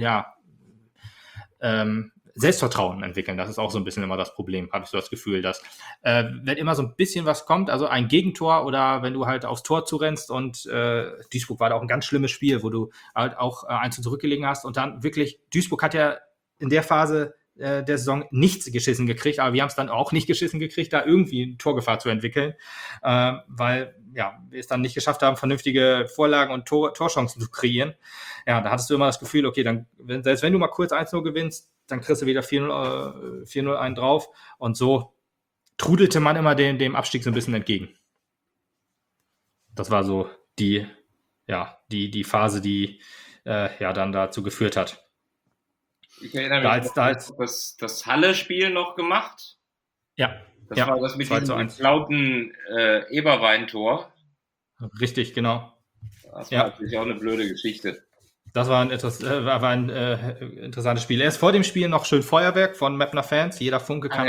Selbstvertrauen entwickeln. Das ist auch so ein bisschen immer das Problem, habe ich so das Gefühl, dass wenn immer so ein bisschen was kommt, also ein Gegentor oder wenn du halt aufs Tor zurennst und Duisburg war da auch ein ganz schlimmes Spiel, wo du halt auch 1 zurückgelegen hast und dann wirklich, Duisburg hat ja in der Phase der Saison nichts geschissen gekriegt, aber wir haben es dann auch nicht geschissen gekriegt, da irgendwie eine Torgefahr zu entwickeln, weil wir es dann nicht geschafft haben, vernünftige Vorlagen und Torchancen zu kreieren. Ja, da hattest du immer das Gefühl, okay, dann, selbst wenn du mal kurz 1-0 gewinnst, dann kriegst du wieder 4-0 einen drauf und so trudelte man immer dem Abstieg so ein bisschen entgegen. Das war so die Phase, die dann dazu geführt hat. Ich erinnere mich, das Halle-Spiel noch gemacht. Ja. Das war das mit diesem geklauten Eberwein-Tor. Richtig, genau. Das war natürlich auch eine blöde Geschichte. Das war ein interessantes Spiel. Erst vor dem Spiel noch schön Feuerwerk von Meppner Fans. Jeder Funke kann,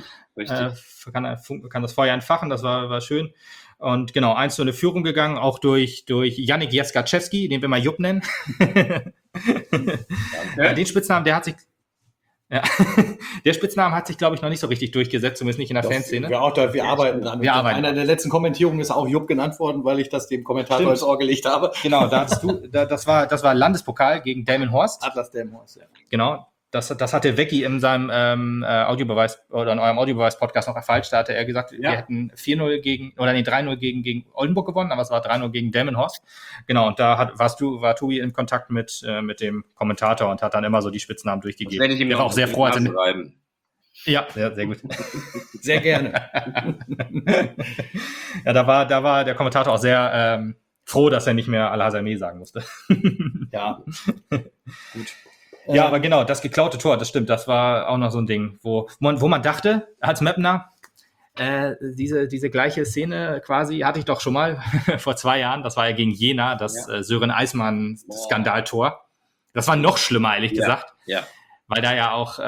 kann das Feuer entfachen. Das war schön. Und genau, 1-0 in Führung gegangen, auch durch Yannick Jeskaczewski, den wir mal Jupp nennen. Den Spitznamen, der Spitznamen hat sich, glaube ich, noch nicht so richtig durchgesetzt, zumindest nicht in der Fanszene. Wir arbeiten dran. Einer der letzten Kommentierungen ist auch Jupp genannt worden, weil ich das dem Kommentator ins Ohr gelegt habe. Genau, das war Landespokal gegen Delmenhorst. Atlas Delmenhorst, ja. Genau. Das hatte Vecchi in seinem Audiobeweis oder in eurem Audiobeweis-Podcast noch erfalscht. Da hatte er gesagt, wir hätten 3-0 gegen Oldenburg gewonnen, aber es war 3-0 gegen Delmenhorst. Genau, und da war Tobi in Kontakt mit dem Kommentator und hat dann immer so die Spitznamen durchgegeben. Das werde ich ihm auch sehr froh. Ja, sehr gut. Sehr gerne. Ja, da war der Kommentator auch sehr froh, dass er nicht mehr Al-Hazami sagen musste. Ja, gut. Ja, aber genau, das geklaute Tor, das stimmt, das war auch noch so ein Ding, wo man dachte, als Meppner, diese gleiche Szene quasi hatte ich doch schon mal vor 2 Jahren, das war ja gegen Jena, das Sören Eismann-Skandaltor. Das war noch schlimmer, ehrlich gesagt, weil da ja auch,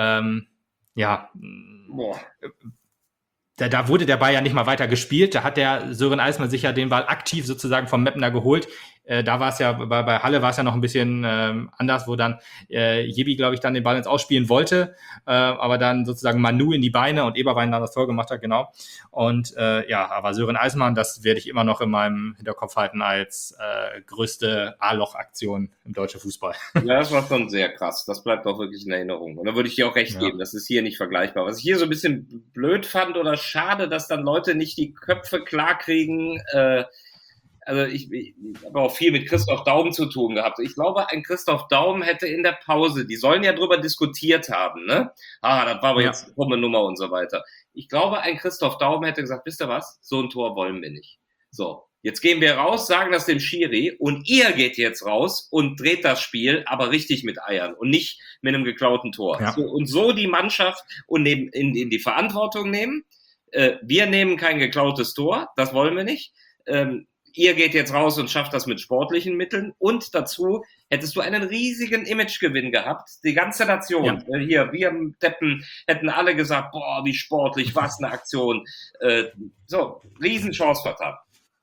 da wurde der Ball ja nicht mal weiter gespielt, da hat der Sören Eismann sich ja den Ball aktiv sozusagen vom Meppner geholt. Da war es ja, bei Halle war es ja noch ein bisschen anders, wo dann Jebi, glaube ich, dann den Ball ins Ausspielen wollte, aber dann sozusagen Manu in die Beine und Eberwein dann das Tor gemacht hat, genau. Und aber Sören Eismann, das werde ich immer noch in meinem Hinterkopf halten als größte A-Loch-Aktion im deutschen Fußball. Ja, das war schon sehr krass. Das bleibt auch wirklich in Erinnerung. Und da würde ich dir auch recht geben, das ist hier nicht vergleichbar. Was ich hier so ein bisschen blöd fand oder schade, dass dann Leute nicht die Köpfe klar kriegen, also ich habe auch viel mit Christoph Daum zu tun gehabt. Ich glaube, ein Christoph Daum hätte in der Pause, die sollen ja drüber diskutiert haben, ne? Das war aber jetzt eine krumme Nummer und so weiter. Ich glaube, ein Christoph Daum hätte gesagt, wisst ihr was? So ein Tor wollen wir nicht. So, jetzt gehen wir raus, sagen das dem Schiri und ihr geht jetzt raus und dreht das Spiel, aber richtig mit Eiern und nicht mit einem geklauten Tor. Ja. So die Mannschaft und in die Verantwortung nehmen. Wir nehmen kein geklautes Tor, das wollen wir nicht. Ihr geht jetzt raus und schafft das mit sportlichen Mitteln und dazu hättest du einen riesigen Imagegewinn gehabt. Die ganze Nation, hier, wir Deppen hätten alle gesagt, boah, wie sportlich, was eine Aktion. Riesenchance vertan.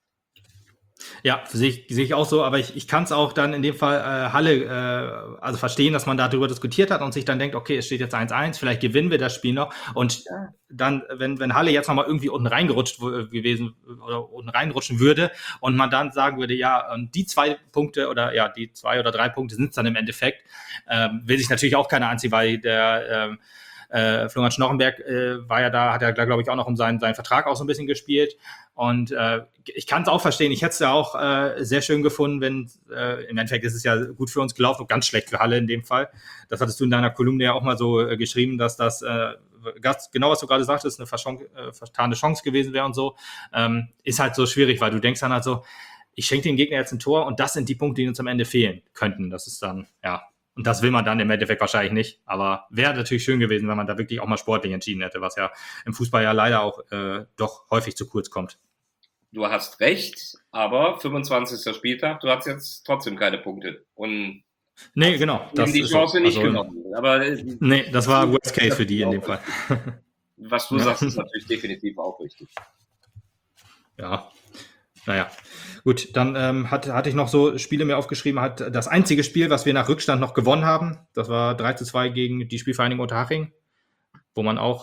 Ja, sehe ich auch so, aber ich kann es auch dann in dem Fall Halle also verstehen, dass man darüber diskutiert hat und sich dann denkt, okay, es steht jetzt 1-1, vielleicht gewinnen wir das Spiel noch und dann, wenn Halle jetzt nochmal irgendwie unten reingerutscht gewesen oder unten reinrutschen würde und man dann sagen würde, ja, und die 2 Punkte oder die 2 oder 3 Punkte sind es dann im Endeffekt, will sich natürlich auch keiner anziehen, weil der Florian Schnochenberg war ja da, hat ja, glaube ich, auch noch um seinen Vertrag auch so ein bisschen gespielt. Und ich kann es auch verstehen. Ich hätte es ja auch sehr schön gefunden, wenn im Endeffekt ist es ja gut für uns gelaufen und ganz schlecht für Halle in dem Fall. Das hattest du in deiner Kolumne ja auch mal so geschrieben, dass das genau, was du gerade sagtest, eine vertane Chance gewesen wäre und so. Ist halt so schwierig, weil du denkst dann halt so, ich schenke dem Gegner jetzt ein Tor und das sind die Punkte, die uns am Ende fehlen könnten. Das ist dann, und das will man dann im Endeffekt wahrscheinlich nicht. Aber wäre natürlich schön gewesen, wenn man da wirklich auch mal sportlich entschieden hätte, was ja im Fußball ja leider auch doch häufig zu kurz kommt. Du hast recht, aber 25. Spieltag, du hast jetzt trotzdem keine Punkte. Und nee, genau. Das die Chance so, nicht genommen. Aber, nee, das war Worst Case für die in dem Fall. Was du sagst, ist natürlich definitiv auch richtig. Ja, naja. Gut, dann hatte ich noch so Spiele mir aufgeschrieben, das einzige Spiel, was wir nach Rückstand noch gewonnen haben, das war 3:2 gegen die Spielvereinigung Unterhaching, wo man auch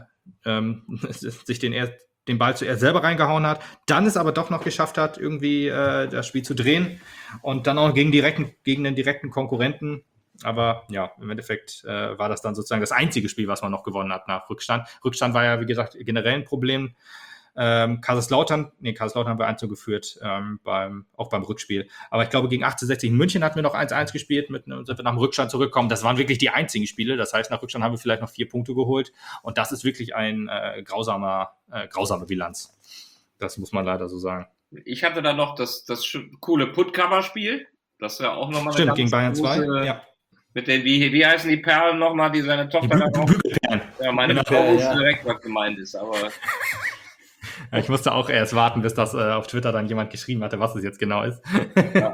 sich den Ball zuerst selber reingehauen hat, dann es aber doch noch geschafft hat, irgendwie das Spiel zu drehen und dann auch gegen den direkten Konkurrenten. Aber ja, im Endeffekt war das dann sozusagen das einzige Spiel, was man noch gewonnen hat nach Rückstand. Rückstand war ja, wie gesagt, generell ein Problem. Kaiserslautern haben wir 1:0 geführt, auch beim Rückspiel. Aber ich glaube, gegen 1860 in München hatten wir noch 1:1 gespielt, sind wir nach dem Rückstand zurückgekommen. Das waren wirklich die einzigen Spiele. Das heißt, nach Rückstand haben wir vielleicht noch 4 Punkte geholt. Und das ist wirklich eine grausame Bilanz. Das muss man leider so sagen. Ich hatte da noch das coole Puttkammer-Spiel. Das wäre auch nochmal Stimmt, gegen Bayern 2. Ja. Mit den, wie heißen die Perlen nochmal, die seine Tochter da noch? Ja, meine Frau wusste direkt, was gemeint ist, aber. Ja, ich musste auch erst warten, bis das auf Twitter dann jemand geschrieben hatte, was es jetzt genau ist. Ja,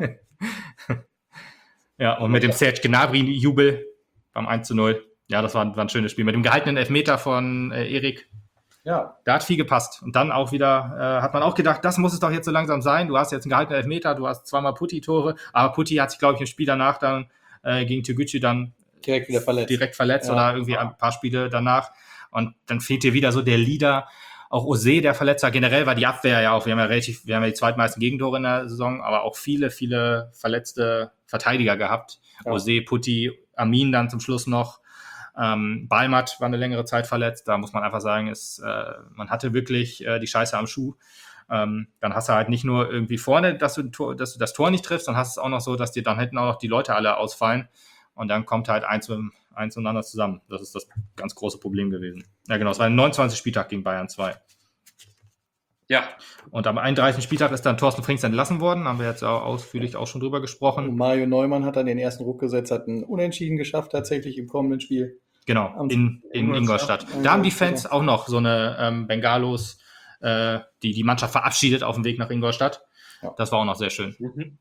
ja, und mit dem Serge Gnabry-Jubel beim 1:0. Ja, das war ein schönes Spiel. Mit dem gehaltenen Elfmeter von Erik. Ja. Da hat viel gepasst. Und dann auch wieder, hat man auch gedacht, das muss es doch jetzt so langsam sein. Du hast jetzt einen gehaltenen Elfmeter, du hast zweimal Putti-Tore, aber Putti hat sich, glaube ich, im Spiel danach dann gegen Türkgücü dann direkt verletzt ja. Oder irgendwie ein paar Spiele danach. Und dann fehlt dir wieder so der Leader. Auch Ose, der Verletzer, generell war die Abwehr ja auch, wir haben ja die zweitmeisten Gegentore in der Saison, aber auch viele verletzte Verteidiger gehabt. Ja. Ose, Putti, Amin dann zum Schluss noch. Balmat war eine längere Zeit verletzt. Da muss man einfach sagen, man hatte wirklich die Scheiße am Schuh. Dann hast du halt nicht nur irgendwie vorne, dass du das Tor nicht triffst, dann hast du es auch noch so, dass dir dann hinten auch noch die Leute alle ausfallen. Und dann kommt halt eins zueinander zusammen. Das ist das ganz große Problem gewesen. Ja, genau. Es war ein 29. Spieltag gegen Bayern 2. Ja. Und am 31. Spieltag ist dann Thorsten Frings entlassen worden. Haben wir jetzt auch ausführlich auch schon drüber gesprochen. Und Mario Neumann hat dann den ersten Ruck gesetzt, hat einen Unentschieden geschafft tatsächlich im kommenden Spiel. Genau, in Ingolstadt. Da haben die Fans auch noch so eine Bengalos, die Mannschaft verabschiedet auf dem Weg nach Ingolstadt. Ja. Das war auch noch sehr schön. Mhm.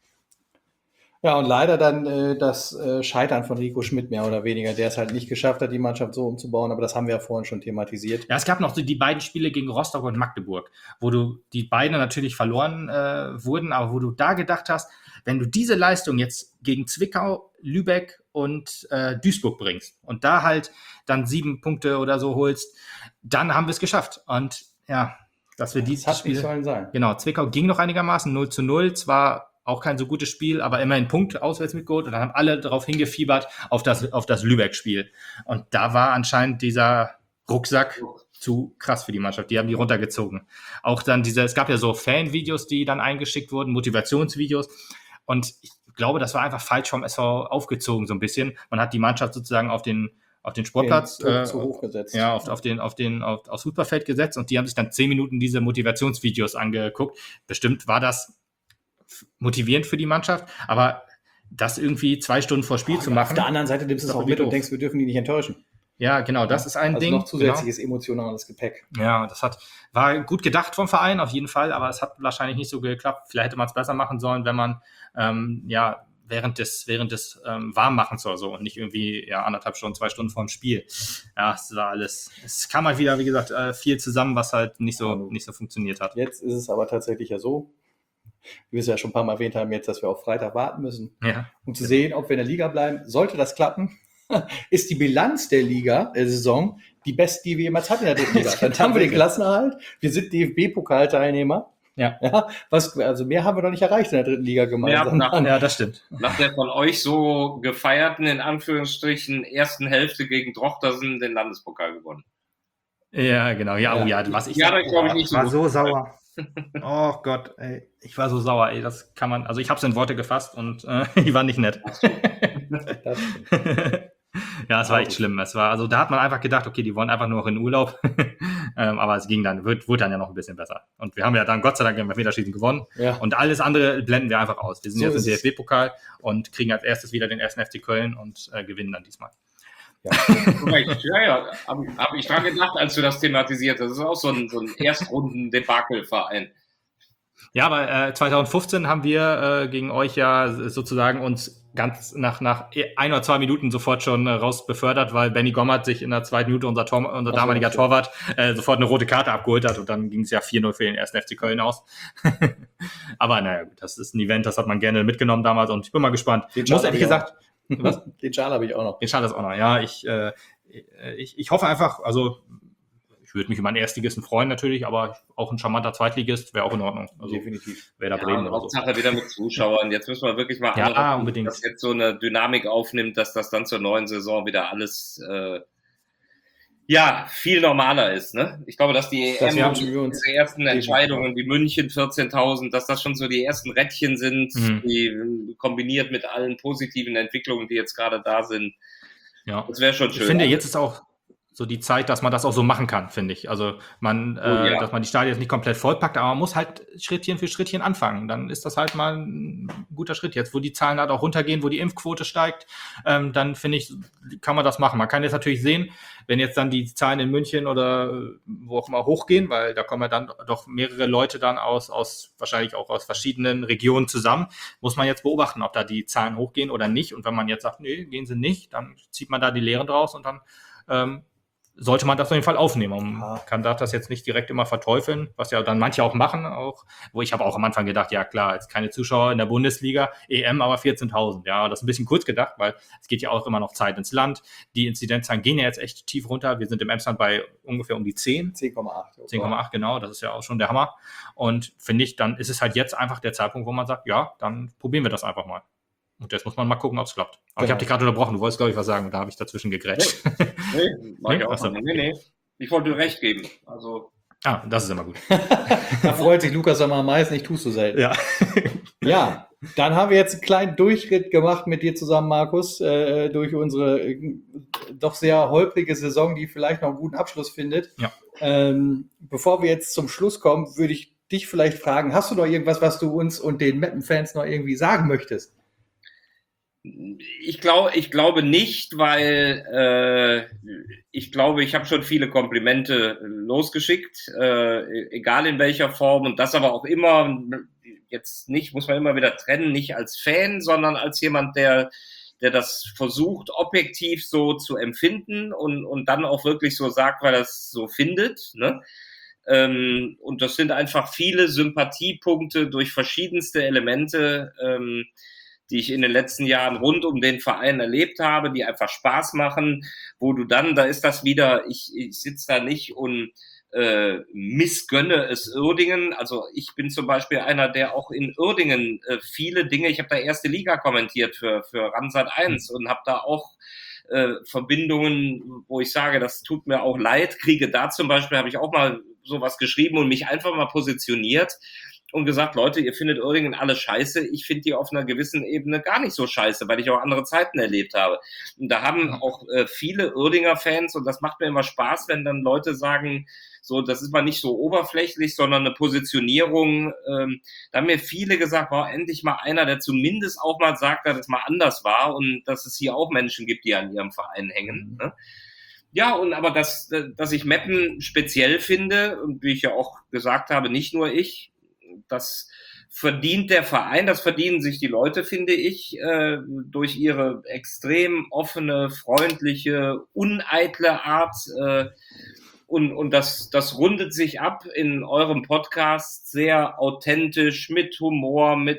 Ja, und leider dann das Scheitern von Rico Schmidt mehr oder weniger, der es halt nicht geschafft hat, die Mannschaft so umzubauen, aber das haben wir ja vorhin schon thematisiert. Ja, es gab noch so die beiden Spiele gegen Rostock und Magdeburg, wo die beiden natürlich verloren wurden, aber wo du da gedacht hast, wenn du diese Leistung jetzt gegen Zwickau, Lübeck und Duisburg bringst und da halt dann 7 Punkte oder so holst, dann haben wir es geschafft. Und ja, dass wir dieses Spiel... Das sollen sein. Genau, Zwickau ging noch einigermaßen 0:0, zwar auch kein so gutes Spiel, aber immerhin Punkt auswärts mitgeholt und dann haben alle darauf hingefiebert auf das Lübeck-Spiel. Und da war anscheinend dieser Rucksack zu krass für die Mannschaft. Die haben die runtergezogen. Auch dann es gab ja so Fan-Videos, die dann eingeschickt wurden, Motivationsvideos. Und ich glaube, das war einfach falsch vom SV aufgezogen so ein bisschen. Man hat die Mannschaft sozusagen auf den Sportplatz zu hoch gesetzt. Ja, aufs Fußballfeld gesetzt und die haben sich dann 10 Minuten diese Motivationsvideos angeguckt. Bestimmt war das motivierend für die Mannschaft, aber das irgendwie 2 Stunden vor Spiel zu machen. Auf der anderen Seite nimmst du es auch mit und denkst, wir dürfen die nicht enttäuschen. Ja, genau, das ist ein Ding. Noch zusätzliches emotionales Gepäck. Ja, war gut gedacht vom Verein auf jeden Fall, aber es hat wahrscheinlich nicht so geklappt. Vielleicht hätte man es besser machen sollen, wenn man während des Warmmachens oder so und nicht irgendwie 1,5 Stunden, 2 Stunden vor dem Spiel. Ja, es war alles. Es kam halt wieder, wie gesagt, viel zusammen, was halt nicht so funktioniert hat. Jetzt ist es aber tatsächlich ja so, wie wir es ja schon ein paar Mal erwähnt haben, jetzt, dass wir auf Freitag warten müssen, um zu sehen, ob wir in der Liga bleiben. Sollte das klappen, ist die Bilanz der Saison die beste, die wir jemals hatten in der dritten Liga. Dann haben wir den Klassenerhalt, wir sind DFB-Pokalteilnehmer. Ja, also mehr haben wir noch nicht erreicht in der dritten Liga gemeinsam. Ja, das stimmt. Nach der von euch so gefeierten, in Anführungsstrichen, ersten Hälfte gegen Drochtersen den Landespokal gewonnen. Ja, genau. Ich war so sauer. Oh Gott, ey. Ich war so sauer, ey. Das kann man, also ich habe es in Worte gefasst und die waren nicht nett. Ja, es war echt schlimm. Also da hat man einfach gedacht, okay, die wollen einfach nur noch in Urlaub. Aber es ging dann, wurde dann ja noch ein bisschen besser. Und wir haben ja dann Gott sei Dank im Elfmeterschießen gewonnen. Ja. Und alles andere blenden wir einfach aus. Wir sind jetzt im DFB-Pokal und kriegen als erstes wieder den 1. FC Köln und gewinnen dann diesmal. Ja, habe ich dran gedacht, als du das thematisiert hast. Das ist auch so ein Erstrunden-Debakel-Verein. Ja, aber 2015 haben wir gegen euch ja sozusagen uns ganz nach 1 oder 2 Minuten sofort schon raus befördert, weil Benny Gommert sich in der 2. Minute, unser damaliger Torwart, sofort eine rote Karte abgeholt hat und dann ging es ja 4:0 für den 1. FC Köln aus. Aber Aber naja, das ist ein Event, das hat man gerne mitgenommen damals und ich bin mal gespannt. Den Muss Schal ehrlich habe ich gesagt, was? Den Schal habe ich auch noch. Den Schal ist auch noch, ja. Ich hoffe einfach, also ich würde mich über einen Erstligisten freuen natürlich, aber auch ein charmanter Zweitligist wäre auch in Ordnung. Also Definitiv. wäre da Ja, Bremen und oder so. Hauptsache wieder mit Zuschauern. Jetzt müssen wir wirklich mal Ja, anhoffen, unbedingt. dass jetzt so eine Dynamik aufnimmt, dass das dann zur neuen Saison wieder alles viel normaler ist. Ne? Ich glaube, dass die Das EM haben schon wir uns diese ersten Entscheidungen wie München 14.000, dass das schon so die ersten Rädchen sind, die kombiniert mit allen positiven Entwicklungen, die jetzt gerade da sind. Ja. Das wäre schon schön. Ich finde, jetzt ist auch so die Zeit, dass man das auch so machen kann, finde ich. Also dass man die Stadien jetzt nicht komplett vollpackt, aber man muss halt Schrittchen für Schrittchen anfangen. Dann ist das halt mal ein guter Schritt. Jetzt, wo die Zahlen halt auch runtergehen, wo die Impfquote steigt, dann finde ich, kann man das machen. Man kann jetzt natürlich sehen, wenn jetzt dann die Zahlen in München oder wo auch immer hochgehen, weil da kommen ja dann doch mehrere Leute dann wahrscheinlich auch aus verschiedenen Regionen zusammen, muss man jetzt beobachten, ob da die Zahlen hochgehen oder nicht. Und wenn man jetzt sagt, nee, gehen sie nicht, dann zieht man da die Lehren draus und dann sollte man das auf jeden Fall aufnehmen. Man kann das jetzt nicht direkt immer verteufeln, was ja dann manche auch machen, wo ich habe auch am Anfang gedacht, ja klar, jetzt keine Zuschauer in der Bundesliga, EM aber 14.000. Ja, das ist ein bisschen kurz gedacht, weil es geht ja auch immer noch Zeit ins Land. Die Inzidenzzahlen gehen ja jetzt echt tief runter. Wir sind im Emsland bei ungefähr um die 10. 10,8. 10,8, genau, das ist ja auch schon der Hammer. Und finde ich, dann ist es halt jetzt einfach der Zeitpunkt, wo man sagt, ja, dann probieren wir das einfach mal. Und jetzt muss man mal gucken, ob es klappt. Aber ich habe dich gerade unterbrochen, du wolltest, glaube ich, was sagen, und da habe ich dazwischen gegrätscht. Nee, mach ich auch Achso. nicht. Nee. Ich wollte dir recht geben. Also Das ist immer gut. Da freut sich Lukas aber am meisten, ich tue es so selten. Ja. Ja, dann haben wir jetzt einen kleinen Durchritt gemacht mit dir zusammen, Markus, durch unsere doch sehr holprige Saison, die vielleicht noch einen guten Abschluss findet. Ja. Bevor wir jetzt zum Schluss kommen, würde ich dich vielleicht fragen, hast du noch irgendwas, was du uns und den Meppen-Fans noch irgendwie sagen möchtest? Ich glaube nicht, weil ich glaube, ich habe schon viele Komplimente losgeschickt, egal in welcher Form, und das aber auch immer, jetzt nicht, muss man immer wieder trennen, nicht als Fan, sondern als jemand, der das versucht, objektiv so zu empfinden und dann auch wirklich so sagt, weil er es so findet, ne? Und das sind einfach viele Sympathiepunkte durch verschiedenste Elemente, die ich in den letzten Jahren rund um den Verein erlebt habe, die einfach Spaß machen, wo du dann, da ist das wieder, ich sitze da nicht und missgönne es Uerdingen. Also ich bin zum Beispiel einer, der auch in Uerdingen viele Dinge, ich habe da erste Liga kommentiert für Ramsat 1 und habe da auch Verbindungen, wo ich sage, das tut mir auch leid, kriege da zum Beispiel, habe ich auch mal sowas geschrieben und mich einfach mal positioniert und gesagt, Leute, ihr findet Uerdingen alle scheiße, ich finde die auf einer gewissen Ebene gar nicht so scheiße, weil ich auch andere Zeiten erlebt habe. Und da haben auch viele Uerdinger Fans, und das macht mir immer Spaß, wenn dann Leute sagen, so, das ist mal nicht so oberflächlich, sondern eine Positionierung. Da haben mir viele gesagt, endlich mal einer, der zumindest auch mal sagt, dass es mal anders war und dass es hier auch Menschen gibt, die an ihrem Verein hängen. Ne? Ja, und aber dass ich Meppen speziell finde, und wie ich ja auch gesagt habe, nicht nur ich, das verdient der Verein, das verdienen sich die Leute, finde ich, durch ihre extrem offene, freundliche, uneitle Art. Und das rundet sich ab in eurem Podcast sehr authentisch, mit Humor, mit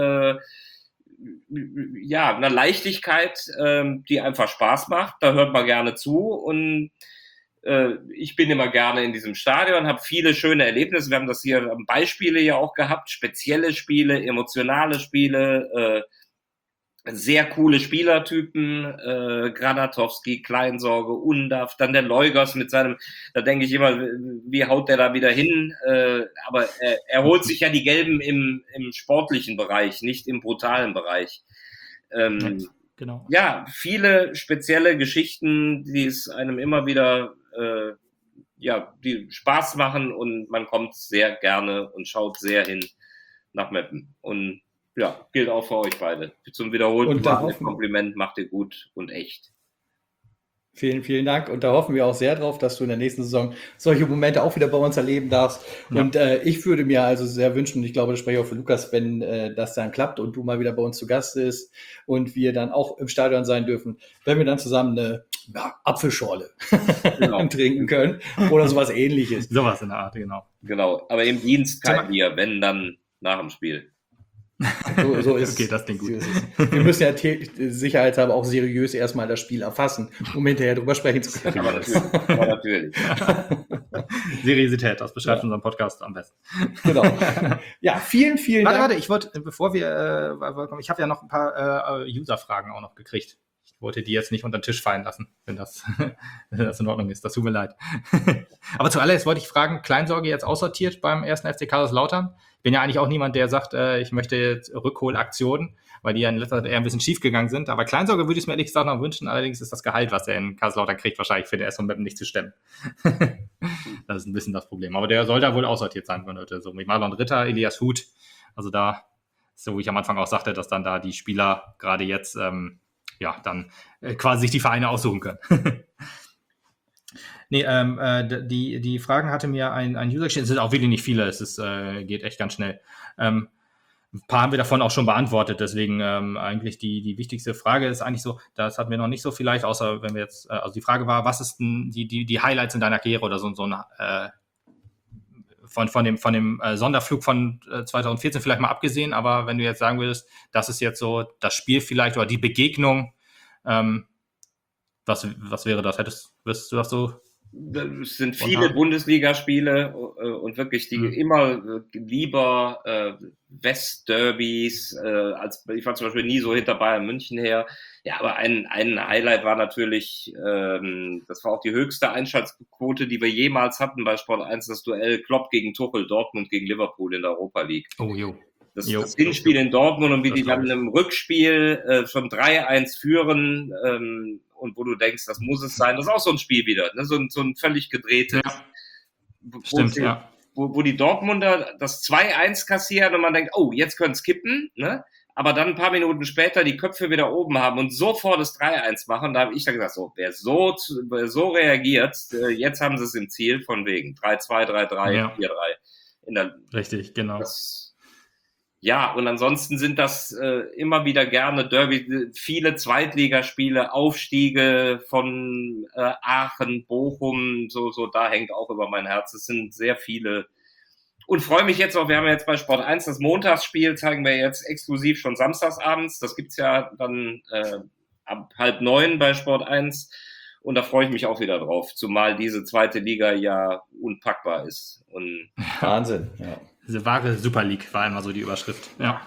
einer Leichtigkeit, die einfach Spaß macht. Da hört man gerne zu und ich bin immer gerne in diesem Stadion, habe viele schöne Erlebnisse. Wir haben das hier Beispiele ja auch gehabt, spezielle Spiele, emotionale Spiele, sehr coole Spielertypen, Granatowski, Kleinsorge, Undav, dann der Leugers mit seinem, da denke ich immer, wie haut der da wieder hin? Aber er holt sich ja die Gelben im sportlichen Bereich, nicht im brutalen Bereich. Genau. Ja, viele spezielle Geschichten, die es einem immer wieder die Spaß machen und man kommt sehr gerne und schaut sehr hin nach Meppen. Und ja, gilt auch für euch beide. Zum wiederholten Kompliment, macht ihr gut und echt. Vielen, vielen Dank. Und da hoffen wir auch sehr drauf, dass du in der nächsten Saison solche Momente auch wieder bei uns erleben darfst. Ja. Und ich würde mir also sehr wünschen, und ich glaube, das spreche ich auch für Lukas, wenn das dann klappt und du mal wieder bei uns zu Gast bist und wir dann auch im Stadion sein dürfen, wenn wir dann zusammen eine Apfelschorle trinken können oder sowas Ähnliches. Sowas in der Art, genau. Genau, aber im Dienst kein Bier, wenn dann nach dem Spiel. So ist Okay, das klingt gut. so ist es. Wir müssen ja sicherheitshalber auch seriös erstmal das Spiel erfassen, um hinterher drüber sprechen zu können. Aber natürlich. Seriosität, das beschreibt unseren Podcast am besten. Genau. Ja, vielen Dank. Warte, ich wollte, bevor wir, ich habe ja noch ein paar User-Fragen auch noch gekriegt. Ich wollte die jetzt nicht unter den Tisch fallen lassen, wenn das in Ordnung ist. Das tut mir leid. Aber zuallererst wollte ich fragen, Kleinsorge jetzt aussortiert beim 1. FC Kaiserslautern? Ich bin ja eigentlich auch niemand, der sagt, ich möchte jetzt Rückholaktionen, weil die ja in letzter Zeit eher ein bisschen schief gegangen sind. Aber Kleinsorge würde ich mir ehrlich gesagt noch wünschen. Allerdings ist das Gehalt, was er in Kaiserslautern kriegt, wahrscheinlich für den SV Meppen nicht zu stemmen. Das ist ein bisschen das Problem. Aber der soll da wohl aussortiert sein von heute. So mit Marlon Ritter, Elias Huth. Also da, so wie ich am Anfang auch sagte, dass dann da die Spieler gerade jetzt dann quasi sich die Vereine aussuchen können. Nee, die Fragen hatte mir ein User gestellt. Es sind auch wirklich nicht viele. Es geht echt ganz schnell. Ein paar haben wir davon auch schon beantwortet. Deswegen eigentlich die wichtigste Frage ist eigentlich so, das hatten wir noch nicht so vielleicht, außer wenn wir jetzt, also die Frage war, was ist denn die Highlights in deiner Karriere oder so ein von dem Sonderflug von 2014 vielleicht mal abgesehen, aber wenn du jetzt sagen würdest, das ist jetzt so das Spiel vielleicht oder die Begegnung, was wäre das? Wirst du das so? Es sind viele Bundesligaspiele und wirklich die immer lieber Westderbys, als ich war zum Beispiel nie so hinter Bayern München her. Ja, aber ein Highlight war natürlich, das war auch die höchste Einschaltquote, die wir jemals hatten bei Sport 1, das Duell Klopp gegen Tuchel, Dortmund gegen Liverpool in der Europa League. Oh, jo. Das Hinspiel in Dortmund und wie die dann im Rückspiel schon 3-1 führen und wo du denkst, das muss es sein. Das ist auch so ein Spiel wieder, ne? So ein völlig gedrehtes. Ja. Stimmt, ja. Wo die Dortmunder das 2-1 kassieren und man denkt, oh, jetzt können es kippen, ne? Aber dann ein paar Minuten später die Köpfe wieder oben haben und sofort das 3-1 machen. Da habe ich dann gesagt, so, wer so reagiert, jetzt haben sie es im Ziel von wegen 3-2, 3-3, 4-3. Richtig, genau. Ja, und ansonsten sind das immer wieder gerne Derby, viele Zweitligaspiele, Aufstiege von Aachen, Bochum, so da hängt auch über mein Herz. Es sind sehr viele. Und freue mich jetzt auch, wir haben ja jetzt bei Sport 1 das Montagsspiel, zeigen wir jetzt exklusiv schon samstagsabends. Das gibt's ja dann ab 8:30 bei Sport 1. Und da freue ich mich auch wieder drauf, zumal diese zweite Liga ja unpackbar ist. Und Wahnsinn, ja. Diese wahre Super League war immer so die Überschrift. Ja.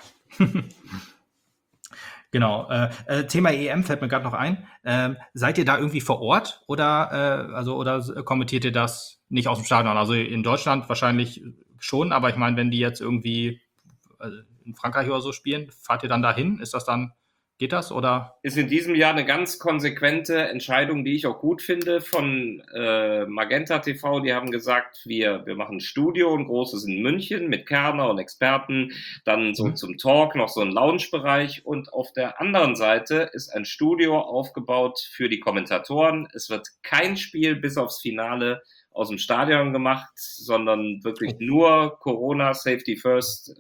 Genau. Thema EM fällt mir gerade noch ein. Seid ihr da irgendwie vor Ort oder kommentiert ihr das nicht aus dem Stadion? Also in Deutschland wahrscheinlich schon, aber ich meine, wenn die jetzt irgendwie in Frankreich oder so spielen, fahrt ihr dann dahin? Geht das oder? Ist in diesem Jahr eine ganz konsequente Entscheidung, die ich auch gut finde, von Magenta TV. Die haben gesagt, wir machen ein Studio, ein großes in München mit Kerner und Experten, dann so zum Talk noch so ein Lounge-Bereich und auf der anderen Seite ist ein Studio aufgebaut für die Kommentatoren. Es wird kein Spiel bis aufs Finale aus dem Stadion gemacht, sondern wirklich nur Corona, Safety First,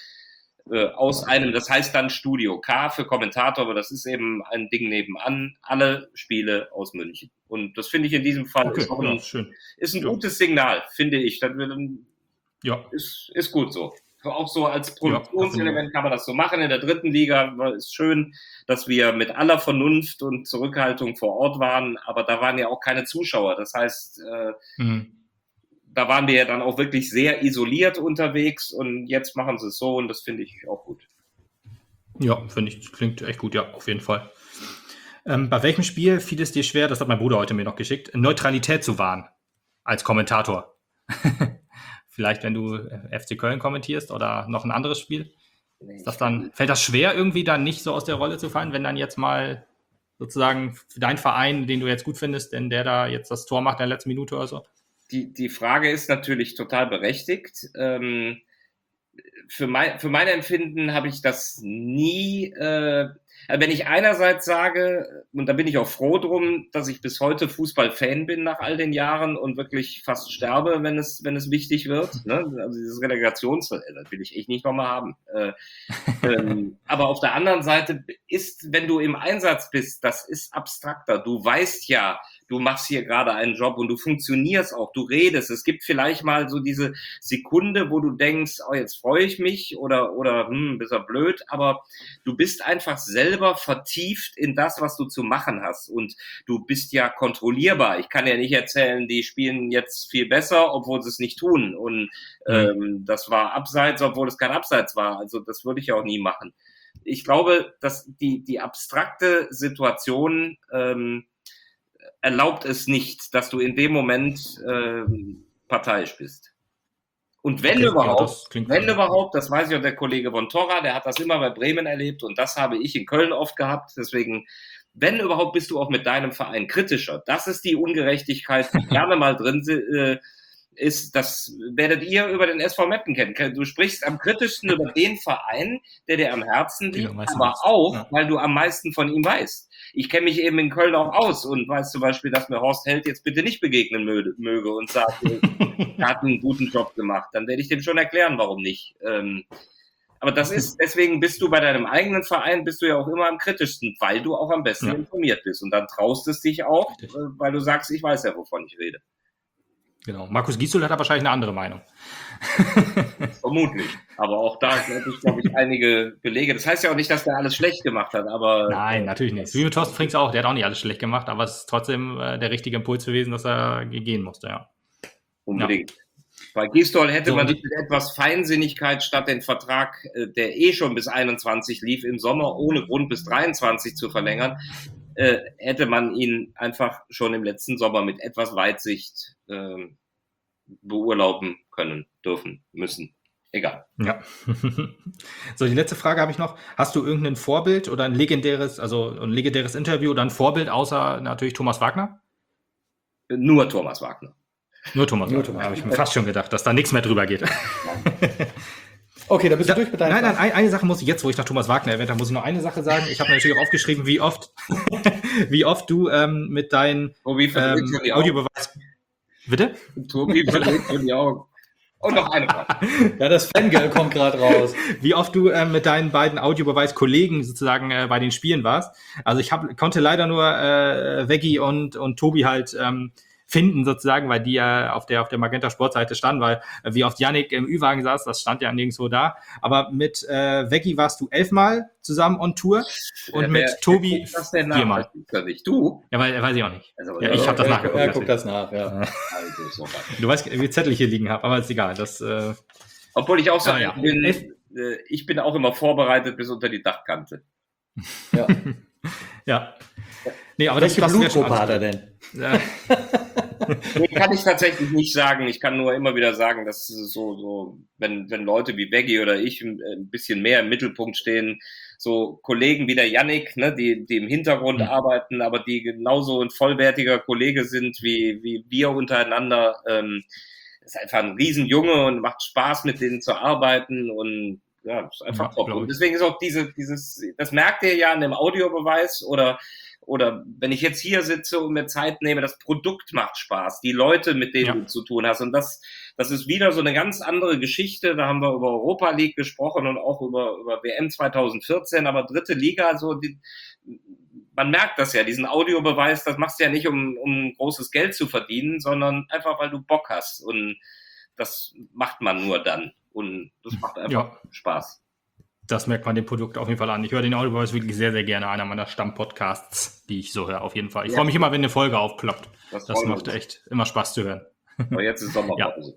aus einem, das heißt dann Studio K für Kommentator, aber das ist eben ein Ding nebenan, alle Spiele aus München. Und das finde ich in diesem Fall ist ein gutes Signal, finde ich. Das ist gut so. Auch so als Produktionselement kann man das so machen. In der dritten Liga war es schön, dass wir mit aller Vernunft und Zurückhaltung vor Ort waren, aber da waren ja auch keine Zuschauer. Das heißt, da waren wir ja dann auch wirklich sehr isoliert unterwegs und jetzt machen sie es so und das finde ich auch gut. Ja, finde ich, klingt echt gut, ja, auf jeden Fall. Bei welchem Spiel fiel es dir schwer, das hat mein Bruder heute mir noch geschickt, Neutralität zu wahren als Kommentator? Vielleicht, wenn du FC Köln kommentierst oder noch ein anderes Spiel? Fällt das schwer, irgendwie dann nicht so aus der Rolle zu fallen, wenn dann jetzt mal sozusagen dein Verein, den du jetzt gut findest, denn der da jetzt das Tor macht in der letzten Minute oder so? Die Frage ist natürlich total berechtigt. Für mein Empfinden habe ich das nie, wenn ich einerseits sage, und da bin ich auch froh drum, dass ich bis heute Fußballfan bin nach all den Jahren und wirklich fast sterbe, wenn es wichtig wird. Ne? Also dieses das will ich echt nicht nochmal haben. Aber auf der anderen Seite ist, wenn du im Einsatz bist, das ist abstrakter. Du weißt ja, du machst hier gerade einen Job und du funktionierst auch, du redest. Es gibt vielleicht mal so diese Sekunde, wo du denkst, oh, jetzt freue ich mich oder bist ja blöd, aber du bist einfach selber vertieft in das, was du zu machen hast und du bist ja kontrollierbar. Ich kann ja nicht erzählen, die spielen jetzt viel besser, obwohl sie es nicht tun und das war Abseits, obwohl es kein Abseits war. Also das würde ich auch nie machen. Ich glaube, dass die abstrakte Situation erlaubt es nicht, dass du in dem Moment parteiisch bist. Und wenn überhaupt, das weiß ich auch der Kollege von Torra, der hat das immer bei Bremen erlebt und das habe ich in Köln oft gehabt. Deswegen, wenn überhaupt, bist du auch mit deinem Verein kritischer. Das ist die Ungerechtigkeit, die gerne mal drin ist, das werdet ihr über den SV Meppen kennen. Du sprichst am kritischsten über den Verein, der dir am Herzen liegt, aber auch, weil du am meisten von ihm weißt. Ich kenne mich eben in Köln auch aus und weiß zum Beispiel, dass mir Horst Held jetzt bitte nicht begegnen möge und sagt, er hat einen guten Job gemacht. Dann werde ich dem schon erklären, warum nicht. Aber deswegen bist du bei deinem eigenen Verein, bist du ja auch immer am kritischsten, weil du auch am besten informiert bist. Und dann traust es dich auch, weil du sagst, ich weiß ja, wovon ich rede. Genau. Markus Gisdol hat da wahrscheinlich eine andere Meinung. Vermutlich. Aber auch da glaube ich, einige Belege. Das heißt ja auch nicht, dass der alles schlecht gemacht hat, aber... Nein, natürlich nicht. Wie mit Thorsten Frings auch. Der hat auch nicht alles schlecht gemacht, aber es ist trotzdem der richtige Impuls gewesen, dass er gehen musste, ja. Unbedingt. Ja. Bei Gisdol hätte man mit etwas Feinsinnigkeit statt den Vertrag, der schon bis 21 lief, im Sommer ohne Grund bis 23 zu verlängern, hätte man ihn einfach schon im letzten Sommer mit etwas Weitsicht beurlauben können, dürfen, müssen. Egal. Ja. So, die letzte Frage habe ich noch. Hast du irgendein Vorbild oder ein legendäres Interview oder ein Vorbild, außer natürlich Thomas Wagner? Nur Thomas Wagner. Nur Thomas Wagner. Habe ich mir fast schon gedacht, dass da nichts mehr drüber geht. Okay, da bist du durch mit deinem... Nein, eine Sache muss ich jetzt, wo ich nach Thomas Wagner erwähnt habe, muss ich noch eine Sache sagen. Ich habe natürlich auch aufgeschrieben, wie oft du mit deinen Audiobeweis... Bitte? Tobi verlegt von die Augen. Und noch eine Frage. Ja, das Fangirl kommt gerade raus. Wie oft du mit deinen beiden Audiobeweis-Kollegen sozusagen bei den Spielen warst. Also ich konnte leider nur Veggie und Tobi halt finden sozusagen, weil die ja auf der Magenta Sportseite standen, weil wie oft Yannick im Ü-Wagen saß, das stand ja nirgendwo da. Aber mit Veggie warst du 11 Mal zusammen on Tour und mit Tobi 4 Mal. Du? Ja, weil weiß ich auch nicht. Also, ja, ich habe das nachgeguckt. Er guckt das nach, ja. Also, du weißt, wie Zettel ich hier liegen habe, aber ist egal. Das, obwohl ich auch sage, ich bin auch immer vorbereitet bis unter die Dachkante. Ja. Ja. Nee, aber welche Blutgruppe hat er denn? Ja. Nee, kann ich tatsächlich nicht sagen. Ich kann nur immer wieder sagen, dass so wenn Leute wie Veggie oder ich ein bisschen mehr im Mittelpunkt stehen, so Kollegen wie der Yannick, ne, die im Hintergrund arbeiten, aber die genauso ein vollwertiger Kollege sind wie wir untereinander. Ist einfach ein Riesenjunge und macht Spaß, mit denen zu arbeiten und ja, ist einfach top. Und deswegen ist auch das merkt ihr ja an dem Audiobeweis oder wenn ich jetzt hier sitze und mir Zeit nehme, das Produkt macht Spaß, die Leute, mit denen du zu tun hast. Und das ist wieder so eine ganz andere Geschichte. Da haben wir über Europa League gesprochen und auch über WM 2014, aber dritte Liga, man merkt das ja, diesen Audiobeweis, das machst du ja nicht, um großes Geld zu verdienen, sondern einfach, weil du Bock hast. Und das macht man nur dann. Und das macht einfach Spaß. Das merkt man dem Produkt auf jeden Fall an. Ich höre den Audiobeweis wirklich sehr, sehr gerne. Einer meiner Stammpodcasts, die ich so höre, auf jeden Fall. Ich freue mich immer, wenn eine Folge aufploppt. Das macht echt immer Spaß zu hören. Aber jetzt ist Sommerpause.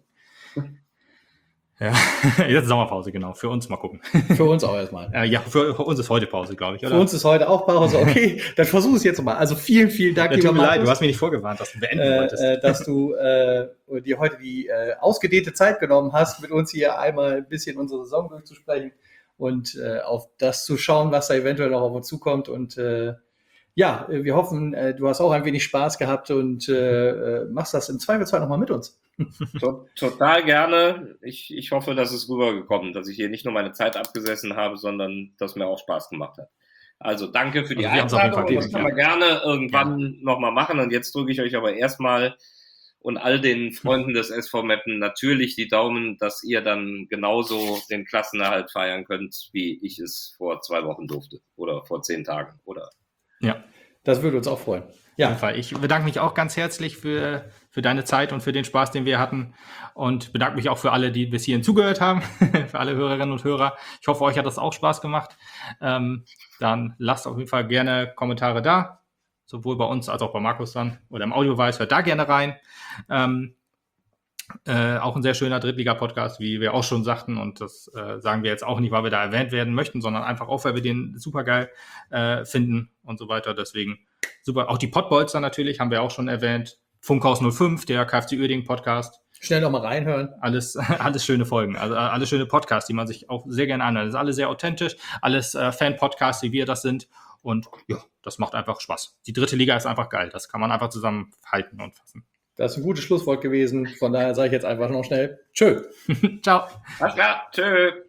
Ja, jetzt ist Sommerpause, genau. Für uns mal gucken. Für uns auch erstmal. Ja, für uns ist heute Pause, glaube ich, oder? Für uns ist heute auch Pause. Okay, dann versuch es jetzt mal. Also vielen, vielen Dank, lieber Markus. Tut mir leid, du hast mich nicht vorgewarnt, dass du beenden wolltest. Dass du dir heute die ausgedehnte Zeit genommen hast, mit uns hier einmal ein bisschen unsere Saison durchzusprechen und auf das zu schauen, was da eventuell noch auf uns zukommt. Und wir hoffen, du hast auch ein wenig Spaß gehabt und machst das im Zweifelsfall nochmal mit uns. Total gerne. Ich hoffe, dass es rübergekommen, dass ich hier nicht nur meine Zeit abgesessen habe, sondern dass mir auch Spaß gemacht hat. Also danke für die Einladung. Das können wir gerne irgendwann nochmal machen. Und jetzt drücke ich euch aber erstmal und all den Freunden des SV Meppen natürlich die Daumen, dass ihr dann genauso den Klassenerhalt feiern könnt, wie ich es vor 2 Wochen durfte oder vor 10 Tagen. Oder ja, das würde uns auch freuen. Ja. Auf jeden Fall. Ich bedanke mich auch ganz herzlich für deine Zeit und für den Spaß, den wir hatten. Und bedanke mich auch für alle, die bis hierhin zugehört haben, für alle Hörerinnen und Hörer. Ich hoffe, euch hat das auch Spaß gemacht. Dann lasst auf jeden Fall gerne Kommentare da, sowohl bei uns als auch bei Markus dann oder im Audiobeweis. Hört da gerne rein. Auch ein sehr schöner Drittliga-Podcast, wie wir auch schon sagten. Und das sagen wir jetzt auch nicht, weil wir da erwähnt werden möchten, sondern einfach auch, weil wir den super geil finden und so weiter. Deswegen super. Auch die Pottbolzer natürlich, haben wir auch schon erwähnt. Funkhaus 05, der KFC Uerdingen Podcast. Schnell noch mal reinhören. Alles schöne Folgen, also alles schöne Podcasts, die man sich auch sehr gerne anhört. Das ist alles sehr authentisch, alles Fan-Podcasts, wie wir das sind. Und ja, das macht einfach Spaß. Die dritte Liga ist einfach geil. Das kann man einfach zusammenhalten und fassen. Das ist ein gutes Schlusswort gewesen. Von daher sage ich jetzt einfach noch schnell Tschö. Ciao. Alles klar, tschö.